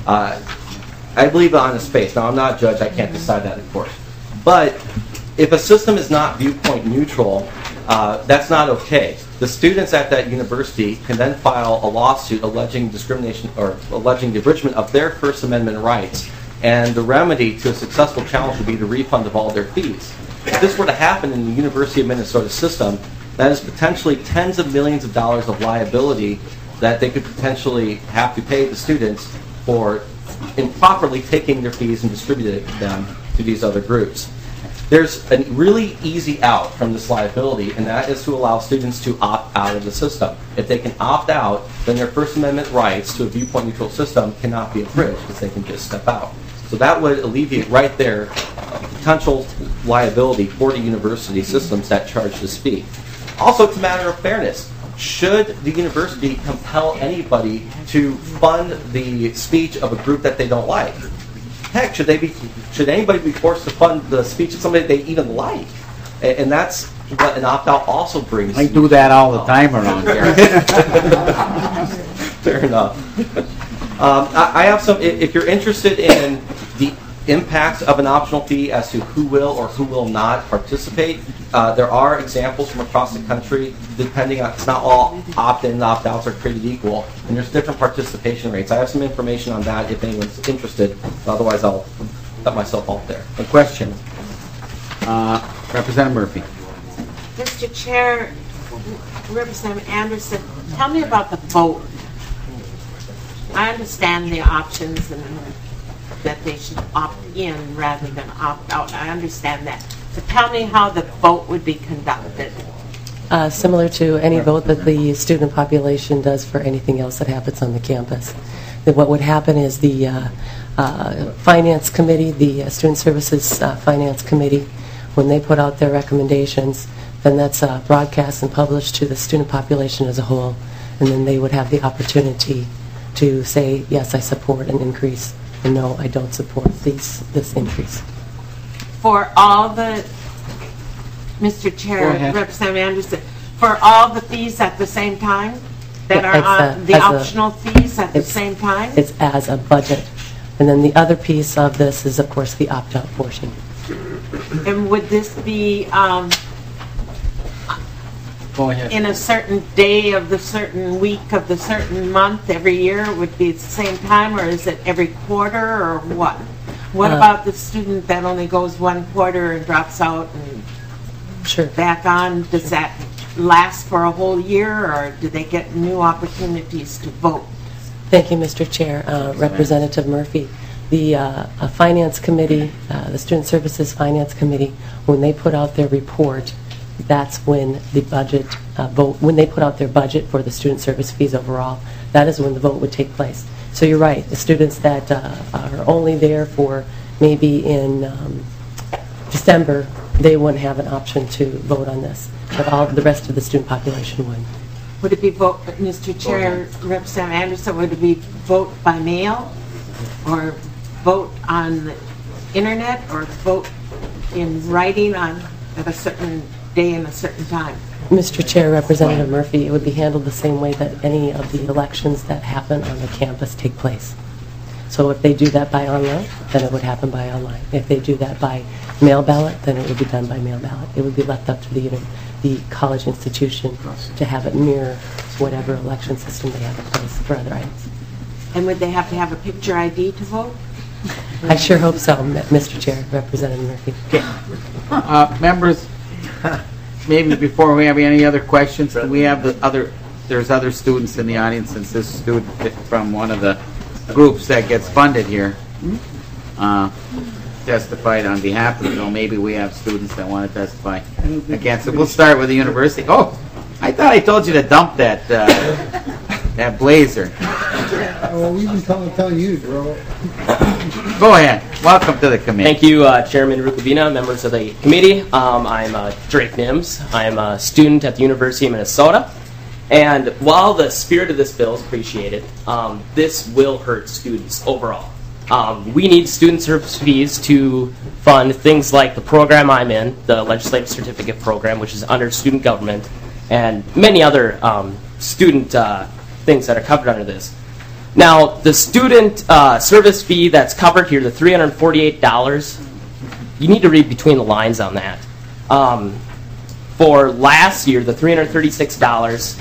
I believe on its face. Now, I'm not a judge. I can't decide that, of course. But if a system is not viewpoint neutral, that's not okay. The students at that university can then file a lawsuit alleging discrimination or alleging the abridgment of their First Amendment rights, and the remedy to a successful challenge would be the refund of all their fees. If this were to happen in the University of Minnesota system, that is potentially tens of millions of dollars of liability that they could potentially have to pay the students for improperly taking their fees and distributing them to these other groups. There's a really easy out from this liability, and that is to allow students to opt out of the system. If they can opt out, then their First Amendment rights to a viewpoint neutral system cannot be abridged, because they can just step out. So that would alleviate right there potential liability for the university systems that charge this fee. Also, it's a matter of fairness. Should the university compel anybody to fund the speech of a group that they don't like? Heck, should anybody be forced to fund the speech of somebody they even like? And that's what an opt-out also brings. I do that all the time around here. Fair enough. I have some, if you're interested in the impacts of an optional fee as to who will or who will not participate, there are examples from across the country, depending on, it's not all opt-in and opt-outs are created equal, and there's different participation rates. I have some information on that if anyone's interested, otherwise I'll let myself off there. A question. Representative Murphy. Mr. Chair, Representative Anderson, tell me about the vote. I understand the options and that they should opt in rather than opt out. I understand that. But tell me how the vote would be conducted. Similar to any vote that the student population does for anything else that happens on the campus. That what would happen is the finance committee, the student services finance committee, when they put out their recommendations, then that's broadcast and published to the student population as a whole, and then they would have the opportunity to say, yes, I support an increase, and no, I don't support this increase. For all the, Mr. Go Chair, ahead. Representative Anderson, for all the fees at the same time? That are It's on the as a- optional fees at the it's- same time? It's as a budget. And then the other piece of this is, of course, the opt-out portion. And would this be Go ahead. in a certain day of the certain week of the certain month every year? Would it be at the same time, or is it every quarter, or what? What about the student that only goes one quarter and drops out and back on? Does that last for a whole year, or do they get new opportunities to vote? Thank you, Mr. Chair. Representative Murphy, the Finance Committee, the Student Services Finance Committee, when they put out their report, that's when the budget vote, when they put out their budget for the student service fees overall, that is when the vote would take place. So you're right, the students that are only there for maybe in December, they wouldn't have an option to vote on this, but all the rest of the student population would. Would it be vote, Mr. Chair, Representative Anderson, would it be vote by mail, or vote on the internet, or vote in writing on at a certain day and a certain time? Mr. Chair, Representative Murphy, it would be handled the same way that any of the elections that happen on the campus take place. So if they do that by online, then it would happen by online. If they do that by mail ballot, then it would be done by mail ballot. It would be left up to the college institution to have it mirror whatever election system they have in place for other items. And would they have to have a picture ID to vote? I sure hope so, Mr. Chair, Representative Murphy. Members, maybe before we have any other questions, do we have there's other students in the audience, since this student from one of the groups that gets funded here testified on behalf of it, so maybe we have students that want to testify against it. We'll start with the university. Oh, I thought I told you to dump that that blazer. Well, we've been telling you, bro. Go ahead. Welcome to the committee. Thank you, Chairman Rukavina, members of the committee. I'm Drake Nims. I'm a student at the University of Minnesota. And while the spirit of this bill is appreciated, this will hurt students overall. We need student service fees to fund things like the program I'm in, the Legislative Certificate Program, which is under student government, and many other student things that are covered under this. Now, the student service fee that's covered here, the $348, you need to read between the lines on that. For last year, the $336,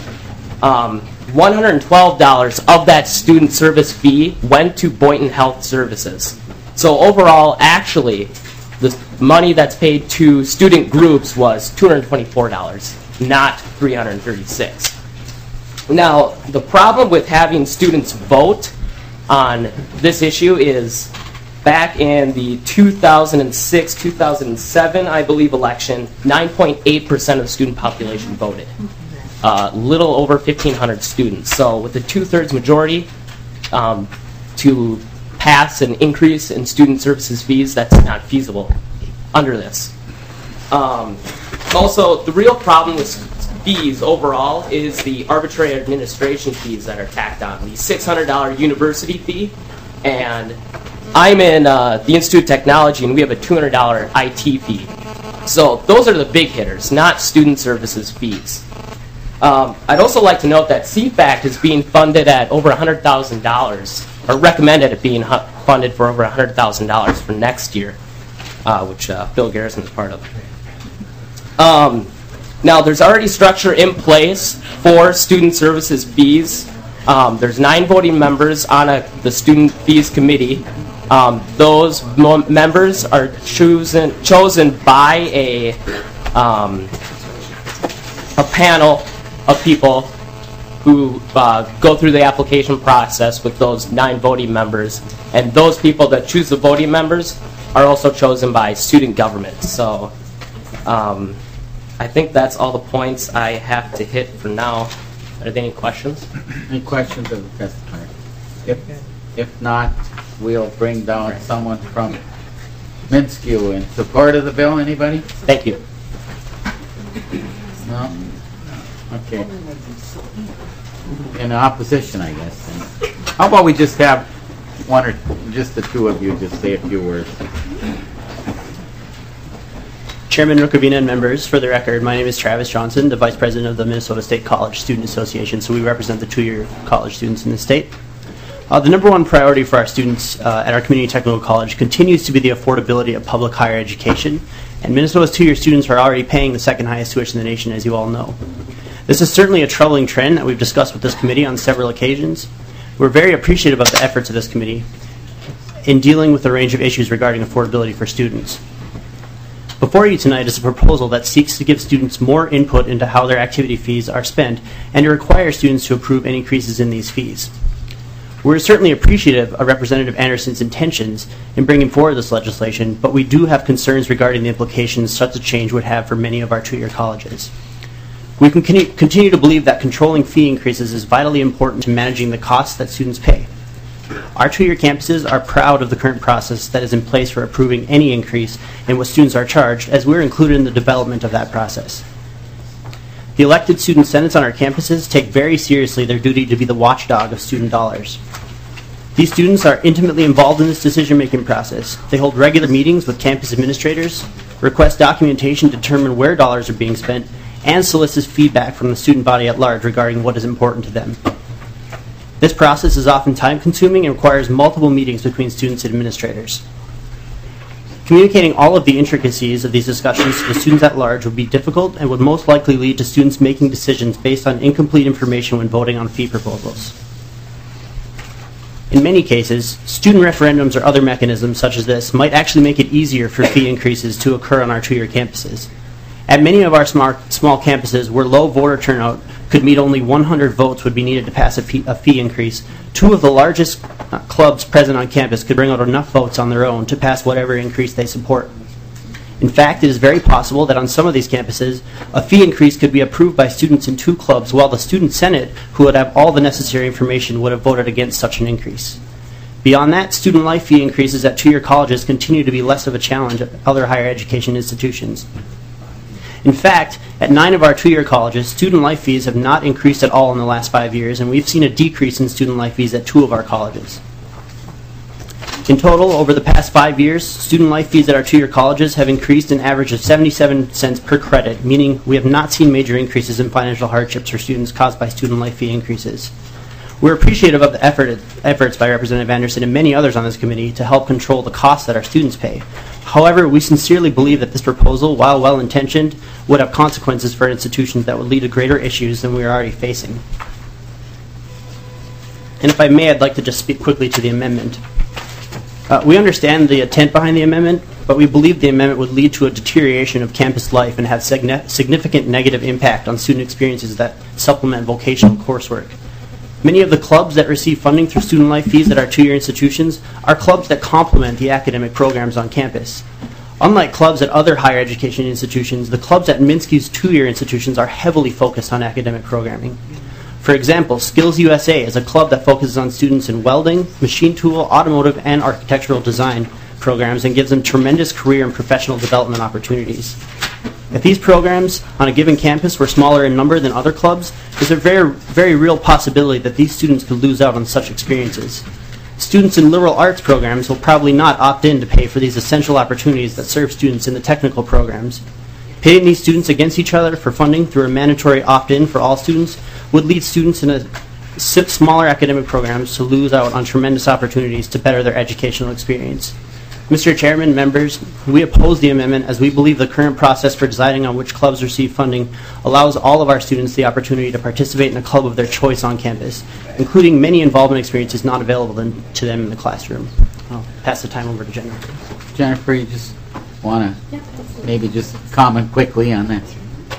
$112 of that student service fee went to Boynton Health Services. So overall, actually, the money that's paid to student groups was $224, not $336. Now, the problem with having students vote on this issue is back in the 2006-2007, I believe, election, 9.8% of the student population voted. Little over 1,500 students. So with a two-thirds majority to pass an increase in student services fees, that's not feasible under this. Also, the real problem with fees overall is the arbitrary administration fees that are tacked on. The $600 university fee, and I'm in the Institute of Technology, and we have a $200 IT fee. So those are the big hitters, not student services fees. I'd also like to note that CFACT is being funded at over $100,000, or recommended it being funded for over $100,000 for next year, which Phil Garrison is part of. Now, there's already structure in place for student services fees. There's 9 voting members on the student fees committee. Those members are chosen by a panel of people who go through the application process with those 9 voting members. And those people that choose the voting members are also chosen by student government. So I think that's all the points I have to hit for now. Are there any questions? Any questions of the testifier? If not, we'll bring down someone from Minsky, in support of the bill, anybody? Thank you. No? Okay. In opposition, I guess. Then. How about we just have one or just the two of you just say a few words? Chairman Rukavina and members, for the record, my name is Travis Johnson, the Vice President of the Minnesota State College Student Association, so we represent the two-year college students in the state. The number one priority for our students at our community technical college continues to be the affordability of public higher education, and Minnesota's two-year students are already paying the second highest tuition in the nation, as you all know. This is certainly a troubling trend that we've discussed with this committee on several occasions. We're very appreciative of the efforts of this committee in dealing with a range of issues regarding affordability for students. Before you tonight is a proposal that seeks to give students more input into how their activity fees are spent and to require students to approve any increases in these fees. We're certainly appreciative of Representative Anderson's intentions in bringing forward this legislation, but we do have concerns regarding the implications such a change would have for many of our two-year colleges. We can continue to believe that controlling fee increases is vitally important to managing the costs that students pay. Our two-year campuses are proud of the current process that is in place for approving any increase in what students are charged, as we're included in the development of that process. The elected student senates on our campuses take very seriously their duty to be the watchdog of student dollars. These students are intimately involved in this decision-making process. They hold regular meetings with campus administrators, request documentation to determine where dollars are being spent, and solicit feedback from the student body at large regarding what is important to them. This process is often time-consuming and requires multiple meetings between students and administrators. Communicating all of the intricacies of these discussions to the students at large would be difficult and would most likely lead to students making decisions based on incomplete information when voting on fee proposals. In many cases, student referendums or other mechanisms such as this might actually make it easier for fee increases to occur on our two-year campuses. At many of our small campuses where low voter turnout could meet only 100 votes would be needed to pass a fee increase, two of the largest clubs present on campus could bring out enough votes on their own to pass whatever increase they support. In fact, it is very possible that on some of these campuses, a fee increase could be approved by students in two clubs, while the student senate, who would have all the necessary information, would have voted against such an increase. Beyond that, student life fee increases at two-year colleges continue to be less of a challenge at other higher education institutions. In fact, at 9 of our two-year colleges, student life fees have not increased at all in the last 5 years, and we've seen a decrease in student life fees at 2 of our colleges. In total, over the past 5 years, student life fees at our two-year colleges have increased an average of 77 cents per credit, meaning we have not seen major increases in financial hardships for students caused by student life fee increases. We're appreciative of the efforts by Representative Anderson and many others on this committee to help control the costs that our students pay. However, we sincerely believe that this proposal, while well-intentioned, would have consequences for institutions that would lead to greater issues than we are already facing. And if I may, I'd like to just speak quickly to the amendment. We understand the intent behind the amendment, but we believe the amendment would lead to a deterioration of campus life and have significant negative impact on student experiences that supplement vocational coursework. Many of the clubs that receive funding through student life fees at our two-year institutions are clubs that complement the academic programs on campus. Unlike clubs at other higher education institutions, the clubs at Minsky's two-year institutions are heavily focused on academic programming. For example, Skills USA is a club that focuses on students in welding, machine tool, automotive, and architectural design programs and gives them tremendous career and professional development opportunities. If these programs on a given campus were smaller in number than other clubs, there's a very real possibility that these students could lose out on such experiences. Students in liberal arts programs will probably not opt in to pay for these essential opportunities that serve students in the technical programs. Pitting these students against each other for funding through a mandatory opt-in for all students would lead students in smaller academic programs to lose out on tremendous opportunities to better their educational experience. Mr. Chairman, members, we oppose the amendment as we believe the current process for deciding on which clubs receive funding allows all of our students the opportunity to participate in a club of their choice on campus, including many involvement experiences not available to them in the classroom. I'll pass the time over to Jennifer. Jennifer, you just want to maybe just comment quickly on that?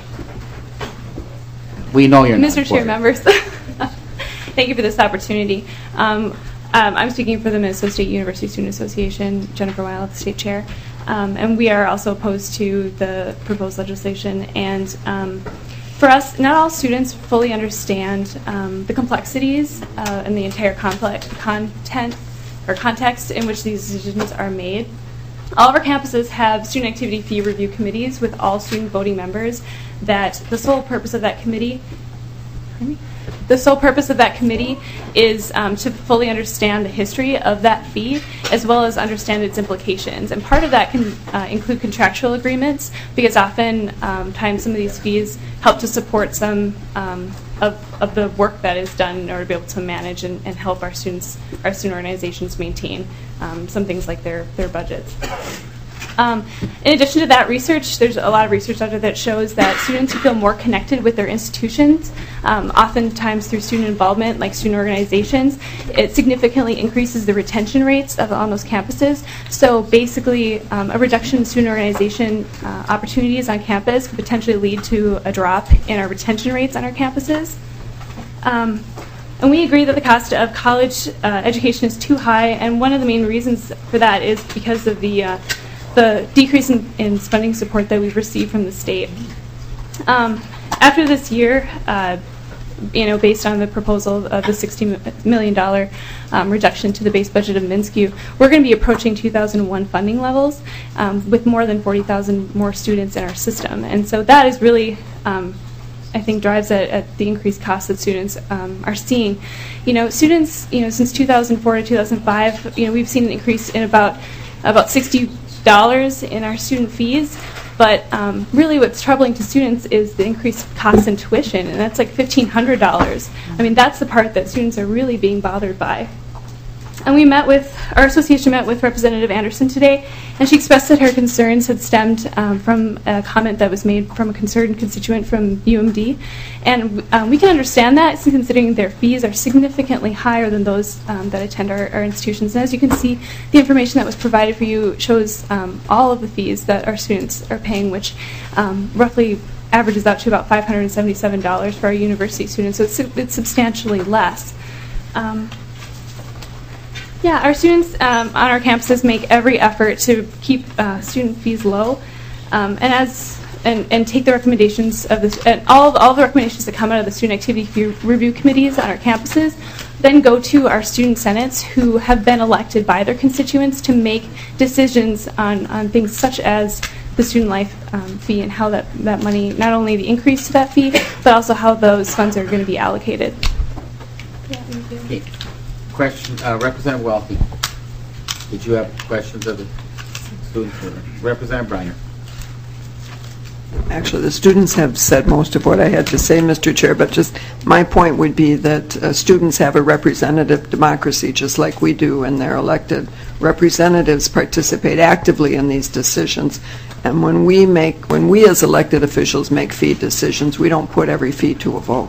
We know you're not. Mr. Chair, members, thank you for this opportunity. I'm speaking for the Minnesota State University Student Association, Jennifer Weil, the state chair, and we are also opposed to the proposed legislation. And for us, not all students fully understand the complexities and the entire context in which these decisions are made. All of our campuses have student activity fee review committees with all student voting members that the sole purpose of that committee is to fully understand the history of that fee as well as understand its implications. And part of that can include contractual agreements, because often times some of these fees help to support some of the work that is done in order to be able to manage and help our student organizations maintain some things like their budgets. In addition to that research, there's a lot of research out there that shows that students who feel more connected with their institutions, oftentimes through student involvement, like student organizations, it significantly increases the retention rates on those campuses. So basically, a reduction in student organization opportunities on campus could potentially lead to a drop in our retention rates on our campuses. And we agree that the cost of college education is too high, and one of the main reasons for that is because of the decrease in funding support that we've received from the state. After this year, based on the proposal of the $60 million reduction to the base budget of MnSCU, we're going to be approaching 2001 funding levels with more than 40,000 more students in our system. And so that is really, I think, drives at the increased costs that students are seeing. Students, since 2004 to 2005, we've seen an increase in about $60 in our student fees, but really what's troubling to students is the increased cost in tuition, and that's like $1,500. I mean, that's the part that students are really being bothered by. And our association met with Representative Anderson today, and she expressed that her concerns had stemmed from a comment that was made from a concerned constituent from UMD. And we can understand that, considering their fees are significantly higher than those that attend our institutions. And as you can see, the information that was provided for you shows all of the fees that our students are paying, which roughly averages out to about $577 for our university students. So it's substantially less. Our students on our campuses make every effort to keep student fees low, and take the recommendations of this, and all the recommendations that come out of the student activity fee review committees on our campuses, then go to our student senates who have been elected by their constituents to make decisions on things such as the student life fee and how that money, not only the increase to that fee, but also how those funds are going to be allocated. Okay. Question, Representative Welty. Did you have questions of the students? Representative Briner. Actually, the students have said most of what I had to say, Mr. Chair, but just my point would be that students have a representative democracy just like we do, and they're elected. Representatives participate actively in these decisions, and when we as elected officials make fee decisions, we don't put every fee to a vote.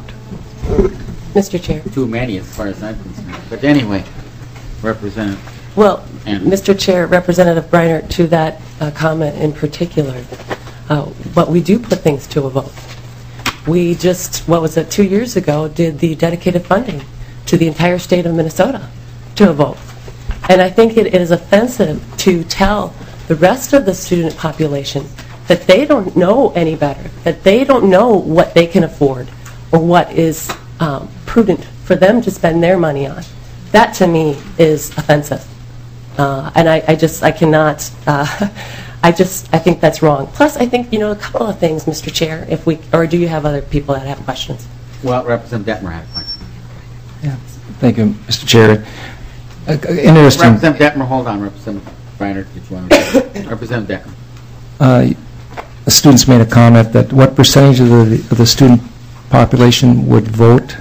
Mr. Chair. Too many as far as I'm concerned. But anyway, Representative. Well, Mr. Chair, Representative Briner, to that comment in particular, but we do put things to a vote. We just, 2 years ago, did the dedicated funding to the entire state of Minnesota to a vote. And I think it is offensive to tell the rest of the student population that they don't know any better, that they don't know what they can afford or what is prudent for them to spend their money on. That to me is offensive. And I cannot, I think that's wrong. Plus, I think, a couple of things, Mr. Chair, or do you have other people that have questions? Well, Representative Detmer had a question. Yeah. Thank you, Mr. Chair. Interesting. Representative Detmer, hold on, Representative Briner, did you want to Representative Detmer. The students made a comment that what percentage of the student population would vote?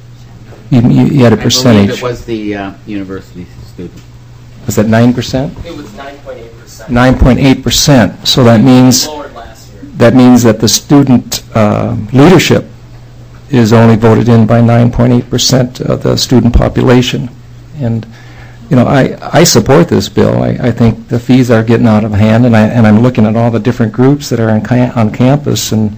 You had a percentage. I believe it was the university student. Was that 9%? It was 9.8%. 9.8%. So that means that the student leadership is only voted in by 9.8% of the student population. And I support this bill. I think the fees are getting out of hand, and I'm looking at all the different groups that are on campus, and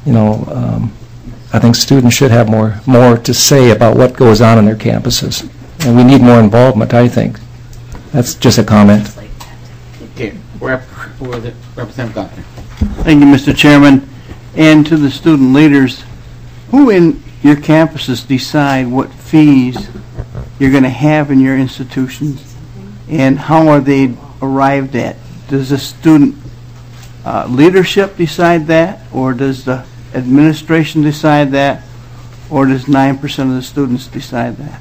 I think students should have more to say about what goes on in their campuses. And we need more involvement, I think. That's just a comment. Okay. Representative Gunther. Thank you, Mr. Chairman. And to the student leaders, who in your campuses decide what fees you're going to have in your institutions, and how are they arrived at? does the student leadership decide that, or does the administration decide that, or does 9% of the students decide that?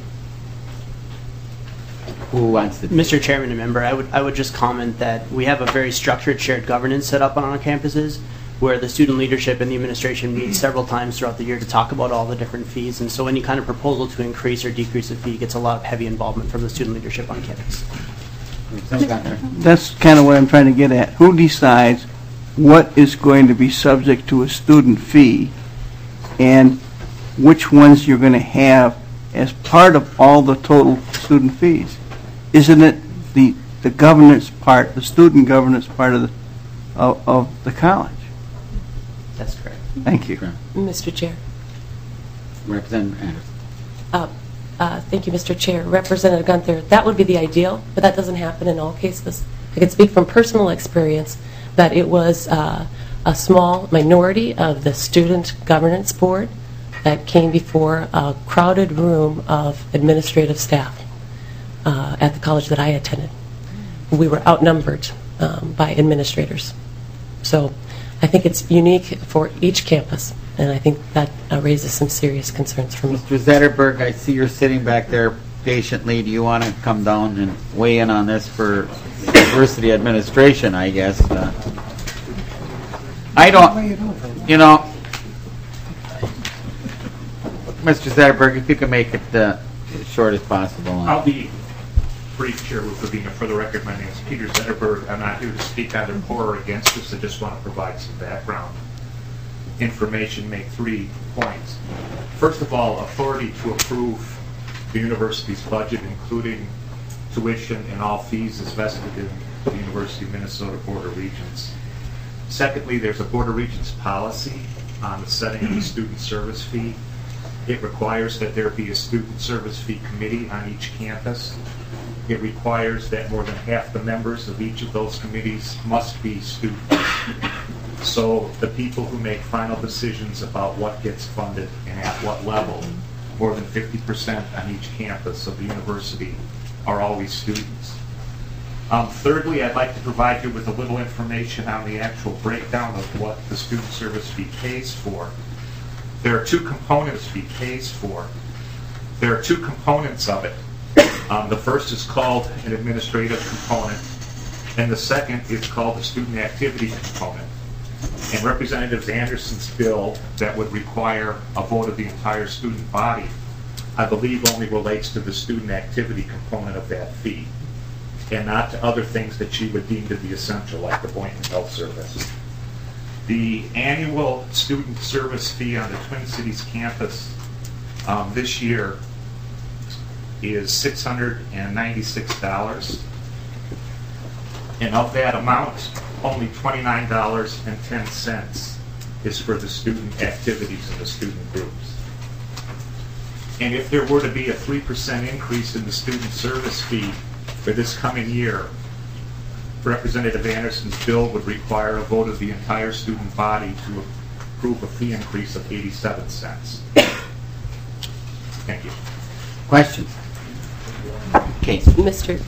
Who wants to? Mr. Chairman and member, I would just comment that we have a very structured shared governance set up on our campuses where the student leadership and the administration meet several times throughout the year to talk about all the different fees. And so any kind of proposal to increase or decrease a fee gets a lot of heavy involvement from the student leadership on campus. That's kind of what I'm trying to get at. Who decides what is going to be subject to a student fee and which ones you're going to have as part of all the total student fees? Isn't it the governance part, the student governance part of the college? That's correct. Thank you. Mr. Chair. Representative Anderson. Thank you, Mr. Chair. Representative Gunther, that would be the ideal, but that doesn't happen in all cases. I can speak from personal experience that it was a small minority of the student governance board that came before a crowded room of administrative staff at the college that I attended. We were outnumbered by administrators. So I think it's unique for each campus, and I think that raises some serious concerns for me. Mr. Zetterberg, I see you're sitting back there patiently. Do you want to come down and weigh in on this for university administration, I guess? I don't, you know, Mr. Zetterberg, if you can make it as short as possible. I'll be brief, Chair Rukavina. For the record, my name is Peter Zetterberg. I'm not here to speak either for or against this. I just want to provide some background information, make 3 points. First of all, authority to approve the university's budget, including tuition and all fees, is vested in the University of Minnesota Board of Regents. Secondly, there's a Board of Regents policy on the setting of the student service fee. It requires that there be a student service fee committee on each campus. It requires that more than half the members of each of those committees must be students. So the people who make final decisions about what gets funded and at what level, more than 50% on each campus of the university, are always students. Thirdly, I'd like to provide you with a little information on the actual breakdown of what the student service fee pays for. There are 2 components fee pays for. There are 2 components of it. The first is called an administrative component, and the second is called the student activity component. And Representative Anderson's bill that would require a vote of the entire student body, I believe only relates to the student activity component of that fee, and not to other things that she would deem to be essential, like the Boynton Health Service. The annual student service fee on the Twin Cities campus this year is $696, and of that amount, only $29.10 is for the student activities and the student groups. And if there were to be a 3% increase in the student service fee for this coming year, Representative Anderson's bill would require a vote of the entire student body to approve a fee increase of 87 cents. Thank you. Questions? Okay. Mr.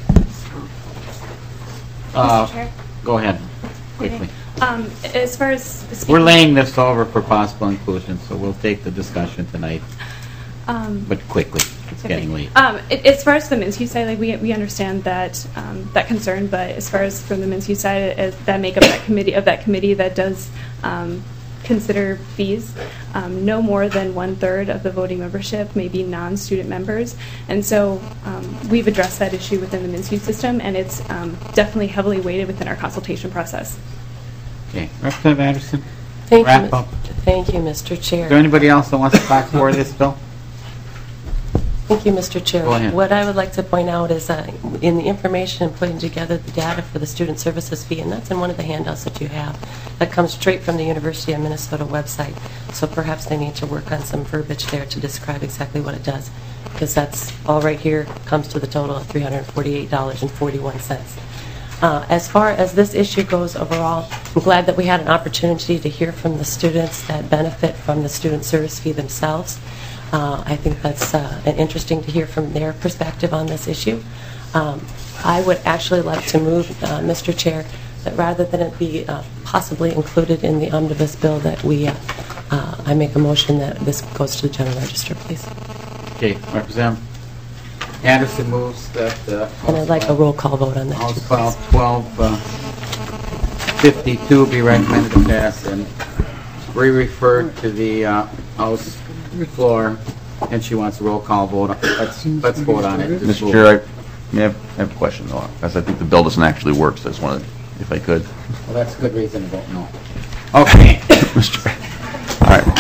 Chair? Go ahead, quickly. As far as We're laying this over for possible inclusion, so we'll take the discussion tonight, but quickly. It's getting late. As far as the Minshew side, like we understand that that concern, but as far as from the Minshew side, that make up that committee that does consider fees, no more than 1/3 of the voting membership may be non-student members, and so we've addressed that issue within the Minshew system, and it's definitely heavily weighted within our consultation process. Okay, Representative Anderson. Thank wrap you, up. Thank you, Mr. Chair. Is there anybody else that wants to talk for this bill? Thank you, Mr. Chair. Go ahead. What I would like to point out is in the information and putting together the data for the student services fee, and that's in one of the handouts that you have, that comes straight from the University of Minnesota website. So perhaps they need to work on some verbiage there to describe exactly what it does, because that's all right here, comes to the total of $348.41. As far as this issue goes overall, I'm glad that we had an opportunity to hear from the students that benefit from the student service fee themselves. I think that's interesting to hear from their perspective on this issue. I would actually like to move, Mr. Chair, that rather than it be possibly included in the omnibus bill, that I make a motion that this goes to the general register, please. Okay, Representative Anderson moves that... And I'd like a roll call vote on that. House File 1252 be recommended to pass and re-referred to the House floor, and she wants a roll call vote. Let's vote on it. Mr. Chair, I have a question, though, because I think the bill doesn't actually work, so I just wanted, if I could. Well, that's a good reason to vote no. Okay. Mr. All right.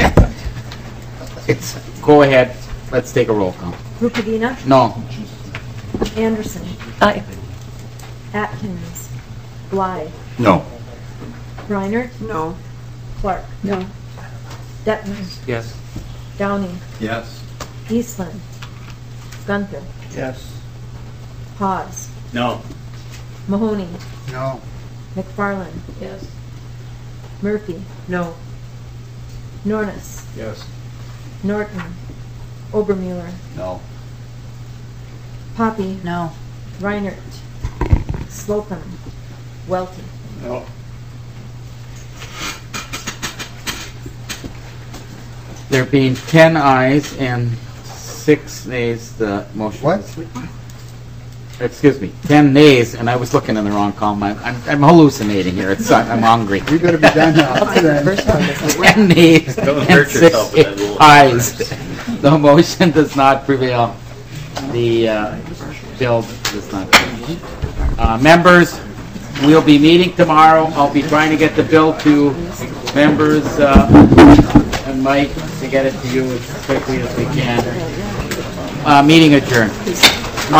Go ahead. Let's take a roll call. Rukavina? No. Anderson? Aye. Atkins? Blythe? No. Reiner? No. Clark? No. Detman? Yes. Downing? Yes. Eastland? Gunther? Yes. Pause? No. Mahoney? No. McFarland? Yes. Murphy? No. Nornis? Yes. Norton? Obermuller? No. Poppy? No. Reinert? Slocum? Welty? No. There being 10 ayes and 6 nays, the motion... What? Excuse me, 10 nays, and I was looking in the wrong column. I'm hallucinating here. I'm hungry. We better be done now. 10 nays Don't and hurt 6 yourself with that little- ayes. The motion does not prevail. The bill does not prevail. Members, we'll be meeting tomorrow. I'll be trying to get the bill to members and Mike to get it to you as quickly as we can. Meeting adjourned.